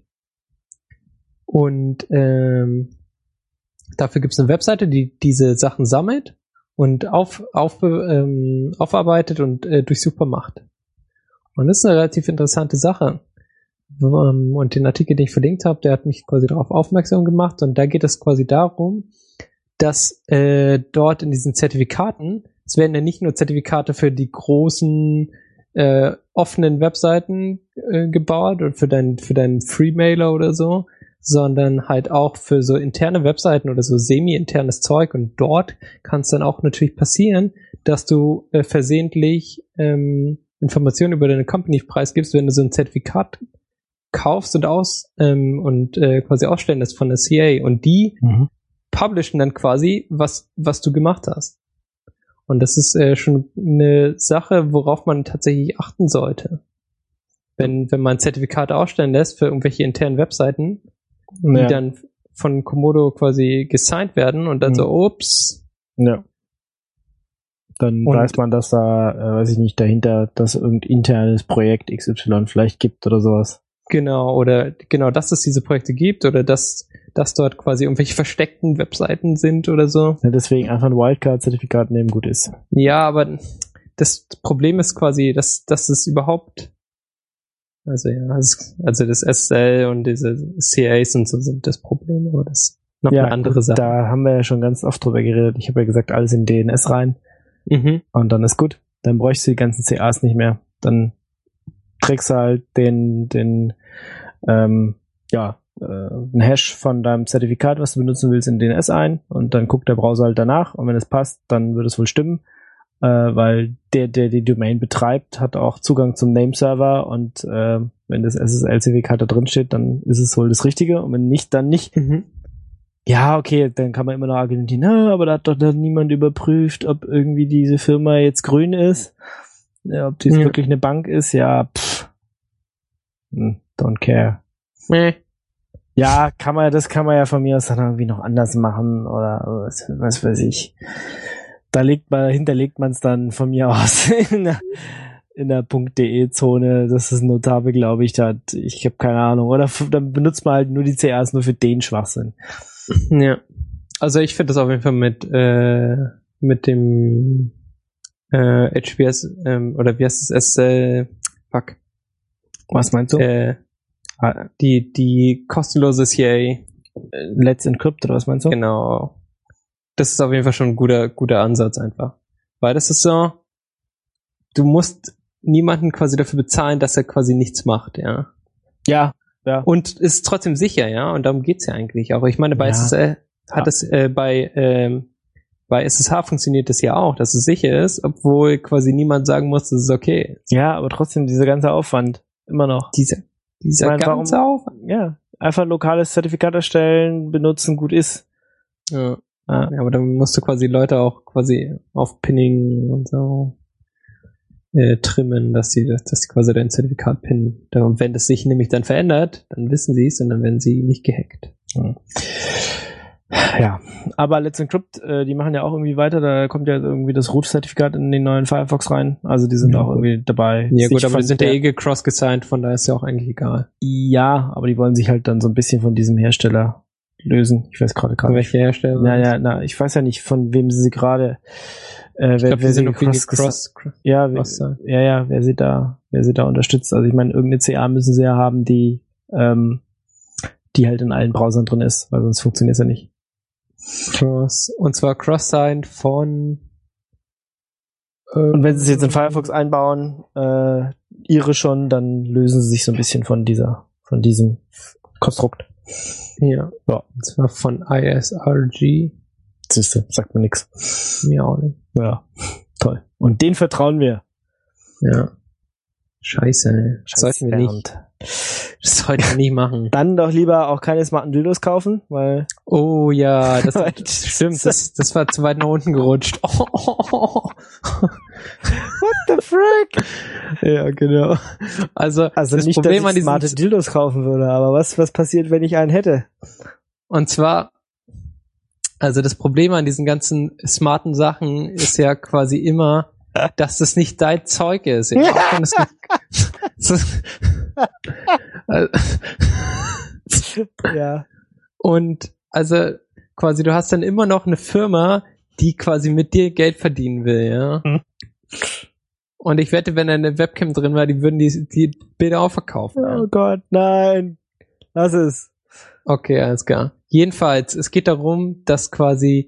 Und dafür gibt es eine Webseite, die diese Sachen sammelt und aufarbeitet und durchsuchbar macht. Und das ist eine relativ interessante Sache. Und den Artikel, den ich verlinkt habe, der hat mich quasi darauf aufmerksam gemacht. Und da geht es quasi darum, dass dort in diesen Zertifikaten, es werden ja nicht nur Zertifikate für die großen offenen Webseiten gebaut oder für deinen Freemailer oder so, sondern halt auch für so interne Webseiten oder so semi-internes Zeug. Und dort kann es dann auch natürlich passieren, dass du versehentlich Informationen über deine Company preisgibst, wenn du so ein Zertifikat kaufst und quasi ausstellen lässt von der CA. Und die publishen dann quasi, was du gemacht hast. Und das ist schon eine Sache, worauf man tatsächlich achten sollte. Wenn man Zertifikate ausstellen lässt für irgendwelche internen Webseiten, die dann von Komodo quasi gesigned werden und dann so, ups. Ja. Dann weiß man, dass da, weiß ich nicht, dahinter, dass irgendein internes Projekt XY vielleicht gibt oder sowas. Genau, dass es diese Projekte gibt oder dass dort quasi irgendwelche versteckten Webseiten sind oder so. Ja, deswegen einfach ein Wildcard-Zertifikat nehmen gut ist. Ja, aber das Problem ist quasi, dass es überhaupt, also das SSL und diese CAs und so sind das Problem, aber das ist noch eine andere Sache. Da haben wir ja schon ganz oft drüber geredet. Ich habe ja gesagt, alles in DNS rein. Und dann ist gut. Dann bräuchst du die ganzen CAs nicht mehr. Dann trägst du halt den einen Hash von deinem Zertifikat, was du benutzen willst, in DNS ein und dann guckt der Browser halt danach und wenn es passt, dann wird es wohl stimmen, weil der die Domain betreibt, hat auch Zugang zum Nameserver und wenn das SSL-Zertifikat da drin steht, dann ist es wohl das Richtige und wenn nicht, dann nicht. Ja, okay, dann kann man immer noch argumentieren, aber da hat doch dann niemand überprüft, ob irgendwie diese Firma jetzt grün ist, ob dies wirklich eine Bank ist, don't care. Ja, das kann man ja von mir aus dann irgendwie noch anders machen oder was weiß ich. Hinterlegt man es dann von mir aus in der .de-Zone, das ist notabel, glaube ich, ich habe keine Ahnung. Oder dann benutzt man halt nur die CAs nur für den Schwachsinn. Ja, also ich finde das auf jeden Fall mit dem HTTPS oder wie heißt es, SSL, Was meinst du? Die kostenlose CA. Let's Encrypt, oder was meinst du? Genau. Das ist auf jeden Fall schon ein guter Ansatz einfach. Weil das ist so, du musst niemanden quasi dafür bezahlen, dass er quasi nichts macht, ja. Ja. Und ist trotzdem sicher, ja. Und darum geht's ja eigentlich auch. Ich meine, bei SSL hat es bei SSH funktioniert das ja auch, dass es sicher ist, obwohl quasi niemand sagen muss, das ist okay. Ja, aber trotzdem dieser ganze Aufwand immer noch. Dieser ganze Aufwand. Ja, einfach ein lokales Zertifikat erstellen, benutzen, gut ist. Ja, aber dann musst du quasi Leute auch quasi auf Pinning und so trimmen, dass sie quasi dein Zertifikat pinnen. Und wenn das sich nämlich dann verändert, dann wissen sie es und dann werden sie nicht gehackt. Ja, aber Let's Encrypt, die machen ja auch irgendwie weiter, da kommt ja irgendwie das Root-Zertifikat in den neuen Firefox rein, also die sind auch irgendwie dabei. Ja gut, aber die sind ja cross-gesigned, von daher ist ja auch eigentlich egal. Ja, aber die wollen sich halt dann so ein bisschen von diesem Hersteller lösen. Ich weiß gerade nicht. Welcher Hersteller? Ich weiß ja nicht, von wem sie gerade ich glaube, die sind noch wer sie da unterstützt. Also ich meine, irgendeine CA müssen sie ja haben, die halt in allen Browsern drin ist, weil sonst funktioniert es ja nicht. Und zwar Cross-Signed von und wenn sie es jetzt in Firefox einbauen, ihre schon, dann lösen sie sich so ein bisschen von diesem Konstrukt. Ja. Und zwar von ISRG. Siehste, sagt mir nix. Mir auch nicht. Ja, toll. Und denen vertrauen wir. Ja. Scheiße. Sollten wir nicht. Das sollten wir nicht machen. Dann doch lieber auch keine smarten Dildos kaufen, weil... Oh ja, das stimmt. Das war zu weit nach unten gerutscht. What the frick? Ja, genau. Also das nicht, Problem dass ich smarte Dildos kaufen würde, aber was passiert, wenn ich einen hätte? Und zwar Also das Problem an diesen ganzen smarten Sachen ist ja quasi immer, dass das nicht dein Zeug ist. Ja? Auch wenn Ja. Und also quasi du hast dann immer noch eine Firma, die quasi mit dir Geld verdienen will, ja. Und ich wette, wenn da eine Webcam drin war, die würden die Bilder auch verkaufen. Oh Gott, nein. Lass es. Okay, alles klar. Jedenfalls, es geht darum, dass quasi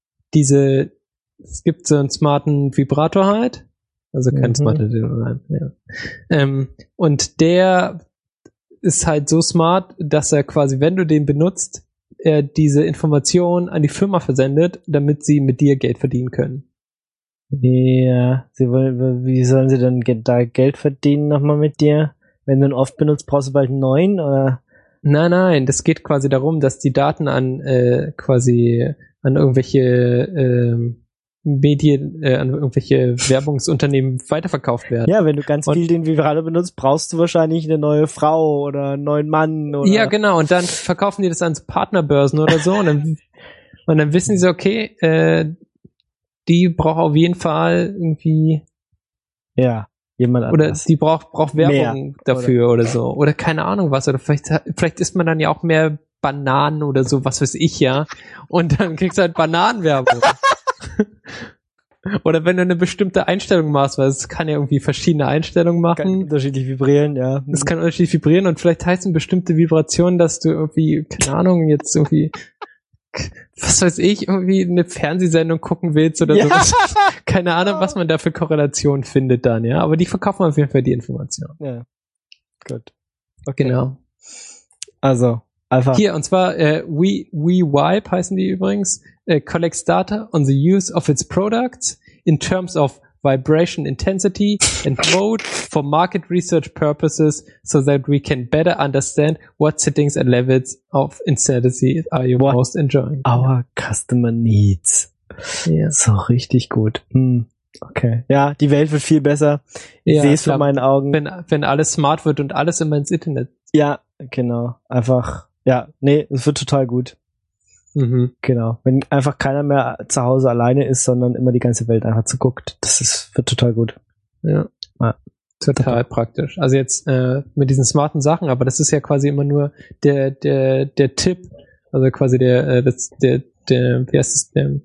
es gibt so einen smarten Vibrator halt, also kein smarter Dildo, ja. Und der ist halt so smart, dass er quasi, wenn du den benutzt, er diese Information an die Firma versendet, damit sie mit dir Geld verdienen können. Ja, wie sollen sie dann da Geld verdienen nochmal mit dir? Wenn du ihn oft benutzt, brauchst du bald einen neuen, oder? Nein, das geht quasi darum, dass die Daten an irgendwelche Medien, an irgendwelche Werbungsunternehmen weiterverkauft werden. Ja, wenn du ganz viel den Vibrator benutzt, brauchst du wahrscheinlich eine neue Frau oder einen neuen Mann, oder? Ja, genau, und dann verkaufen die das an Partnerbörsen oder so und dann wissen die so, okay, die braucht auf jeden Fall irgendwie ja, jemand oder anders. die braucht Werbung mehr, dafür oder so. Oder keine Ahnung was. Oder vielleicht isst man dann ja auch mehr Bananen oder so, was weiß ich, ja. Und dann kriegst du halt Bananenwerbung. Oder wenn du eine bestimmte Einstellung machst, weil es kann ja irgendwie verschiedene Einstellungen machen. Kann unterschiedlich vibrieren, ja. Es kann unterschiedlich vibrieren und vielleicht heißen bestimmte Vibrationen, dass du irgendwie, keine Ahnung, jetzt irgendwie was weiß ich, irgendwie eine Fernsehsendung gucken willst oder sowas. Keine Ahnung, was man da für Korrelationen findet dann, ja. Aber die verkaufen auf jeden Fall die Information. Ja. Gut. Okay. Genau. Also, einfach. Hier, und zwar, WeVibe heißen die übrigens, collects data on the use of its products in terms of vibration intensity and mode for market research purposes so that we can better understand what settings and levels of intensity are you most enjoying. Our customer needs. Ja. So richtig gut. Okay. Ja, die Welt wird viel besser. Ich sehe es vor meinen Augen. Wenn alles smart wird und alles immer ins Internet. Ja, genau. Einfach, ja, nee, es wird total gut. Genau. Wenn einfach keiner mehr zu Hause alleine ist, sondern immer die ganze Welt einfach zuguckt. Wird total gut. Ja. Total praktisch. Also jetzt mit diesen smarten Sachen, aber das ist ja quasi immer nur der Tipp, also quasi der wie heißt es denn?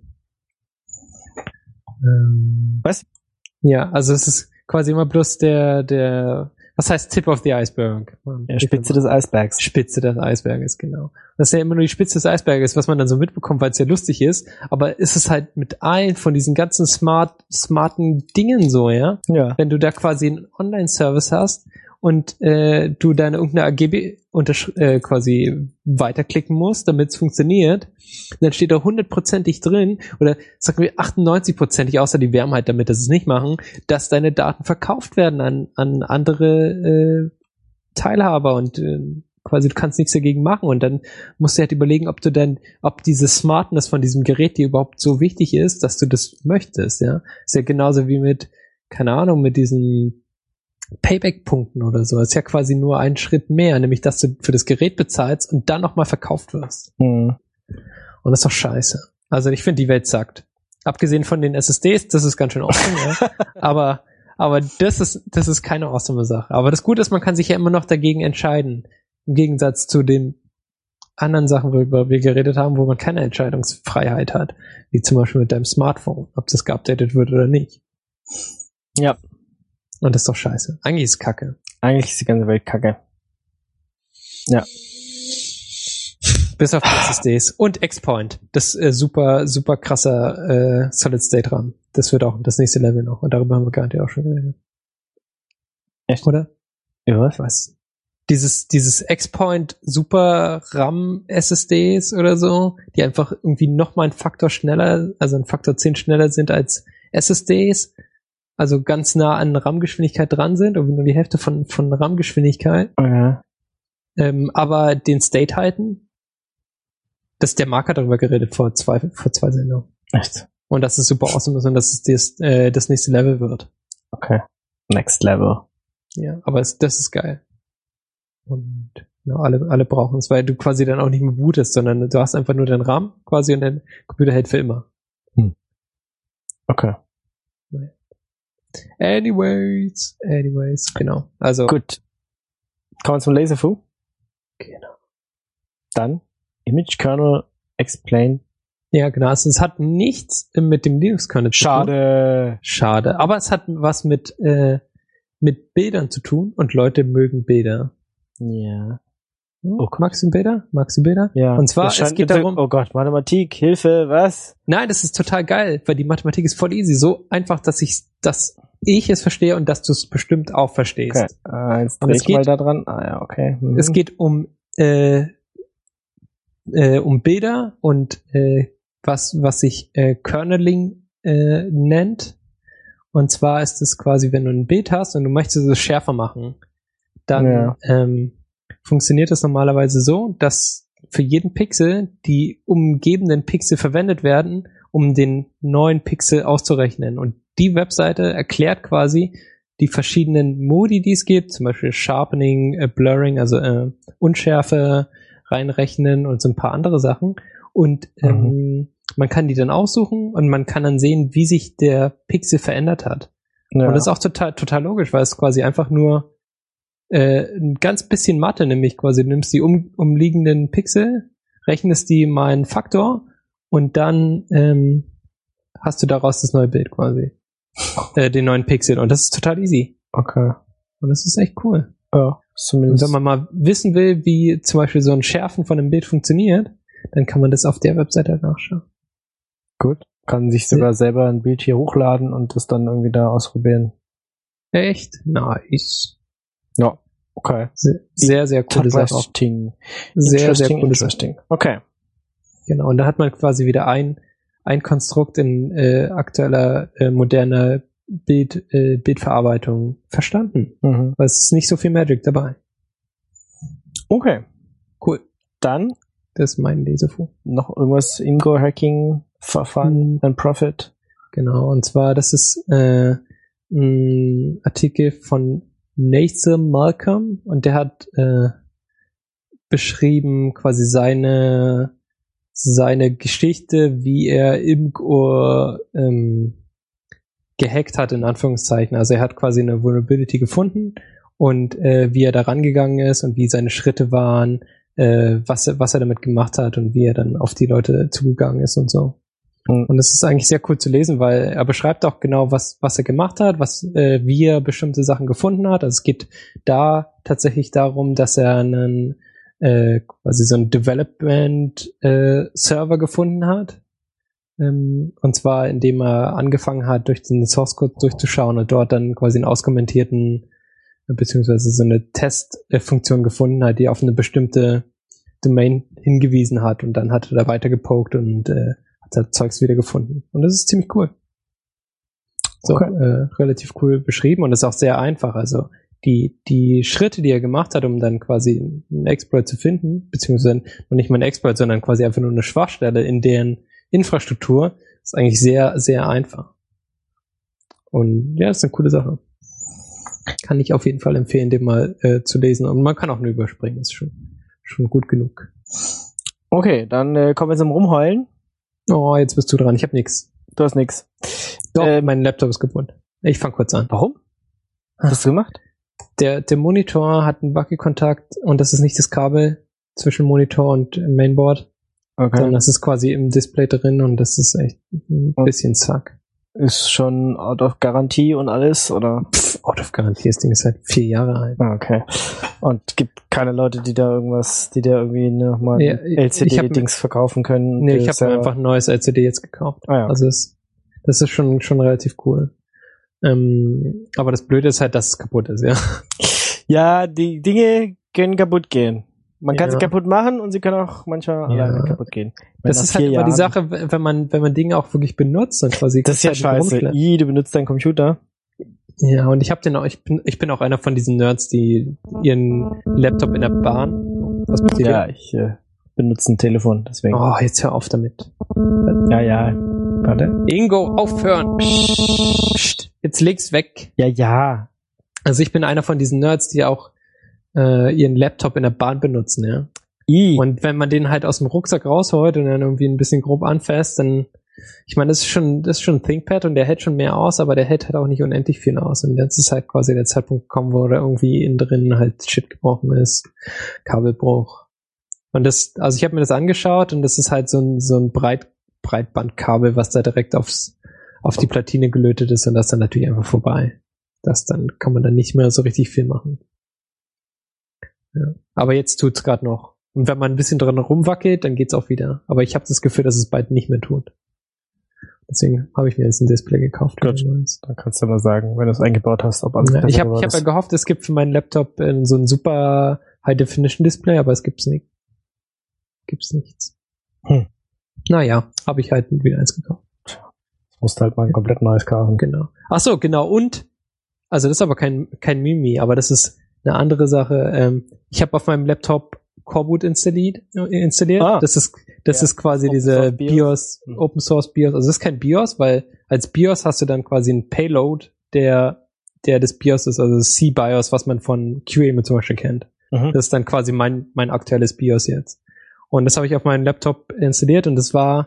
Was? Ja, also es ist quasi immer bloß der was heißt Tip of the Iceberg? Ja, Spitze des Eisbergs. Spitze des Eisberges, genau. Das ist ja immer nur die Spitze des Eisberges, was man dann so mitbekommt, weil es ja lustig ist. Aber ist es halt mit allen von diesen ganzen smarten Dingen so, ja? Ja. Wenn du da quasi einen Online-Service hast und du deine irgendeine AGB quasi weiterklicken musst, damit es funktioniert, dann steht da 100%ig drin, oder sagen wir 98%ig, außer die Wärme halt damit, dass es nicht machen, dass deine Daten verkauft werden an andere Teilhaber und quasi du kannst nichts dagegen machen und dann musst du halt überlegen, ob diese Smartness von diesem Gerät dir überhaupt so wichtig ist, dass du das möchtest, ja. Ist ja genauso wie mit, keine Ahnung, mit diesen Payback-Punkten oder so. Das ist ja quasi nur ein Schritt mehr, nämlich dass du für das Gerät bezahlst und dann nochmal verkauft wirst. Und das ist doch scheiße. Also ich finde, die Welt sagt. Abgesehen von den SSDs, das ist ganz schön awesome, ja. Aber das ist keine awesome Sache. Aber das Gute ist, man kann sich ja immer noch dagegen entscheiden. Im Gegensatz zu den anderen Sachen, worüber wir geredet haben, wo man keine Entscheidungsfreiheit hat. Wie zum Beispiel mit deinem Smartphone, ob das geupdatet wird oder nicht. Ja. Und das ist doch scheiße. Eigentlich ist es Kacke. Eigentlich ist die ganze Welt Kacke. Ja. Bis auf die SSDs. Und X-Point. Das super, super krasser Solid-State-RAM. Das wird auch das nächste Level noch. Und darüber haben wir garantiert auch schon geredet. Echt? Oder? Ja, was? Ich weiß. Dieses X-Point Super RAM SSDs oder so, die einfach irgendwie nochmal einen Faktor schneller, also einen Faktor 10 schneller sind als SSDs, also ganz nah an RAM-Geschwindigkeit dran sind, irgendwie nur die Hälfte von RAM-Geschwindigkeit, aber den State halten. Der Marc hat darüber geredet vor zwei Sendungen. Echt? Und dass es super awesome ist und dass es das nächste Level wird. Okay. Next Level. Ja, aber das ist geil. Und Genau, alle brauchen es, weil du quasi dann auch nicht mehr bootest, sondern du hast einfach nur den RAM quasi und der Computer hält für immer. Okay. Anyways, genau. Also. Gut. Kommen wir zum Laserfu. Genau. Dann Image Kernel Explain. Ja, genau. Also es hat nichts mit dem Linux-Kernel zu tun. Schade. Aber es hat was mit Bildern zu tun und Leute mögen Bilder. Ja. Oh, magst du Bilder? Ja. Und zwar, es geht darum... Oh Gott, Mathematik, Hilfe, was? Nein, das ist total geil, weil die Mathematik ist voll easy. So einfach, dass ich es verstehe und dass du es bestimmt auch verstehst. Okay. Jetzt dreh ich mal da dran. Ja, okay. Es geht um Bilder und was sich Kerneling nennt. Und zwar ist es quasi, wenn du ein Bild hast und du möchtest es schärfer machen, dann funktioniert das normalerweise so, dass für jeden Pixel die umgebenden Pixel verwendet werden, um den neuen Pixel auszurechnen. Und die Webseite erklärt quasi die verschiedenen Modi, die es gibt, zum Beispiel Sharpening, Blurring, also Unschärfe reinrechnen und so ein paar andere Sachen. Und man kann die dann aussuchen und man kann dann sehen, wie sich der Pixel verändert hat. Ja. Und das ist auch total logisch, weil es quasi einfach nur ein ganz bisschen Mathe, nämlich quasi du nimmst die umliegenden Pixel, rechnest die mal einen Faktor und dann hast du daraus das neue Bild quasi. Den neuen Pixel. Und das ist total easy. Okay. Und das ist echt cool. Ja, zumindest. Und wenn man mal wissen will, wie zum Beispiel so ein Schärfen von einem Bild funktioniert, dann kann man das auf der Webseite nachschauen. Gut. Kann sich sogar selber ein Bild hier hochladen und das dann irgendwie da ausprobieren. Echt? Nice. Ja, okay. Sehr, sehr coole Sache. Sehr, sehr coole Sache. Okay. Genau, und da hat man quasi wieder ein Konstrukt in aktueller, moderner Bildverarbeitung verstanden. Weil es ist nicht so viel Magic dabei. Okay. Cool. Dann das ist mein Lesefu. Noch irgendwas Ingo-Hacking, Fun and Profit. Genau, und zwar, das ist ein Artikel von Nathan Malcolm und der hat beschrieben quasi seine Geschichte, wie er Imgur gehackt hat, in Anführungszeichen. Also er hat quasi eine Vulnerability gefunden und wie er da rangegangen ist und wie seine Schritte waren, was er damit gemacht hat und wie er dann auf die Leute zugegangen ist und so. Und es ist eigentlich sehr cool zu lesen, weil er beschreibt auch genau, was er gemacht hat, wie er bestimmte Sachen gefunden hat. Also es geht da tatsächlich darum, dass er einen quasi so einen Development-Server gefunden hat. Und zwar, indem er angefangen hat, durch den Source-Code durchzuschauen und dort dann quasi einen auskommentierten, beziehungsweise so eine Testfunktion gefunden hat, die auf eine bestimmte Domain hingewiesen hat. Und dann hat er da weiter gepokt und hat da Zeugs wieder gefunden. Und das ist ziemlich cool. So, okay. Relativ cool beschrieben und ist auch sehr einfach. Also die Schritte, die er gemacht hat, um dann quasi einen Exploit zu finden, beziehungsweise noch nicht mal einen Exploit, sondern quasi einfach nur eine Schwachstelle in deren Infrastruktur, ist eigentlich sehr, sehr einfach. Und ja, ist eine coole Sache. Kann ich auf jeden Fall empfehlen, den mal zu lesen. Und man kann auch nur überspringen, ist schon gut genug. Okay, dann kommen wir zum Rumheulen. Oh, jetzt bist du dran. Ich habe nix. Du hast nix. Doch, mein Laptop ist kaputt. Ich fange kurz an. Warum? Was hast du gemacht? Der Monitor hat einen Wackelkontakt und das ist nicht das Kabel zwischen Monitor und Mainboard, sondern das ist quasi im Display drin und das ist echt ein bisschen zack. Ist schon out of Garantie und alles, oder? Out of Garantie, das Ding ist halt 4 Jahre alt. Okay. Und gibt keine Leute, die da irgendwie nochmal LCD-Dings verkaufen können? Nee, ich habe einfach ein neues LCD jetzt gekauft. Ah, ja. Also das ist schon relativ cool. Aber das Blöde ist halt, dass es kaputt ist, ja. Ja, die Dinge können kaputt gehen. Man kann sie kaputt machen und sie können auch manchmal alleine kaputt gehen. Das ist halt immer die Sache, wenn man Dinge auch wirklich benutzt und quasi. Das ist ja scheiße. Du benutzt deinen Computer. Ja, und ich bin auch einer von diesen Nerds, die ihren Laptop in der Bahn. Was passiert? Ja, ich benutze ein Telefon, deswegen. Oh, jetzt hör auf damit. Ja. Warte. Ingo, aufhören. Psst. Jetzt leg's weg. Ja. Also ich bin einer von diesen Nerds, die auch ihren Laptop in der Bahn benutzen, ja. Und wenn man den halt aus dem Rucksack rausholt und dann irgendwie ein bisschen grob anfasst, dann, ich meine, das ist schon ein ThinkPad und der hält schon mehr aus, aber der hält halt auch nicht unendlich viel aus. Und jetzt ist halt quasi der Zeitpunkt gekommen, wo da irgendwie innen drin halt Shit gebrochen ist, Kabelbruch. Und das, also ich habe mir das angeschaut und das ist halt so ein Breitbandkabel, was da direkt auf die Platine gelötet ist und das dann natürlich einfach vorbei. Dann kann man dann nicht mehr so richtig viel machen. Ja. Aber jetzt tut's gerade noch. Und wenn man ein bisschen dran rumwackelt, dann geht's auch wieder. Aber ich habe das Gefühl, dass es bald nicht mehr tut. Deswegen habe ich mir jetzt ein Display gekauft. Gut, dann kannst du mal sagen, wenn du es eingebaut hast, ob alles Ich habe ja gehofft, es gibt für meinen Laptop so ein super High-Definition-Display, aber es gibt's nicht. Gibt's nichts. Naja, habe ich halt wieder eins gekauft. Musst halt mal ein komplett neues kaufen. Genau. Ach so, genau. Und, also das ist aber kein Mimi, aber das ist eine andere Sache. Ich habe auf meinem Laptop Coreboot installiert. Das ist quasi diese BIOS, Open Source BIOS. Also das ist kein BIOS, weil als BIOS hast du dann quasi einen Payload, der des BIOS ist, also das C-BIOS, was man von QEMU zum Beispiel kennt. Das ist dann quasi mein aktuelles BIOS jetzt. Und das habe ich auf meinem Laptop installiert und das war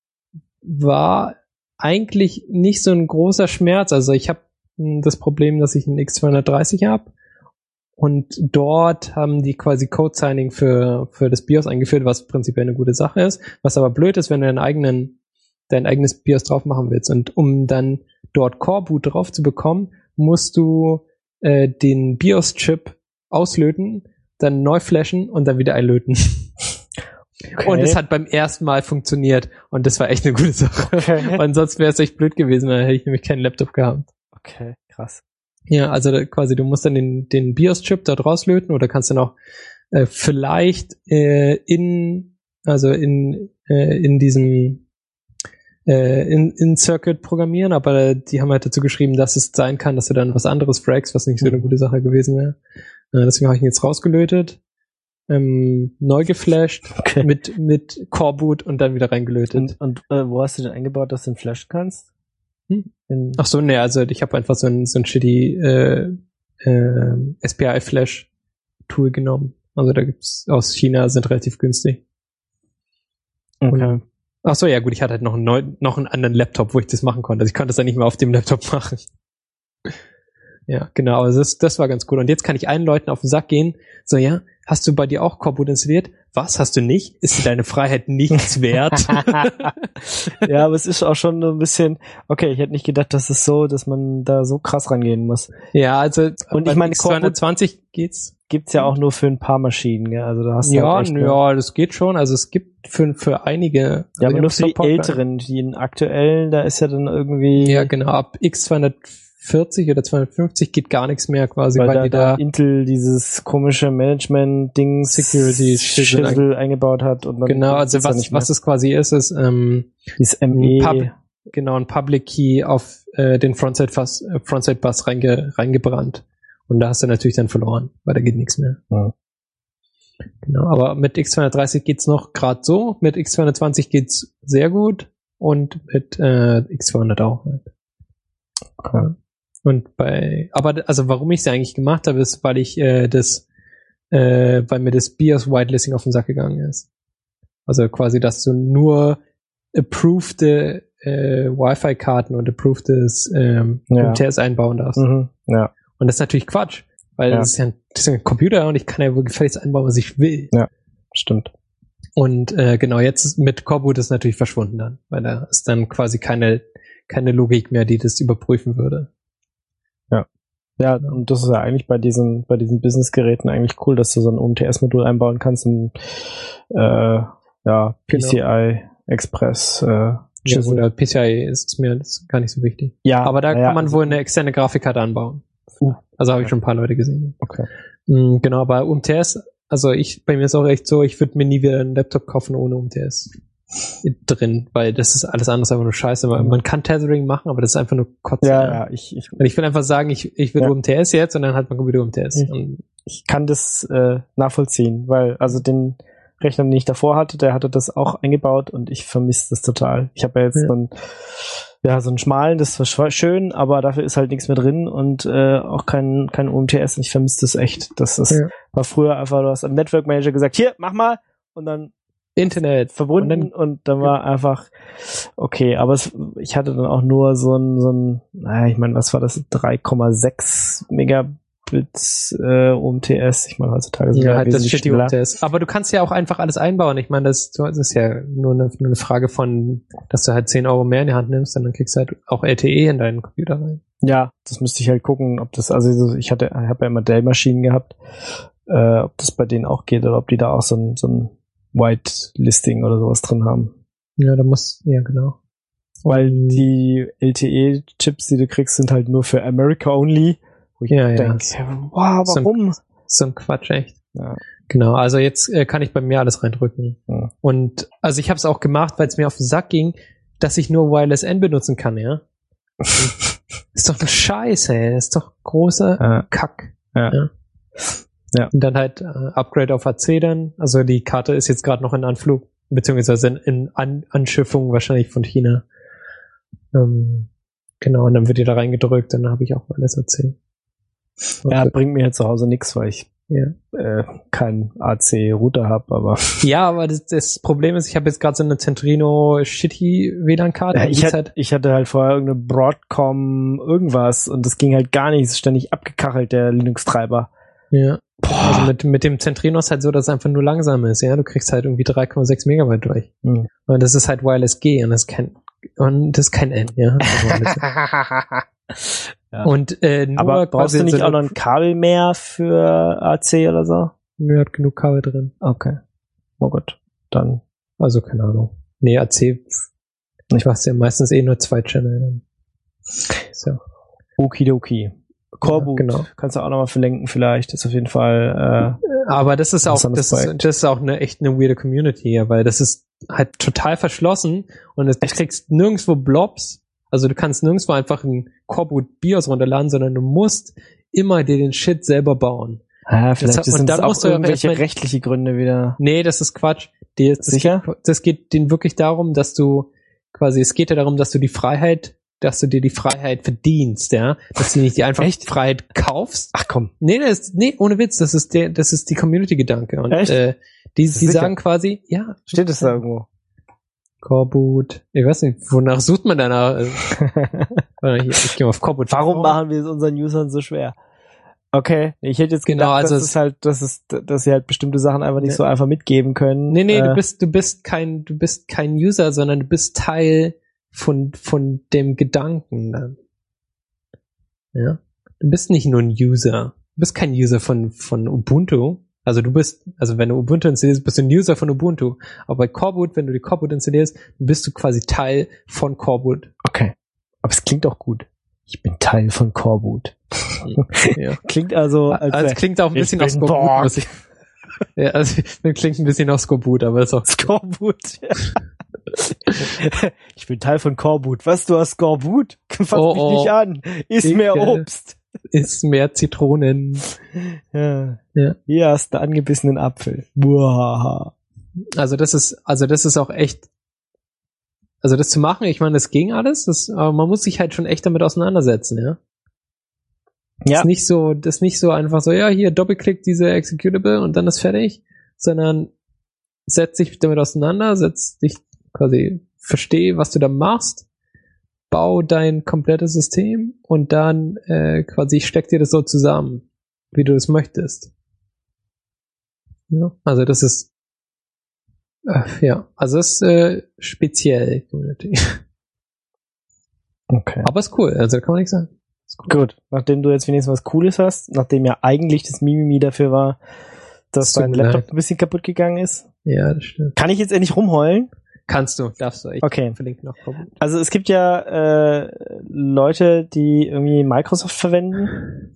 eigentlich nicht so ein großer Schmerz. Also ich habe das Problem, dass ich einen X230 habe. Und dort haben die quasi Code-Signing für das BIOS eingeführt, was prinzipiell eine gute Sache ist. Was aber blöd ist, wenn du dein eigenes BIOS drauf machen willst. Und um dann dort Coreboot drauf zu bekommen, musst du den BIOS-Chip auslöten, dann neu flashen und dann wieder einlöten. Okay. Und es hat beim ersten Mal funktioniert. Und das war echt eine gute Sache. Okay. Und sonst wäre es echt blöd gewesen, dann hätte ich nämlich keinen Laptop gehabt. Okay, krass. Ja, also quasi, du musst dann den BIOS-Chip dort rauslöten oder kannst dann auch vielleicht in diesem Circuit programmieren, aber die haben halt dazu geschrieben, dass es sein kann, dass du dann was anderes fragst, was nicht so eine gute Sache gewesen wäre. Deswegen habe ich ihn jetzt rausgelötet, neu geflasht, okay, mit Coreboot und dann wieder reingelötet. Und wo hast du denn eingebaut, dass du den flashen kannst? Ach so, ne, also ich habe einfach so ein shitty SPI-Flash-Tool genommen. Also da gibt's aus China, sind relativ günstig. Okay. Ach so, ja gut, ich hatte halt noch einen anderen Laptop, wo ich das machen konnte. Also ich konnte das dann nicht mehr auf dem Laptop machen. Ja, genau, also das war ganz cool. Und jetzt kann ich allen Leuten auf den Sack gehen, so, ja, hast du bei dir auch Coreboot installiert? Was, hast du nicht? Ist dir deine Freiheit nichts wert? Ja, aber es ist auch schon so ein bisschen, okay, ich hätte nicht gedacht, dass man da so krass rangehen muss. Ja, also und ich meine, X220 gibt's ja auch nur für ein paar Maschinen, gell? Also da hast du ja, halt echt, ja, das geht schon. Also es gibt für einige. Ja, aber nur für die älteren, die aktuellen, da ist ja dann irgendwie. Ja, genau, ab X240 oder 250 geht gar nichts mehr quasi, weil die da Intel dieses komische Management-Ding Security Schissel eingebaut hat. Und dann genau, also was es quasi ist dieses ME. Ein Public Key auf den Frontside-Bus reingebrannt. Und da hast du natürlich dann verloren, weil da geht nichts mehr. Ja. Genau, aber mit X230 geht's noch gerade so, mit X220 geht's sehr gut und mit X200 auch halt. Okay. Und warum ich es eigentlich gemacht habe, ist, weil ich weil mir das BIOS Whitelisting auf den Sack gegangen ist. Also quasi, dass du nur approved Wi-Fi-Karten und approvedes UMTS einbauen darfst. Ja. Und das ist natürlich Quatsch, weil das ist ja ein Computer und ich kann ja wohl gefälligst einbauen, was ich will. Ja, stimmt. Und genau, jetzt mit Coreboot ist natürlich verschwunden dann, weil da ist dann quasi keine Logik mehr, die das überprüfen würde. Ja, und das ist ja eigentlich bei diesen Business-Geräten eigentlich cool, dass du so ein UMTS-Modul einbauen kannst in PCI Express. Oder PCI ist mir gar nicht so wichtig. Ja, aber da kann man wohl eine externe Grafikkarte anbauen. Also habe ich schon ein paar Leute gesehen. Okay. Genau, aber UMTS, also bei mir ist auch echt so, ich würde mir nie wieder einen Laptop kaufen ohne UMTS drin, weil das ist alles andere einfach nur scheiße. Man kann Tethering machen, aber das ist einfach nur Kotze. Ja, ich will einfach sagen, ich will UMTS jetzt und dann hat man wieder UMTS. Ich kann das nachvollziehen, weil also den Rechner, den ich davor hatte, der hatte das auch eingebaut und ich vermisse das total. Ich habe ja jetzt so einen schmalen, das war schön, aber dafür ist halt nichts mehr drin und auch kein UMTS und ich vermisse das echt. Das war früher einfach, du hast am Network Manager gesagt, hier, mach mal und dann Internet verbunden und dann war einfach okay, aber ich hatte dann auch nur so ein ich meine, was war das? 3,6 Megabit UMTS. Ich meine, heutzutage sind halt das shitty UMTS. Aber du kannst ja auch einfach alles einbauen. Ich meine, das ist ja nur eine Frage von, dass du halt 10 Euro mehr in die Hand nimmst und dann kriegst du halt auch LTE in deinen Computer rein. Ja, das müsste ich halt gucken, ob das, also ich habe ja immer Dell-Maschinen gehabt, ob das bei denen auch geht oder ob die da auch so ein Whitelisting oder sowas drin haben. Ja, genau. Weil die LTE-Chips, die du kriegst, sind halt nur für America only. Wo ich denke, wow, warum? So ein Quatsch, echt. Ja. Genau, also jetzt kann ich bei mir alles reindrücken. Ja. Und also ich habe es auch gemacht, weil es mir auf den Sack ging, dass ich nur Wireless N benutzen kann, ja. Ist doch ein Scheiß, ey. Das ist doch großer Kack. Ja. Und dann halt Upgrade auf AC dann. Also die Karte ist jetzt gerade noch in Anflug, beziehungsweise in Anschiffung wahrscheinlich von China. Genau, und dann wird die da reingedrückt, dann habe ich auch Wireless AC. Ja, bringt mir jetzt zu Hause nichts, weil ich keinen AC-Router habe, aber... Ja, aber das Problem ist, ich habe jetzt gerade so eine Centrino Shitty WLAN-Karte. Ja, ich hatte halt vorher irgendeine Broadcom irgendwas und das ging halt gar nicht, es ist ständig abgekachelt, der Linux-Treiber. Ja. Also mit dem Centrino ist halt so, dass es einfach nur langsam ist, ja. Du kriegst halt irgendwie 3,6 Megabyte durch. Mhm. Und das ist halt Wireless G und das ist kein N, ja. Ja. Und aber brauchst du nicht auch noch ein Kabel mehr für AC oder so? Nö, hat genug Kabel drin. Okay. Oh Gott. Dann. Also keine Ahnung. Nee, AC, ich mach's ja meistens nur 2 Channel. So. Okidoki. Coreboot, ja, genau. Kannst du auch nochmal verlinken vielleicht, ist auf jeden Fall aber das ist auch eine weirde Community, ja, weil das ist halt total verschlossen und du kriegst nirgendwo Blobs, also du kannst nirgendwo einfach ein Coreboot BIOS runterladen, sondern du musst immer dir den Shit selber bauen. Ah, vielleicht sind das auch irgendwelche rechtliche Gründe wieder. Nee, das ist Quatsch. Sicher? Das geht denen wirklich darum, dass es geht ja darum, dass du dir die Freiheit verdienst, ja, dass du nicht die einfach Freiheit kaufst. Ach komm. Nee, ohne Witz, das ist die Community-Gedanke. Und die sagen quasi, ja. Steht es da irgendwo? Coreboot. Ich weiß nicht, wonach sucht man danach? Ich gehe mal auf Coreboot. Warum machen wir es unseren Usern so schwer? Okay, ich hätte jetzt gedacht, dass sie halt bestimmte Sachen einfach nicht so einfach mitgeben können. Nee, du bist kein User, sondern du bist Teil von dem Gedanken dann. Ja. Du bist nicht nur ein User. Du bist kein User von Ubuntu. Also wenn du Ubuntu installierst, bist du ein User von Ubuntu. Aber bei Coreboot, wenn du die Coreboot installierst, bist du quasi Teil von Coreboot. Okay. Aber es klingt auch gut. Ich bin Teil von Coreboot. Ja. Klingt also es klingt auch ein bisschen nach Scoreboot. Ja, also klingt ein bisschen nach Scoreboot, aber ist auch Scoreboot. Ja. Ich bin Teil von Coreboot. Was, du hast Scoreboot? Fass mich nicht an. Iss mehr Obst. Iss mehr Zitronen. Ja. Hier hast du angebissenen Apfel. Buah. Also das ist auch echt, also das zu machen, ich meine, das ging alles, aber man muss sich halt schon echt damit auseinandersetzen, ja. Ja. Das ist nicht so einfach so, ja, hier Doppelklick diese Executable und dann ist fertig, sondern setz dich damit auseinander, versteh, was du da machst, bau dein komplettes System und dann quasi steck dir das so zusammen, wie du es möchtest. Ja, also das ist also das ist speziell Community. Okay. Aber ist cool, also kann man nichts sagen. Cool. Gut, nachdem du jetzt wenigstens was Cooles hast, nachdem ja eigentlich das Mimimi dafür war, dass dein Laptop ein bisschen kaputt gegangen ist. Ja, das stimmt. Kann ich jetzt endlich rumheulen? Darfst du. Ich verlinke noch. Also es gibt ja Leute, die irgendwie Microsoft verwenden,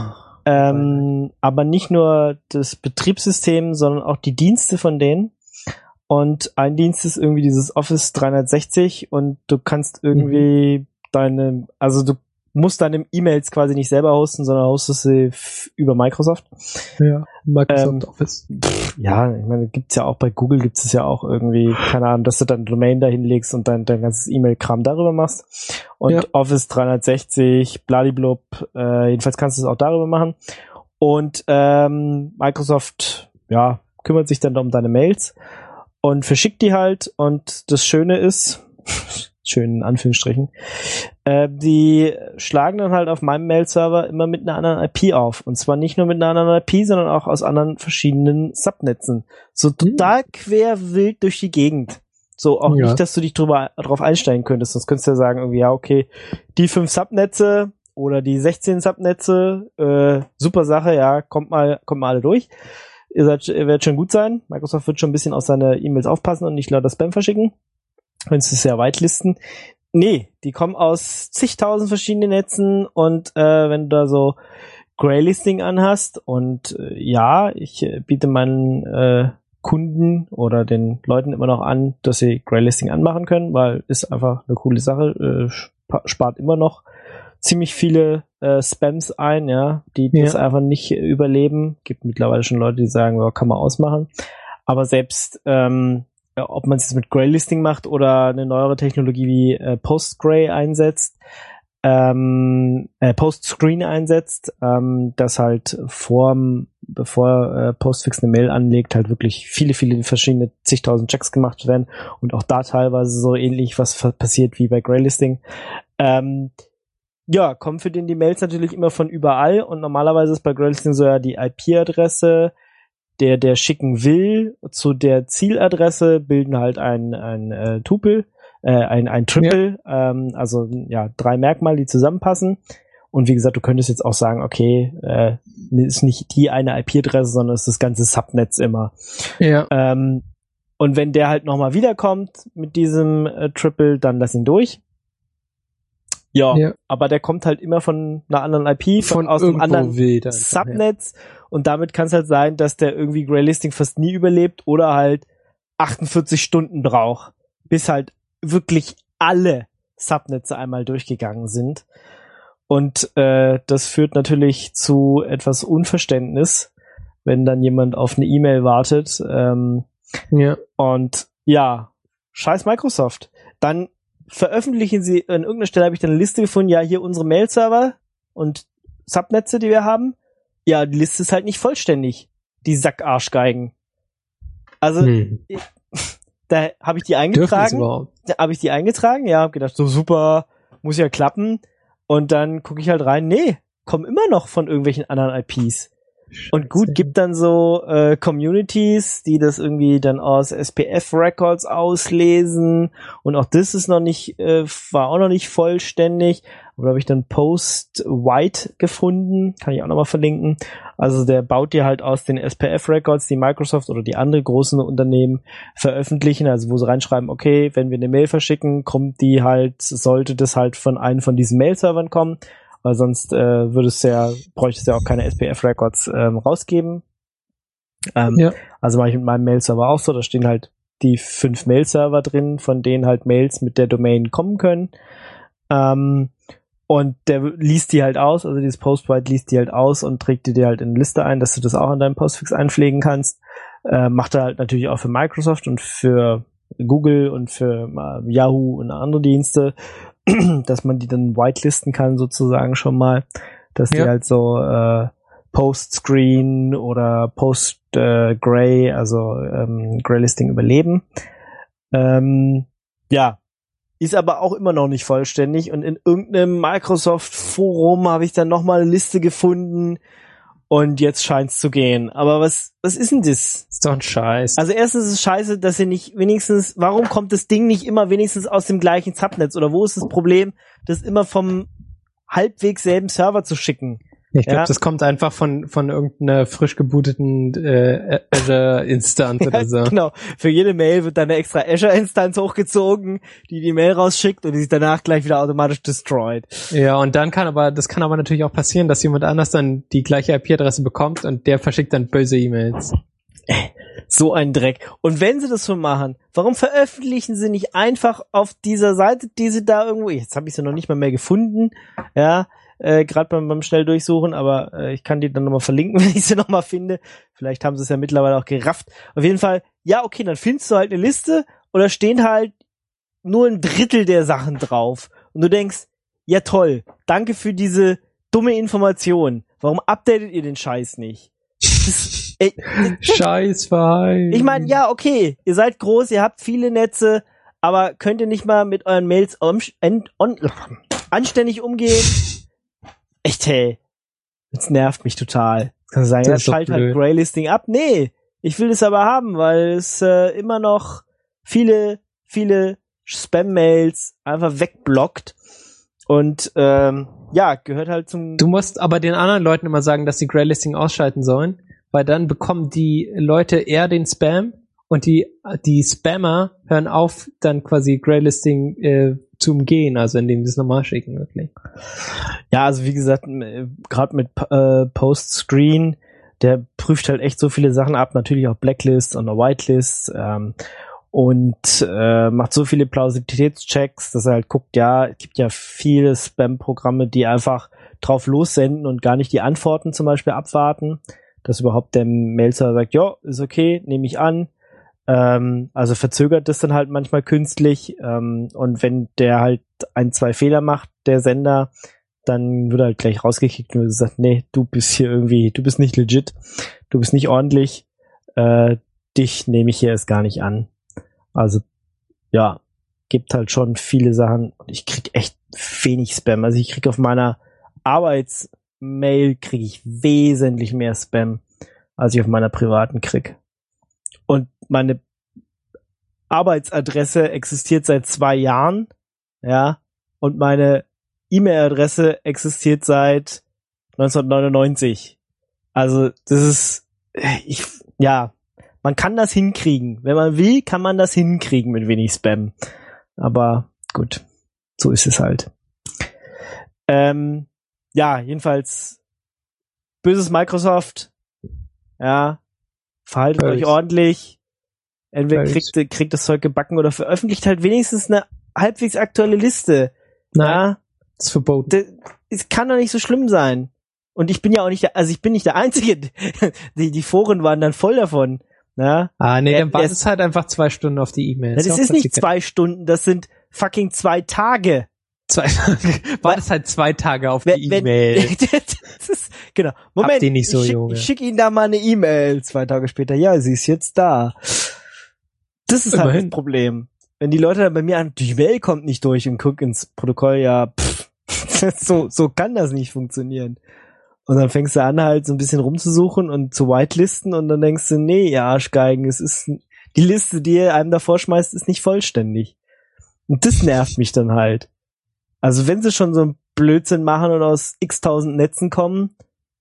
aber nicht nur das Betriebssystem, sondern auch die Dienste von denen. Und ein Dienst ist irgendwie dieses Office 360 und du kannst irgendwie musst deine E-Mails quasi nicht selber hosten, sondern hostest sie über Microsoft. Ja, Microsoft Office. Ja, ich meine, gibt's ja auch bei Google, gibt's es ja auch irgendwie, keine Ahnung, dass du dann Domain dahin legst und dein ganzes E-Mail-Kram darüber machst. Und Office 360, bladiblub, jedenfalls kannst du es auch darüber machen. Und Microsoft, ja, kümmert sich dann um deine Mails und verschickt die halt. Und das Schöne ist, schön in Anführungsstrichen, die schlagen dann halt auf meinem Mail-Server immer mit einer anderen IP auf. Und zwar nicht nur mit einer anderen IP, sondern auch aus anderen verschiedenen Subnetzen. So total querwild durch die Gegend. So auch nicht, dass du dich drauf einstellen könntest. Sonst könntest du ja sagen, irgendwie, ja, okay, die 5 Subnetze oder die 16 Subnetze, super Sache, ja, kommt mal alle durch. Ihr werdet schon gut sein. Microsoft wird schon ein bisschen auf seine E-Mails aufpassen und nicht lauter Spam verschicken. Könntest du es ja whitelisten. Nee, die kommen aus zigtausend verschiedenen Netzen und wenn du da so Graylisting anhast und ich biete meinen Kunden oder den Leuten immer noch an, dass sie Graylisting anmachen können, weil ist einfach eine coole Sache, spart immer noch ziemlich viele Spams ein, die das einfach nicht überleben. Gibt mittlerweile schon Leute, die sagen, kann man ausmachen. Aber selbst ob man es jetzt mit Graylisting macht oder eine neuere Technologie wie Postgray einsetzt, Postscreen einsetzt, das halt bevor Postfix eine Mail anlegt, halt wirklich viele verschiedene zigtausend Checks gemacht werden und auch da teilweise so ähnlich was passiert wie bei Graylisting. Kommen für den die Mails natürlich immer von überall und normalerweise ist bei Graylisting so ja die IP-Adresse, der schicken will, zu der Zieladresse bilden halt ein Tupel, ein Triple, also 3 Merkmale, die zusammenpassen. Und wie gesagt, du könntest jetzt auch sagen, okay, ist nicht die eine IP-Adresse, sondern ist das ganze Subnetz immer. Ja. Und wenn der halt nochmal wiederkommt mit diesem Triple, dann lass ihn durch. Ja, aber der kommt halt immer von einer anderen IP, aus einem anderen Subnetz. Und damit kann es halt sein, dass der irgendwie Graylisting fast nie überlebt oder halt 48 Stunden braucht, bis halt wirklich alle Subnetze einmal durchgegangen sind. Und das führt natürlich zu etwas Unverständnis, wenn dann jemand auf eine E-Mail wartet. Und scheiß Microsoft. Dann veröffentlichen sie, an irgendeiner Stelle habe ich dann eine Liste gefunden, hier unsere Mail-Server und Subnetze, die wir haben. Ja, die Liste ist halt nicht vollständig. Die Sackarschgeigen. Also, da habe ich die eingetragen. Hab gedacht, so super, muss ja klappen. Und dann gucke ich halt rein, kommen immer noch von irgendwelchen anderen IPs. Scheiße. Und gut, gibt dann so Communities, die das irgendwie dann aus SPF-Records auslesen. Und auch das ist war auch noch nicht vollständig. Aber da habe ich dann Post-White gefunden, kann ich auch nochmal verlinken. Also der baut dir halt aus den SPF-Records, die Microsoft oder die andere großen Unternehmen veröffentlichen, also wo sie reinschreiben, okay, wenn wir eine Mail verschicken, sollte das halt von einem von diesen Mail-Servern kommen, weil sonst bräuchte es ja auch keine SPF-Records rausgeben. Also mache ich mit meinem Mail-Server auch so, da stehen halt die 5 Mail-Server drin, von denen halt Mails mit der Domain kommen können. Und der liest die halt aus, also dieses Postwrite liest die halt aus und trägt dir halt in eine Liste ein, dass du das auch an deinem Postfix einpflegen kannst. Macht er halt natürlich auch für Microsoft und für Google und für Yahoo und andere Dienste, dass man die dann whitelisten kann sozusagen schon mal, dass die halt so Post-Screen oder Post-Gray, also Graylisting überleben. Ist aber auch immer noch nicht vollständig und in irgendeinem Microsoft-Forum habe ich dann nochmal eine Liste gefunden und jetzt scheint's zu gehen. Aber was ist denn das? Ist doch ein Scheiß. Also erstens ist es scheiße, dass sie nicht wenigstens, warum kommt das Ding nicht immer wenigstens aus dem gleichen Subnetz oder wo ist das Problem, das immer vom halbwegs selben Server zu schicken? Ich glaube, das kommt einfach von irgendeiner frisch gebooteten Azure-Instanz oder so. Genau. Für jede Mail wird dann eine extra Azure-Instanz hochgezogen, die Mail rausschickt und die sich danach gleich wieder automatisch destroyed. Ja, und das kann aber natürlich auch passieren, dass jemand anders dann die gleiche IP-Adresse bekommt und der verschickt dann böse E-Mails. So ein Dreck. Und wenn sie das so machen, warum veröffentlichen sie nicht einfach auf dieser Seite, die sie da irgendwo, jetzt habe ich sie noch nicht mal mehr gefunden, ja, gerade beim schnell durchsuchen, aber ich kann die dann nochmal verlinken, wenn ich sie nochmal finde. Vielleicht haben sie es ja mittlerweile auch gerafft. Auf jeden Fall, ja, okay, dann findest du halt eine Liste und da stehen halt nur ein Drittel der Sachen drauf. Und du denkst, ja toll, danke für diese dumme Information. Warum updatet ihr den Scheiß nicht? Scheißverein. Ich meine, ja, okay, ihr seid groß, ihr habt viele Netze, aber könnt ihr nicht mal mit euren Mails anständig umgehen? Echt, hey. Das nervt mich total. Kann ich sagen, ja, schalt halt Graylisting ab. Nee, ich will es aber haben, weil es immer noch viele Spam-Mails einfach wegblockt. Und ja, gehört halt zum... Du musst aber den anderen Leuten immer sagen, dass sie Graylisting ausschalten sollen, weil dann bekommen die Leute eher den Spam und die Spammer hören auf, dann quasi Graylisting zu umgehen, also indem sie es normal schicken, wirklich. Ja, also wie gesagt, gerade mit Postscreen, der prüft halt echt so viele Sachen ab, natürlich auch Blacklists und Whitelists, und macht so viele Plausibilitätschecks, dass er halt guckt, ja, es gibt ja viele Spam-Programme, die einfach drauf lossenden und gar nicht die Antworten zum Beispiel abwarten, dass überhaupt der Mail-Server sagt, ja, ist okay, nehme ich an. Also verzögert das dann halt manchmal künstlich, und wenn der halt 1-2 Fehler macht, der Sender, dann wird er halt gleich rausgekickt und wird gesagt, nee, du bist nicht legit, du bist nicht ordentlich, dich nehme ich hier erst gar nicht an. Also, ja, gibt halt schon viele Sachen und ich krieg echt wenig Spam. Also ich krieg auf meiner Arbeitsmail kriege ich wesentlich mehr Spam, als ich auf meiner privaten krieg. Und meine Arbeitsadresse existiert seit 2 Jahren, ja, und meine E-Mail-Adresse existiert seit 1999. Also, das ist, man kann das hinkriegen. Wenn man will, kann man das hinkriegen mit wenig Spam. Aber gut, so ist es halt. Ja, jedenfalls böses Microsoft. Ja, verhaltet euch ordentlich. Entweder kriegt das Zeug gebacken oder veröffentlicht halt wenigstens eine halbwegs aktuelle Liste. Nein, ja, das ist verboten. Es kann doch nicht so schlimm sein. Und ich bin ja auch nicht ich bin nicht der Einzige. Die Foren waren dann voll davon. Ja? Dann wartest halt einfach 2 Stunden auf die E-Mails. Das ist nicht 2 Stunden, das sind fucking 2 Tage. 2 Tage. Wartest halt 2 Tage auf die E-Mail. Genau. Moment, Habt ihr nicht so, ich schick Ihnen da mal eine E-Mail. 2 Tage später, ja, sie ist jetzt da. Das ist halt das Problem. Wenn die Leute dann bei mir an, die Mail kommt nicht durch und guck ins Protokoll, ja, so kann das nicht funktionieren. Und dann fängst du an, halt so ein bisschen rumzusuchen und zu whitelisten und dann denkst du, nee, ihr Arschgeigen, die Liste, die ihr einem davor schmeißt, ist nicht vollständig. Und das nervt mich dann halt. Also wenn sie schon so einen Blödsinn machen und aus x-tausend Netzen kommen,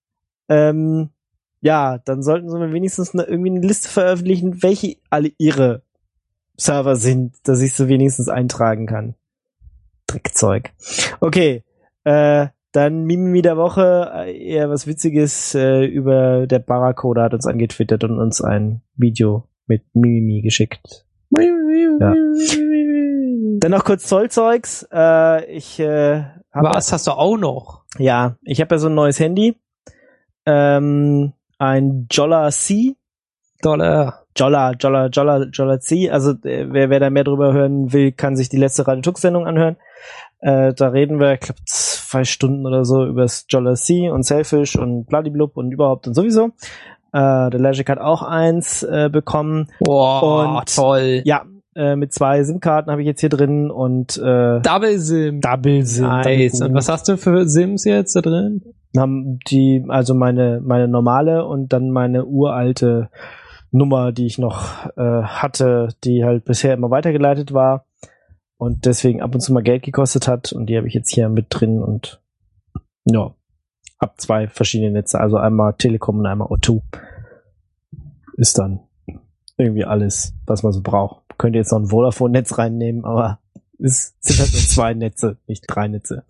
ja, dann sollten sie mir wenigstens irgendwie eine Liste veröffentlichen, welche alle ihre Server sind, dass ich sie wenigstens eintragen kann. Dreckzeug. Okay, dann Mimimi der Woche, eher was Witziges über der Barracoda hat uns angetwittert und uns ein Video mit Mimimi geschickt. Ja. Dann noch kurz Zollzeugs. Was hast du auch noch? Ja, ich habe ja so ein neues Handy. Ein Jolla C. Jolla C. Also wer da mehr drüber hören will, kann sich die letzte Radio Tux Sendung anhören. Da reden wir, ich glaube, 2 Stunden oder so über das Jolla C und Selfish und bladiblub und überhaupt und sowieso. Der Logic hat auch eins bekommen. Boah, und, toll. Ja, mit 2 SIM-Karten habe ich jetzt hier drin und Double SIM. Nice. Und was hast du für SIMs jetzt da drin? Also meine normale und dann meine uralte Nummer, die ich noch hatte, die halt bisher immer weitergeleitet war und deswegen ab und zu mal Geld gekostet hat und die habe ich jetzt hier mit drin und ja, hab 2 verschiedene Netze, also einmal Telekom und einmal O2. Ist dann irgendwie alles, was man so braucht. Könnt ihr jetzt noch ein Vodafone-Netz reinnehmen, aber es sind halt nur 2 Netze, nicht 3 Netze.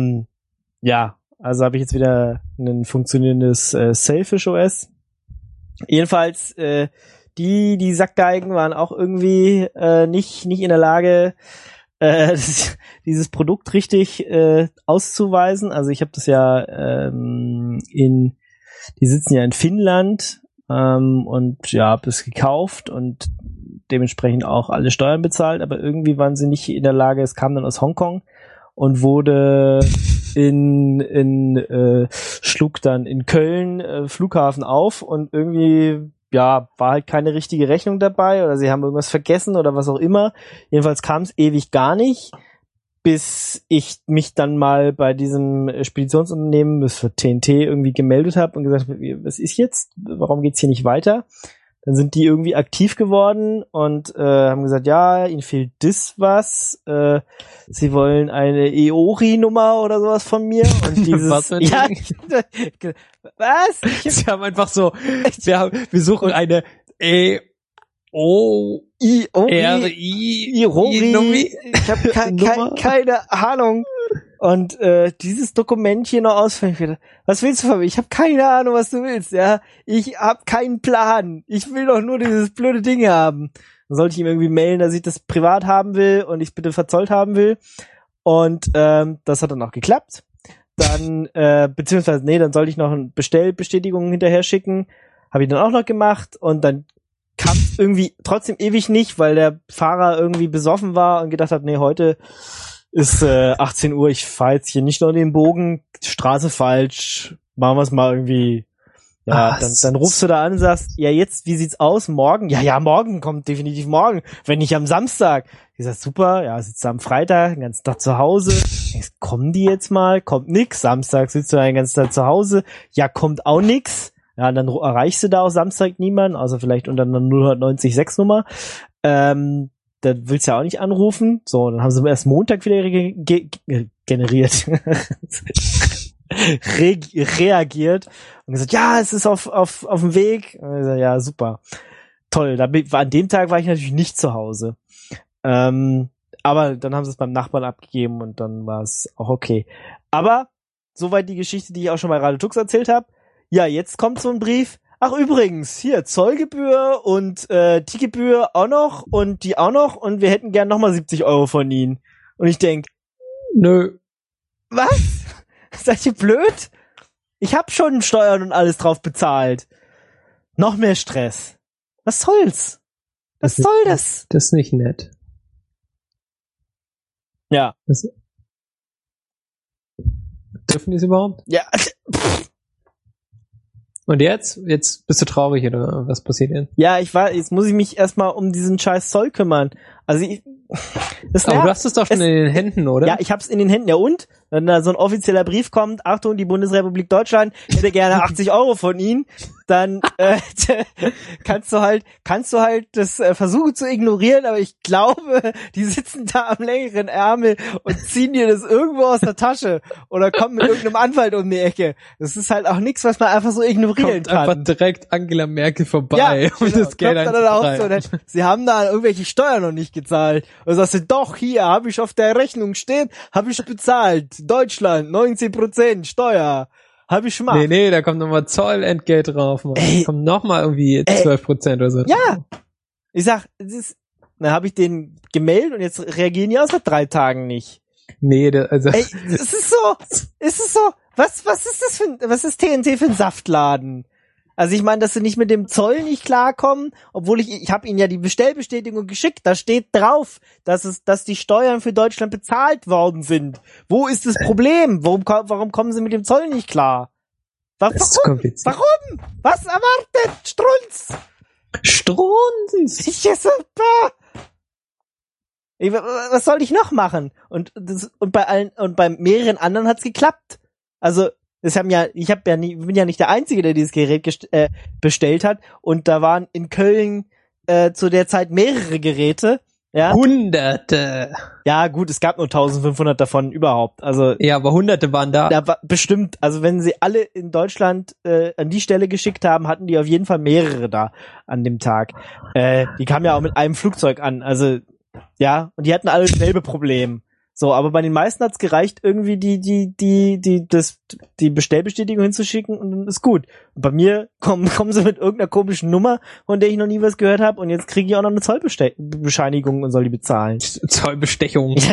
Ja, also habe ich jetzt wieder ein funktionierendes Selfish OS. Jedenfalls, die Sackgeigen waren auch irgendwie nicht in der Lage, dieses Produkt richtig auszuweisen. Also ich habe das ja die sitzen ja in Finnland und ja, habe es gekauft und dementsprechend auch alle Steuern bezahlt, aber irgendwie waren sie nicht in der Lage, es kam dann aus Hongkong und wurde schlug dann in Köln Flughafen auf und irgendwie ja, war halt keine richtige Rechnung dabei oder sie haben irgendwas vergessen oder was auch immer. Jedenfalls kam es ewig gar nicht, bis ich mich dann mal bei diesem Speditionsunternehmen, das für TNT, irgendwie gemeldet habe und gesagt habe, was ist jetzt? Warum geht's hier nicht weiter? Dann sind die irgendwie aktiv geworden und haben gesagt, ja, ihnen fehlt das was. Sie wollen eine EORI-Nummer oder sowas von mir. Und dieses, was für ein ja, was? Sie haben einfach so, wir suchen eine EORI. Ich habe keine Ahnung. Und dieses Dokument hier noch ausfüllen. Was willst du von mir? Ich habe keine Ahnung, was du willst. Ja, ich habe keinen Plan. Ich will doch nur dieses blöde Ding haben. Dann sollte ich ihm irgendwie mailen, dass ich das privat haben will und ich bitte verzollt haben will. Und das hat dann auch geklappt. Dann beziehungsweise dann sollte ich noch eine Bestellbestätigung hinterher schicken. Habe ich dann auch noch gemacht und dann kam es irgendwie trotzdem ewig nicht, weil der Fahrer irgendwie besoffen war und gedacht hat, nee, heute ist 18 Uhr, ich fahre jetzt hier nicht noch den Bogen, Straße falsch, machen wir es mal irgendwie. Ja, dann rufst du da an und sagst, ja jetzt, wie sieht's aus? Morgen? Ja, morgen, kommt definitiv morgen, wenn nicht am Samstag. Ich sag, super, ja, sitzt du am Freitag, den ganzen Tag zu Hause. Denkst, kommen die jetzt mal? Kommt nix. Samstag sitzt du den ganzen Tag zu Hause. Ja, kommt auch nix. Ja, dann erreichst du da auch Samstag niemanden, außer vielleicht unter einer 090-6-Nummer. Da willst du ja auch nicht anrufen. So, dann haben sie erst Montag wieder generiert. reagiert und gesagt, ja, es ist auf dem Weg. Und ich gesagt, ja, super. Toll. An dem Tag war ich natürlich nicht zu Hause. Aber dann haben sie es beim Nachbarn abgegeben und dann war es auch okay. Aber soweit die Geschichte, die ich auch schon bei Radio Tux erzählt habe. Ja, jetzt kommt so ein Brief. Ach übrigens, hier Zollgebühr und die Gebühr auch noch und die auch noch und wir hätten gern nochmal 70 Euro von Ihnen. Und ich denk, nö. Was? Seid ihr blöd? Ich hab schon Steuern und alles drauf bezahlt. Noch mehr Stress. Was soll's? Was soll das? Das ist nicht nett. Ja. Dürfen die es überhaupt? Ja. Und jetzt? Jetzt bist du traurig oder was passiert denn? Ja, jetzt muss ich mich erstmal um diesen scheiß Zoll kümmern. Also aber du hast es doch schon in den Händen, oder? Ja, ich hab's in den Händen. Ja und? Wenn da so ein offizieller Brief kommt, Achtung, die Bundesrepublik Deutschland hätte gerne 80 Euro von Ihnen, dann kannst du halt das versuchen zu ignorieren, aber ich glaube, die sitzen da am längeren Ärmel und ziehen dir das irgendwo aus der Tasche oder kommen mit irgendeinem Anwalt um die Ecke. Das ist halt auch nichts, was man einfach so ignorieren kann. Einfach direkt Angela Merkel vorbei, ja, um das Geld einzutreiben. So, sie haben da irgendwelche Steuern noch nicht gezahlt. Und sagst du, doch, hier, habe ich auf der Rechnung stehen, habe ich bezahlt. Deutschland, 19% Steuer. Habe ich gemacht. Nee, da kommt nochmal Zollentgelt drauf. Kommt nochmal irgendwie 12% oder so. Ja. Ich sag, dann habe ich den gemeldet und jetzt reagieren die auch seit 3 Tagen nicht. Nee, es ist so. Was ist TNT für ein Saftladen? Also ich meine, dass sie nicht mit dem Zoll nicht klarkommen, obwohl ich habe ihnen ja die Bestellbestätigung geschickt. Da steht drauf, dass die Steuern für Deutschland bezahlt worden sind. Wo ist das Problem? Warum kommen sie mit dem Zoll nicht klar? Warum? Was erwartet? Strunz! Was soll ich noch machen? Und bei mehreren anderen hat's geklappt. Also ich bin ja nicht der Einzige, der dieses Gerät bestellt hat. Und da waren in Köln zu der Zeit mehrere Geräte. Ja? Hunderte. Ja, gut, es gab nur 1500 davon überhaupt. Also ja, aber Hunderte waren da. Da war bestimmt, also wenn sie alle in Deutschland an die Stelle geschickt haben, hatten die auf jeden Fall mehrere da an dem Tag. Die kamen ja auch mit einem Flugzeug an. Also ja, und die hatten alle dasselbe Problem. So, aber bei den meisten hat's gereicht, irgendwie die Bestellbestätigung hinzuschicken und dann ist gut. Und bei mir kommen sie mit irgendeiner komischen Nummer, von der ich noch nie was gehört habe und jetzt kriege ich auch noch eine Zollbescheinigung und soll die bezahlen. Zollbestechung. Ja,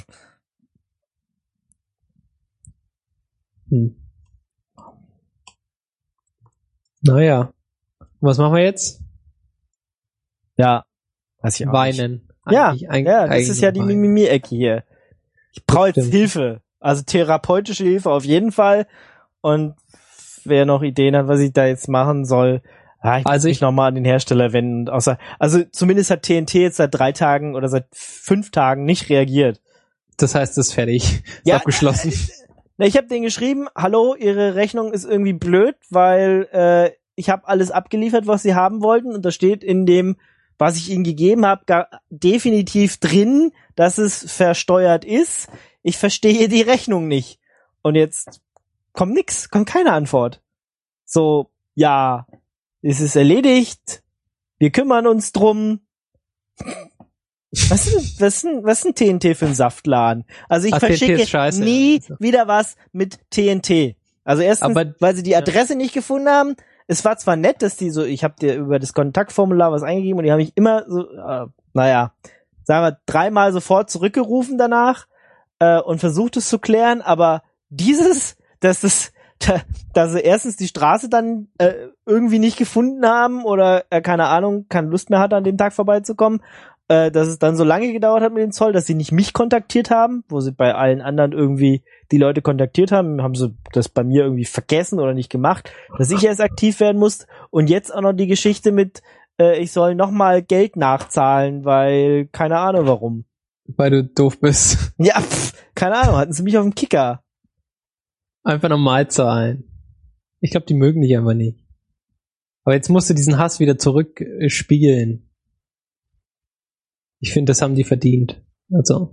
Naja. Was machen wir jetzt? ja, weiß ich auch nicht. Weinen. Ja, Eigentlich das ist ja die weinen. Mimimi-Ecke hier. Ich brauche jetzt Stimmt. Hilfe. Also therapeutische Hilfe auf jeden Fall. Und wer noch Ideen hat, was ich da jetzt machen soll, ich muss mich nochmal an den Hersteller wenden. Also zumindest hat TNT jetzt seit 3 Tagen oder seit 5 Tagen nicht reagiert. Das heißt, es ist fertig. Ist Ja, abgeschlossen. Ich habe denen geschrieben, hallo, Ihre Rechnung ist irgendwie blöd, weil ich habe alles abgeliefert, was Sie haben wollten. Und da steht in dem, was ich Ihnen gegeben habe, definitiv drin, dass es versteuert ist. Ich verstehe die Rechnung nicht. Und jetzt kommt keine Antwort. So, ja, es ist erledigt, wir kümmern uns drum. Was ist ein TNT für ein Saftladen? Also ich verschicke nie wieder was mit TNT. Also erstens, weil sie die Adresse nicht gefunden haben. Es war zwar nett, dass die so, ich habe dir über das Kontaktformular was eingegeben und die haben mich immer so, sagen wir 3-mal sofort zurückgerufen danach und versucht es zu klären, aber dass sie erstens die Straße dann irgendwie nicht gefunden haben oder keine Ahnung, keine Lust mehr hatte, an dem Tag vorbeizukommen, dass es dann so lange gedauert hat mit dem Zoll, dass sie nicht mich kontaktiert haben, wo sie bei allen anderen irgendwie die Leute kontaktiert haben sie das bei mir irgendwie vergessen oder nicht gemacht, dass ich erst aktiv werden muss und jetzt auch noch die Geschichte mit, ich soll nochmal Geld nachzahlen, weil keine Ahnung warum. Weil du doof bist. Ja, keine Ahnung, hatten sie mich auf dem Kicker. Einfach normal zahlen. Ich glaube, die mögen dich einfach nicht. Aber jetzt musst du diesen Hass wieder zurückspiegeln. Ich finde, das haben die verdient. Also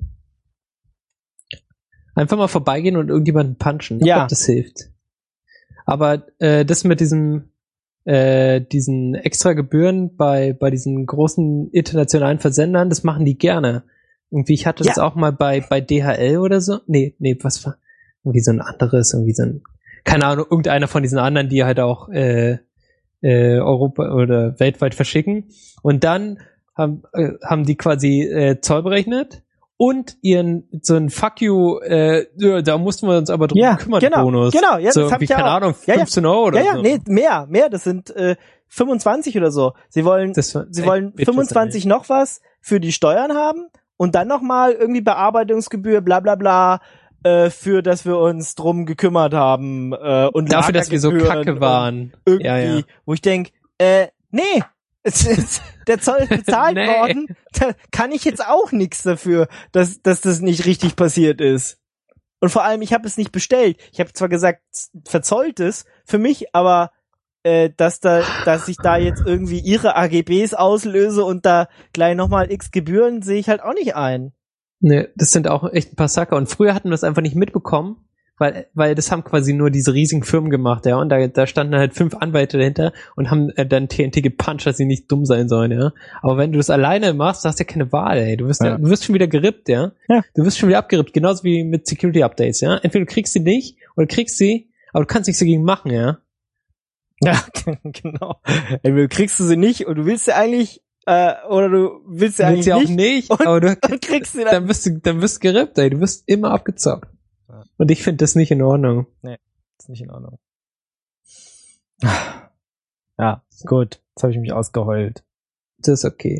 einfach mal vorbeigehen und irgendjemanden punchen. Ich glaube, das hilft. Aber das mit diesen extra Gebühren bei diesen großen internationalen Versendern, das machen die gerne. Irgendwie, ich hatte das auch mal bei DHL oder so. Nee, was war? Irgendwie so ein anderes, keine Ahnung, irgendeiner von diesen anderen, die halt auch Europa oder weltweit verschicken. Und dann haben die quasi Zoll berechnet und so ein Fuck you, da mussten wir uns aber drum kümmern, Bonus. Genau, ja, so das hab ich keine Ahnung, 15 Euro oder so. Nee, mehr, das sind 25 oder so. Sie wollen 25 noch was für die Steuern haben und dann nochmal irgendwie Bearbeitungsgebühr, bla bla bla, für dass wir uns drum gekümmert haben und dafür, dass wir so kacke waren. Irgendwie, wo ich denk, nee, der Zoll ist bezahlt worden, da kann ich jetzt auch nichts dafür, dass das nicht richtig passiert ist. Und vor allem, ich habe es nicht bestellt. Ich habe zwar gesagt, verzollt es für mich, aber dass ich da jetzt irgendwie ihre AGBs auslöse und da gleich nochmal x Gebühren, sehe ich halt auch nicht ein. Ne, das sind auch echt ein paar Sacker. Und früher hatten wir das einfach nicht mitbekommen, weil das haben quasi nur diese riesigen Firmen gemacht, ja, und da standen halt 5 Anwälte dahinter und haben dann TNT gepuncht, dass sie nicht dumm sein sollen, ja. Aber wenn du das alleine machst, hast du ja keine Wahl, ey. Du wirst schon wieder gerippt, ja. Du wirst schon wieder abgerippt, genauso wie mit Security Updates, ja. Entweder du kriegst sie nicht oder kriegst sie, aber du kannst nichts dagegen machen, ja. Ja, genau. Entweder kriegst du sie nicht und du willst sie eigentlich oder du willst sie eigentlich auch nicht, aber du kriegst sie dann wirst du gerippt, ey. Du wirst immer abgezockt. Ja. Und ich finde das nicht in Ordnung. Nee, ist nicht in Ordnung. Ja, gut. Jetzt habe ich mich ausgeheult. Das ist okay.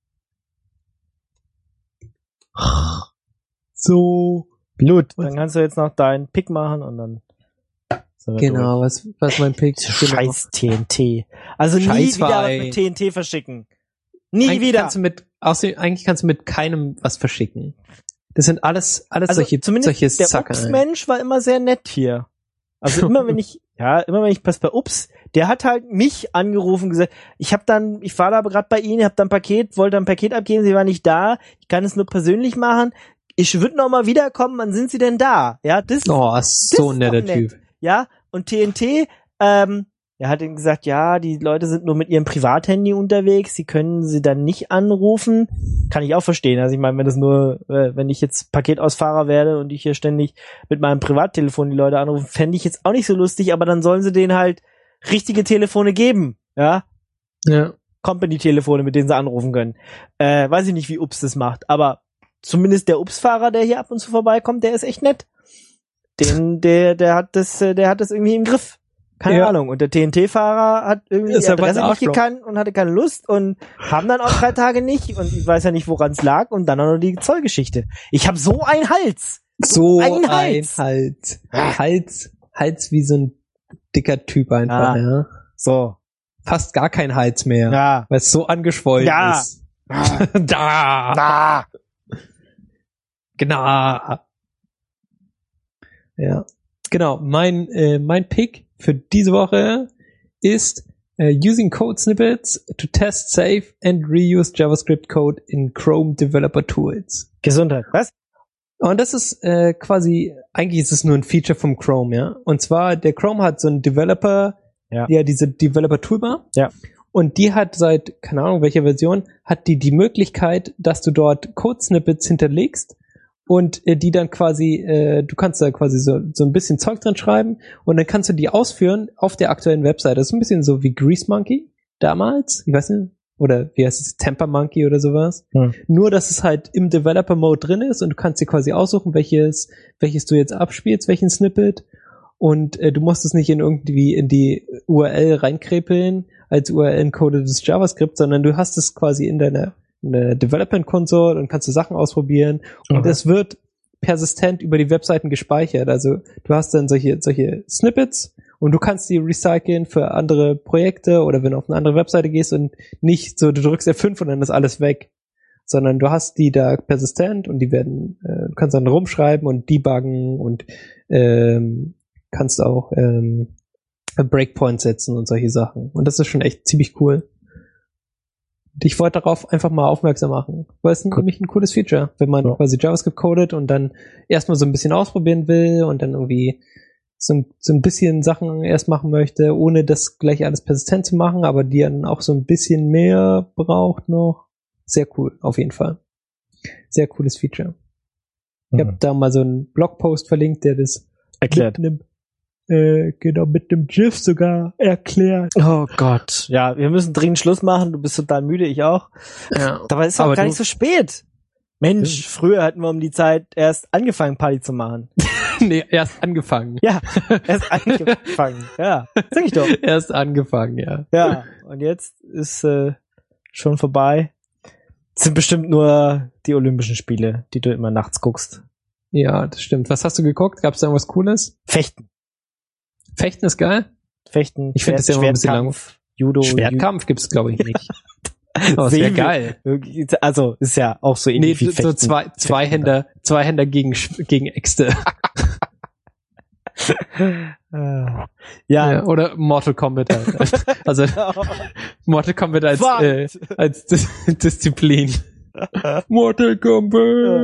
So. Blut. Dann kannst du jetzt noch deinen Pick machen und dann genau, was mein Pick? Scheiß TNT. Also nie wieder was mit TNT verschicken. Nie wieder. Eigentlich kannst du mit keinem was verschicken. Das sind alles also solche Zacker. Der Ups-Mensch war immer sehr nett hier. Also immer wenn ich pass bei Ups, der hat halt mich angerufen und gesagt, ich war da gerade bei Ihnen, wollte ein Paket abgeben, Sie waren nicht da, ich kann es nur persönlich machen, ich würde noch mal wiederkommen, wann sind Sie denn da? Ja, so ein netter Typ. Ja, und TNT, Er hat ihm gesagt, ja, die Leute sind nur mit ihrem Privathandy unterwegs, sie können sie dann nicht anrufen. Kann ich auch verstehen. Also ich meine, wenn ich jetzt Paketausfahrer werde und ich hier ständig mit meinem Privattelefon die Leute anrufe, fände ich jetzt auch nicht so lustig, aber dann sollen sie denen halt richtige Telefone geben, ja? Ja. Company-Telefone, mit denen sie anrufen können. Weiß ich nicht, wie Ups das macht, aber zumindest der Ups-Fahrer, der hier ab und zu vorbeikommt, der ist echt nett. Der hat das irgendwie im Griff. Keine Ahnung. Und der TNT-Fahrer hat irgendwie die Adresse nicht gekannt und hatte keine Lust und kam dann auch 3 Tage nicht und ich weiß ja nicht, woran es lag und dann auch noch die Zollgeschichte. Ich habe so einen Hals. So ein Hals. Hals wie so ein dicker Typ einfach, ja. So. Fast gar kein Hals mehr. Ja. Weil es so angeschwollen ist. Da. Genau. Ja. Genau. Mein Pick für diese Woche ist using code snippets to test, save and reuse JavaScript code in Chrome Developer Tools. Gesundheit. Was? Und das ist quasi, eigentlich ist es nur ein Feature vom Chrome, ja. Und zwar, der Chrome hat so einen Developer, diese Developer Toolbar. Ja. Und die hat seit, keine Ahnung welcher Version, hat die Möglichkeit, dass du dort Code-Snippets hinterlegst und die dann quasi, du kannst da quasi so ein bisschen Zeug drin schreiben und dann kannst du die ausführen auf der aktuellen Webseite. Das ist ein bisschen so wie Grease Monkey damals, ich weiß nicht, oder wie heißt es, Temper Monkey oder sowas. Nur, dass es halt im Developer-Mode drin ist und du kannst dir quasi aussuchen, welches du jetzt abspielst, welchen Snippet. Und du musst es nicht in die URL reinkrepeln als URL-encodetes JavaScript, sondern du hast es quasi in deiner Development Console und kannst du Sachen ausprobieren. Und es wird persistent über die Webseiten gespeichert. Also du hast dann solche Snippets und du kannst die recyceln für andere Projekte oder wenn du auf eine andere Webseite gehst und nicht so, du drückst F5 und dann ist alles weg. Sondern du hast die da persistent und die werden, du kannst dann rumschreiben und debuggen und kannst auch Breakpoint setzen und solche Sachen. Und das ist schon echt ziemlich cool. Und ich wollte darauf einfach mal aufmerksam machen, weil es nämlich ein cooles Feature, wenn man quasi JavaScript codet und dann erstmal so ein bisschen ausprobieren will und dann irgendwie so ein bisschen Sachen erst machen möchte, ohne das gleich alles persistent zu machen, aber die dann auch so ein bisschen mehr braucht noch. Sehr cool, auf jeden Fall. Sehr cooles Feature. Ich habe da mal so einen Blogpost verlinkt, der das erklärt. Mit dem GIF sogar erklärt. Oh Gott. Ja, wir müssen dringend Schluss machen. Du bist total müde, ich auch. Ja. Dabei ist es auch gar nicht so spät. Mensch, früher hatten wir um die Zeit erst angefangen, Party zu machen. Nee, erst angefangen. Ja, erst angefangen. Ja, sag ich doch. Erst angefangen, ja. Ja, und jetzt ist schon vorbei. Es sind bestimmt nur die Olympischen Spiele, die du immer nachts guckst. Ja, das stimmt. Was hast du geguckt? Gab es da irgendwas Cooles? Fechten. Fechten ist geil? Fechten. Ich finde das ja immer ein bisschen lang. Judo. Schwertkampf gibt's glaube ich nicht. Aber ist ja geil. Also, ist ja auch so ähnlich wie Fechten. So zwei Händer gegen Äxte. Ja. Oder Mortal Kombat halt. Also, Mortal Kombat als Disziplin. Mortal Kombat!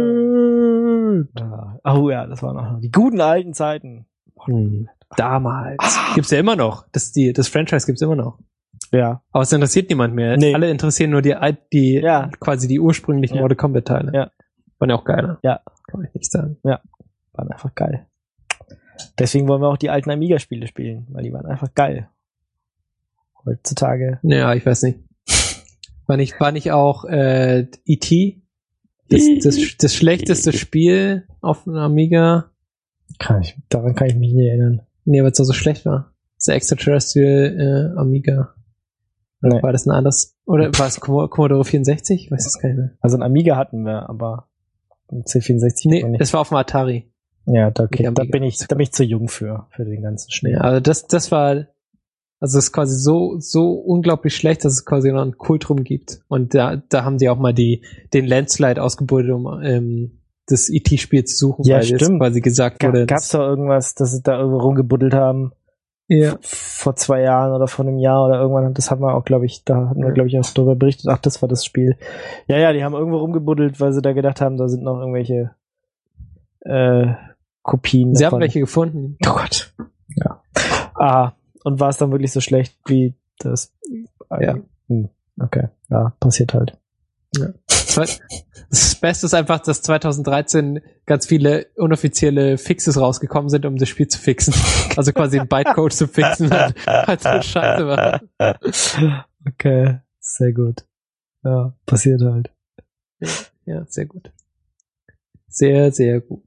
Oh ja, das waren auch noch die guten alten Zeiten. Damals. Gibt's ja immer noch. Das Franchise gibt's immer noch. Ja. Aber es interessiert niemand mehr. Nee. Alle interessieren nur quasi die ursprünglichen Mortal Kombat Teile. Ja. Waren ja auch geiler. Ja. Kann ich nicht sagen. Ja. Waren einfach geil. Deswegen wollen wir auch die alten Amiga-Spiele spielen, weil die waren einfach geil. Heutzutage. Ja, ich weiß nicht. War nicht auch E.T. das schlechteste Spiel auf einem Amiga? Daran kann ich mich nicht erinnern. Nee, weil es so schlecht war. Das Extraterrestrial Amiga. Nee. War das ein anderes? Oder war es Commodore 64? Ich weiß es gar nicht mehr. Also ein Amiga hatten wir, aber ein C64 nicht. Das war auf dem Atari. Ja, da bin ich zu jung für den ganzen Schnee. Ja, also das war, also es ist quasi so unglaublich schlecht, dass es quasi noch einen Kult drum gibt. Und da haben die auch mal den Landslide ausgebuddelt, um das E.T.-Spiel zu suchen, ja, weil stimmt. es quasi gesagt wurde. Gab's da irgendwas, dass sie da irgendwo rumgebuddelt haben? Ja. Vor 2 Jahren oder vor einem Jahr oder irgendwann, das haben wir auch, glaube ich, auch darüber berichtet. Ach, das war das Spiel. Ja, die haben irgendwo rumgebuddelt, weil sie da gedacht haben, da sind noch irgendwelche Kopien. Sie haben welche gefunden. Oh Gott. Ja. Und war es dann wirklich so schlecht wie das? Ja. Okay, ja, passiert halt. Ja. Das Beste ist einfach, dass 2013 ganz viele unoffizielle Fixes rausgekommen sind, um das Spiel zu fixen. Also quasi ein Bytecode zu fixen, halt so scheiße war. Okay, sehr gut. Ja, passiert halt. Ja, sehr gut. Sehr, sehr gut.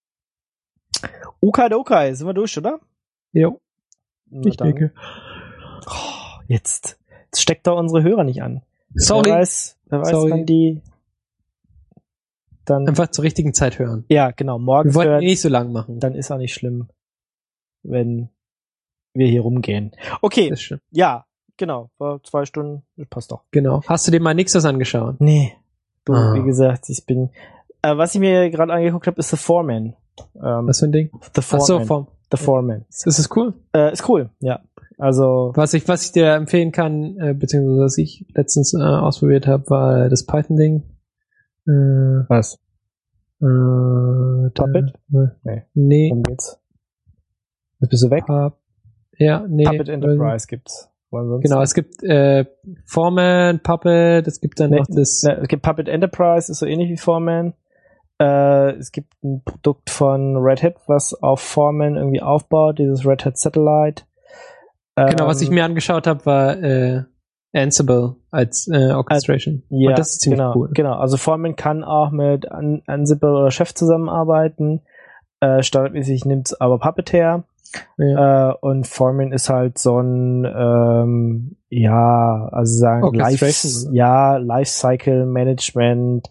Okay, sind wir durch, oder? Jo. Ich denke. Jetzt steckt da unsere Hörer nicht an. Sorry. Wer weiß, wann die dann einfach zur richtigen Zeit hören. Ja, genau. Morgens wir wollten hören, nicht so lang machen. Dann ist auch nicht schlimm, wenn wir hier rumgehen. Okay. Ja, genau. Vor 2 Stunden. Passt doch. Genau. Hast du dir mal Nixos angeschaut? Nee. Du, wie gesagt, ich bin. Was ich mir gerade angeguckt habe, ist The Foreman. Was für ein Ding? The Foreman. The Foreman. Ist es cool? Ist cool, ja. Also was ich dir empfehlen kann, beziehungsweise was ich letztens ausprobiert habe, war das Python-Ding. Was? Puppet? Nee. Worum geht's? Bist du weg? Ja, nee. Puppet Enterprise gibt's. Genau, es gibt Foreman, Puppet, es gibt dann noch das... Es gibt Puppet Enterprise, ist so ähnlich wie Foreman. Es gibt ein Produkt von Red Hat, was auf Foreman irgendwie aufbaut, dieses Red Hat Satellite. Genau, was ich mir angeschaut habe, war Ansible als Orchestration. Ja, und das ist ziemlich cool. Genau, also Foreman kann auch mit Ansible oder Chef zusammenarbeiten. Standardmäßig nimmt's aber Puppet her. Ja. Und Foreman ist halt so ein Lifecycle Management,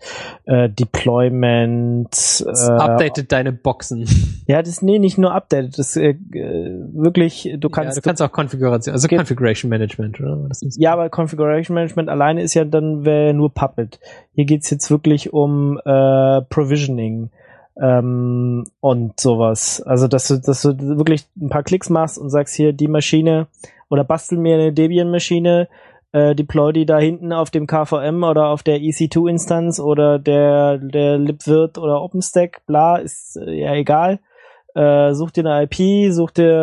Deployment. Das updatet deine Boxen. Ja, das nicht nur updated, das wirklich, du kannst auch Konfiguration, also Configuration Management, oder? Ja, aber Configuration Management alleine ist ja dann nur Puppet. Hier geht's jetzt wirklich um Provisioning. Und sowas. Also, dass du wirklich ein paar Klicks machst und sagst hier, die Maschine oder bastel mir eine Debian-Maschine, deploy die da hinten auf dem KVM oder auf der EC2-Instanz oder der libvirt oder OpenStack, bla, ist ja egal. Such dir eine IP,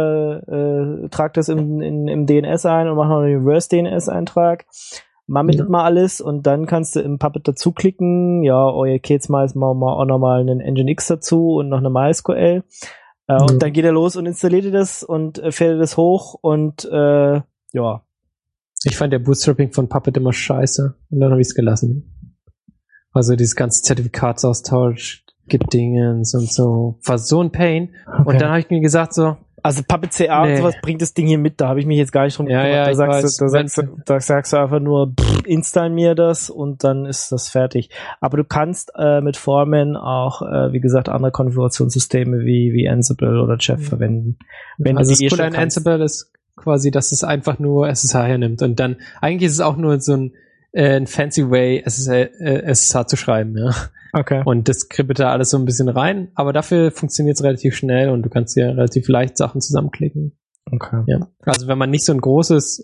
trag das im DNS ein und mach noch einen Reverse-DNS-Eintrag. Mammelt mal alles und dann kannst du im Puppet dazu klicken, ja, okay, jetzt mal auch nochmal einen Nginx dazu und noch eine MySQL. Und dann geht er los und installiert dir das und fährt das hoch und ja. Ich fand der Bootstrapping von Puppet immer scheiße und dann habe ich es gelassen. Also dieses ganze Zertifikatsaustausch, Gedingens und so, war so ein Pain. Okay. Und dann habe ich mir gesagt so, also Puppet CA und sowas bringt das Ding hier mit, da habe ich mich jetzt gar nicht drum gekümmert. Ja, da sagst du einfach nur, install mir das und dann ist das fertig. Aber du kannst mit Foreman auch, wie gesagt, andere Konfigurationssysteme wie Ansible oder Chef verwenden. Also das Coole an Ansible ist quasi, dass es einfach nur SSH hernimmt und dann, eigentlich ist es auch nur so ein fancy way, SSH zu schreiben, ja. Okay. Und das kribbelt da alles so ein bisschen rein, aber dafür funktioniert es relativ schnell und du kannst ja relativ leicht Sachen zusammenklicken. Okay. Ja. Also wenn man nicht so ein großes,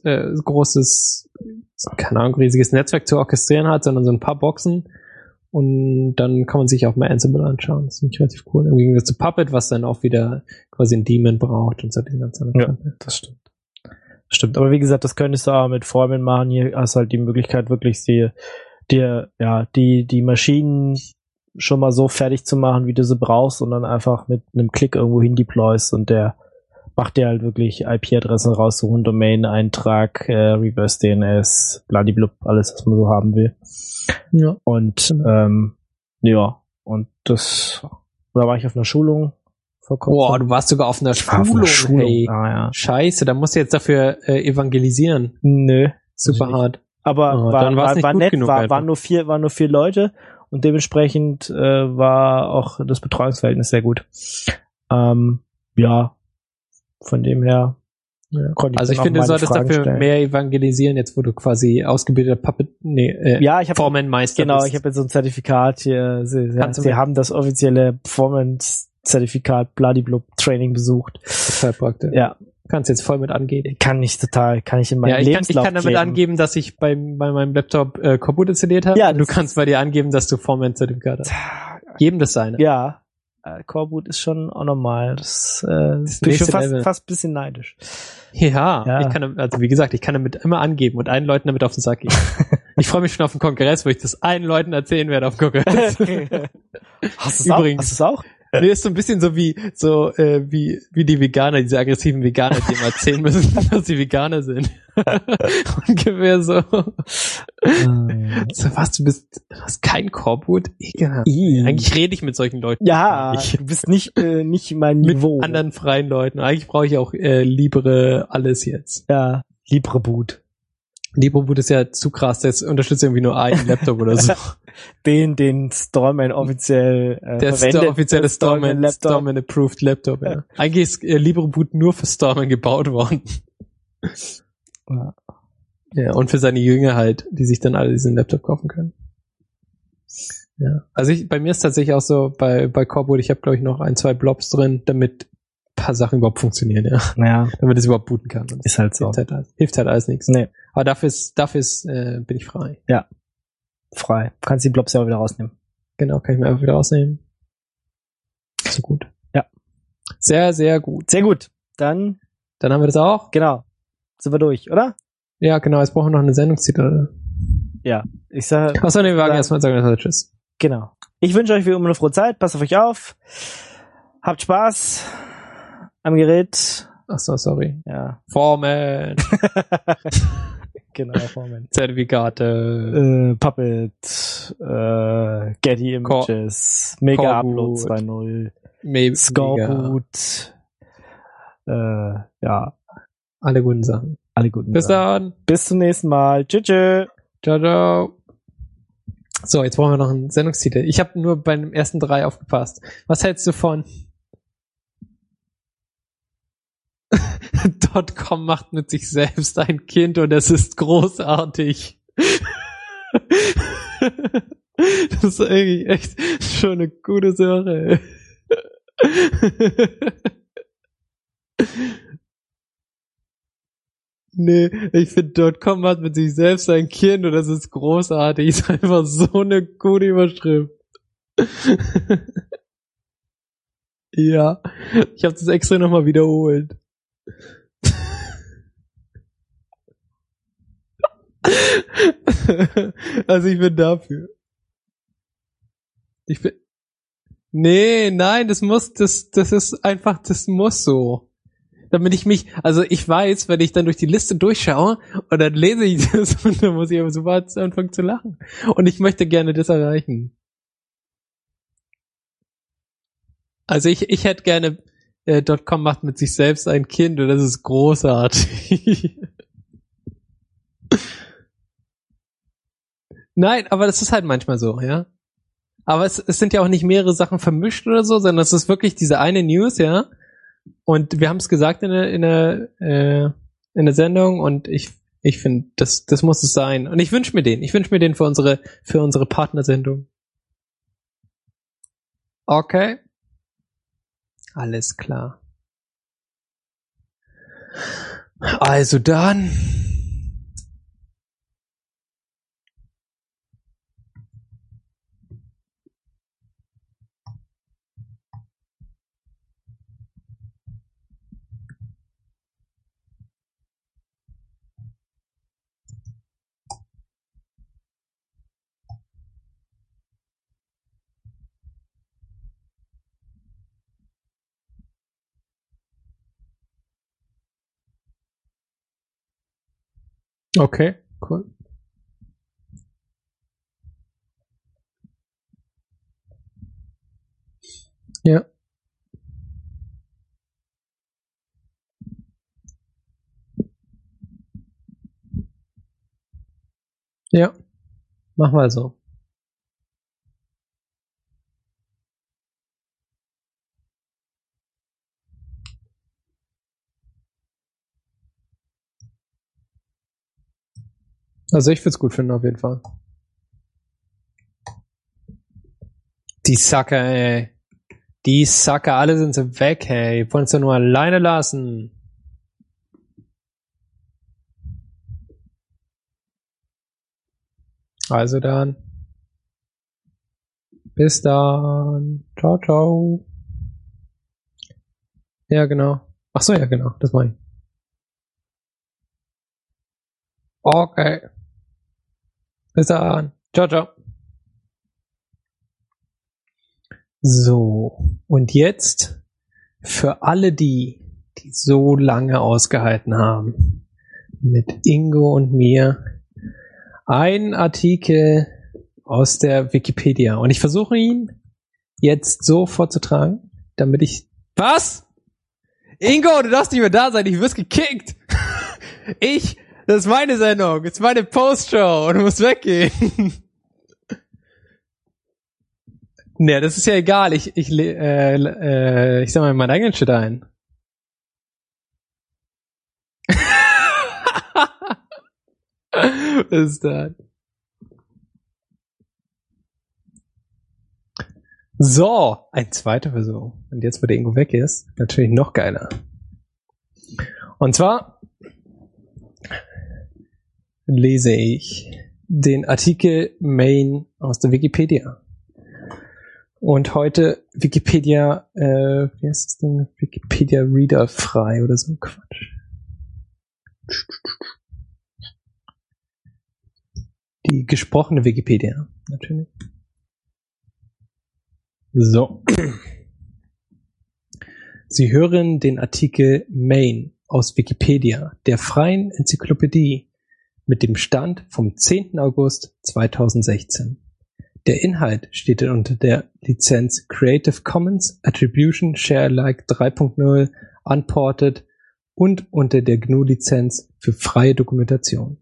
keine Ahnung, riesiges Netzwerk zu orchestrieren hat, sondern so ein paar Boxen und dann kann man sich auch mal Ansible anschauen. Das finde ich relativ cool. Im Gegensatz zu Puppet, was dann auch wieder quasi ein Daemon braucht und so den ganzen Ja, das stimmt. Stimmt, aber wie gesagt, das könntest du auch mit Foreman machen. Hier hast du halt die Möglichkeit, wirklich die Maschinen schon mal so fertig zu machen, wie du sie brauchst und dann einfach mit einem Klick irgendwo hin deployst und der macht dir halt wirklich IP-Adressen raussuchen, Domain-Eintrag, Reverse DNS, bladiblub, alles, was man so haben will. Ja. Und und da war ich auf einer Schulung vor kurzem. Boah, du warst sogar auf einer Schulung. Hey. Ah, ja. Scheiße, da musst du jetzt dafür evangelisieren. Nö. Super hart. Aber war nett, waren nur 4 Leute und dementsprechend war auch das Betreuungsverhältnis sehr gut. Ja, von dem her konnte ich also ich finde, du solltest Fragen dafür stellen. mehr evangelisieren, jetzt wo du quasi ausgebildeter Puppet, Foreman-Meister Genau, bist. ich habe jetzt so ein Zertifikat hier. Sie haben das offizielle Performance-Zertifikat Bladiblub-Training besucht. Total praktisch. Ja. Kannst jetzt voll mit angeben. Kann ich in meinem Lebenslauf ich kann damit angeben, dass ich bei meinem Laptop Coreboot installiert habe. Ja, und du kannst bei dir angeben, dass du Foreman-Zertifikat hast. Jedem das seine. Ja, Coreboot ist schon auch normal. Das Das bin ich schon nächste Level. fast ein bisschen neidisch. Ja, ich kann, also wie gesagt, ich kann damit immer angeben und allen Leuten damit auf den Sack gehen. Ich freue mich schon auf den Kongress, wo ich das allen Leuten erzählen werde auf dem Kongress. Hast Übrigens. Hast du es auch? Nee, ist so ein bisschen so wie die Veganer, diese aggressiven Veganer, die immer erzählen müssen, dass sie Veganer sind. Ungefähr so. So was, du hast kein Coreboot? Ekelhaft. Eigentlich rede ich mit solchen Leuten. Ja, nicht. du bist nicht mein Niveau. Mit anderen freien Leuten. Eigentlich brauche ich auch Libre alles jetzt. Ja, LibreBoot. LibreBoot ist ja zu krass, das unterstützt irgendwie nur einen Laptop oder so. Den Stallman offiziell Der ist der offizielle Stallman approved Laptop, ja. Eigentlich ist LibreBoot nur für Stallman gebaut worden. Ja. Ja, und für seine Jünger halt, die sich dann alle diesen Laptop kaufen können. Ja. Also bei mir ist tatsächlich auch so, bei Coreboot, ich habe glaube ich noch 1-2 Blobs drin, damit ein paar Sachen überhaupt funktionieren, ja. Ja. Damit es überhaupt booten kann. Ist halt so. Hilft halt alles nichts. Nee. Aber dafür bin ich frei. Ja. Frei. Du kannst die Blobs ja auch wieder rausnehmen. Genau, kann ich mir einfach wieder rausnehmen. So gut. Ja. Sehr, sehr gut. Sehr gut. Dann haben wir das auch. genau. Sind wir durch, oder? Ja, genau. Jetzt brauchen wir noch eine Sendungstitel. Ja. Ich sage. Achso, nee, wir sagen erstmal tschüss. Genau. Ich wünsche euch wie immer eine frohe Zeit. Passt auf euch auf. Habt Spaß am Gerät. Achso, sorry. Ja. Formen. Genau, Formen. Zertifikate. Puppet. Getty Images. Mega Upload 2.0. Scoreboot. Ja. Alle guten Sachen. Alle guten Bis Sachen. dann. Bis zum nächsten Mal. Tschüss. Ciao, ciao. So, jetzt brauchen wir noch einen Sendungstitel. Ich habe nur bei den ersten 3 aufgepasst. Was hältst du von? .com macht mit sich selbst ein Kind und es ist großartig. Das ist eigentlich echt schon eine gute Sache. Nee, ich finde .com hat mit sich selbst ein Kind und das ist großartig. Ist einfach so eine gute Überschrift. Ja, ich habe das extra nochmal wiederholt. Also ich bin dafür. Nein, das ist einfach, das muss so. Damit ich ich weiß, wenn ich dann durch die Liste durchschaue und dann lese ich das und dann muss ich aber sofort anfangen zu lachen. Und ich möchte gerne das erreichen. Also ich hätte gerne, .com macht mit sich selbst ein Kind und das ist großartig. Nein, aber das ist halt manchmal so, ja. Aber es sind ja auch nicht mehrere Sachen vermischt oder so, sondern es ist wirklich diese eine News, ja. Und wir haben es gesagt in der Sendung und ich finde, das muss es sein. Und ich wünsche mir den. Ich wünsche mir den für unsere Partnersendung. Okay. Alles klar. Also dann. Okay, cool. Ja. Ja. Mach mal so. Also ich würde es gut finden auf jeden Fall. Die Sacker, ey. Die Sacker, alle sind so weg, hey. Wollen uns ja nur alleine lassen. Also dann. Bis dann. Ciao, ciao. Ja, genau. Ach so, ja, genau. Das meine ich. Okay. Bis dann. Ciao, ciao. So. Und jetzt für alle die so lange ausgehalten haben, mit Ingo und mir, ein Artikel aus der Wikipedia. Und ich versuche ihn jetzt so vorzutragen, damit ich... Was? Ingo, du darfst nicht mehr da sein, ich wirst gekickt. Das ist meine Sendung, das ist meine Postshow und du musst weggehen. Nee, das ist ja egal, ich sag mal meinen eigenen Shit ein. Was ist das? So, ein zweiter Versuch. Und jetzt, wo der Ingo weg ist, natürlich noch geiler. Und zwar lese ich den Artikel Main aus der Wikipedia. Und heute Wikipedia, wie heißt das denn? Wikipedia Reader frei oder so Quatsch. Die gesprochene Wikipedia, natürlich. So. Sie hören den Artikel Main aus Wikipedia, der freien Enzyklopädie, mit dem Stand vom 10. August 2016. Der Inhalt steht unter der Lizenz Creative Commons Attribution Share Alike 3.0 Unported und unter der GNU-Lizenz für freie Dokumentation.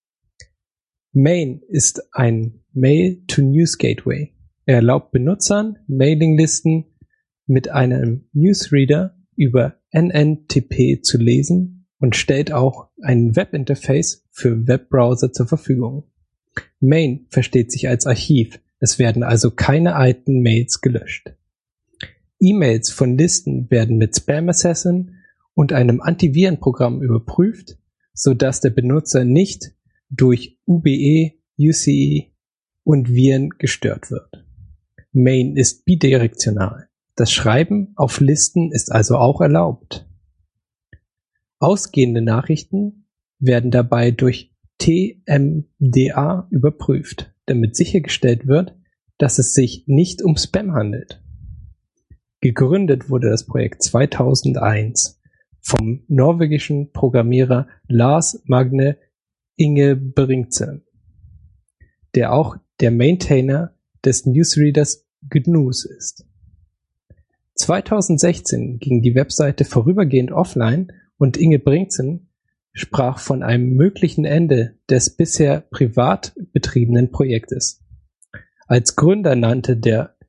Main ist ein Mail-to-News-Gateway. Er erlaubt Benutzern, Mailinglisten mit einem Newsreader über NNTP zu lesen und stellt auch ein Webinterface für Webbrowser zur Verfügung. Main versteht sich als Archiv. Es werden also keine alten Mails gelöscht. E-Mails von Listen werden mit Spam Assassin und einem Antivirenprogramm überprüft, sodass der Benutzer nicht durch UBE, UCE und Viren gestört wird. Main ist bidirektional. Das Schreiben auf Listen ist also auch erlaubt. Ausgehende Nachrichten werden dabei durch TMDA überprüft, damit sichergestellt wird, dass es sich nicht um Spam handelt. Gegründet wurde das Projekt 2001 vom norwegischen Programmierer Lars Magne Ingebrigtsen, der auch der Maintainer des Newsreaders GNUs ist. 2016 ging die Webseite vorübergehend offline und Ingebrigtsen sprach von einem möglichen Ende des bisher privat betriebenen Projektes. Als Gründer nannte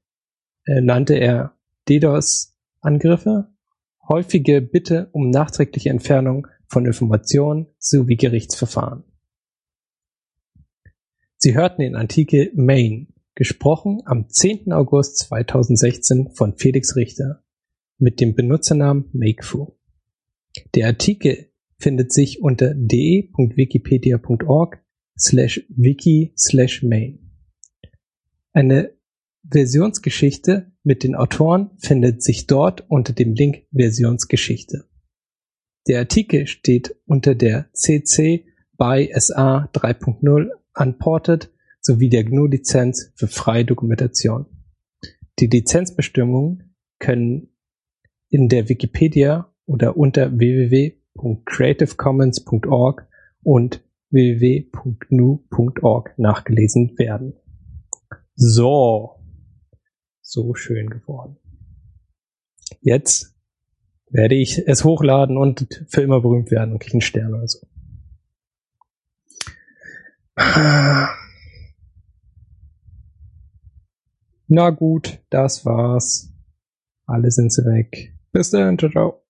er DDoS-Angriffe, häufige Bitte um nachträgliche Entfernung von Informationen sowie Gerichtsverfahren. Sie hörten den Artikel Main, gesprochen am 10. August 2016 von Felix Richter mit dem Benutzernamen Makefu. Der Artikel findet sich unter de.wikipedia.org/wiki/main. Eine Versionsgeschichte mit den Autoren findet sich dort unter dem Link Versionsgeschichte. Der Artikel steht unter der CC BY SA 3.0 Unported sowie der GNU-Lizenz für freie Dokumentation. Die Lizenzbestimmungen können in der Wikipedia oder unter www.creativecommons.org und www.gnu.org nachgelesen werden. So schön geworden. Jetzt werde ich es hochladen und für immer berühmt werden und kriege einen Stern oder so. Na gut, das war's. Alle sind sie weg. Bis dann, ciao, ciao.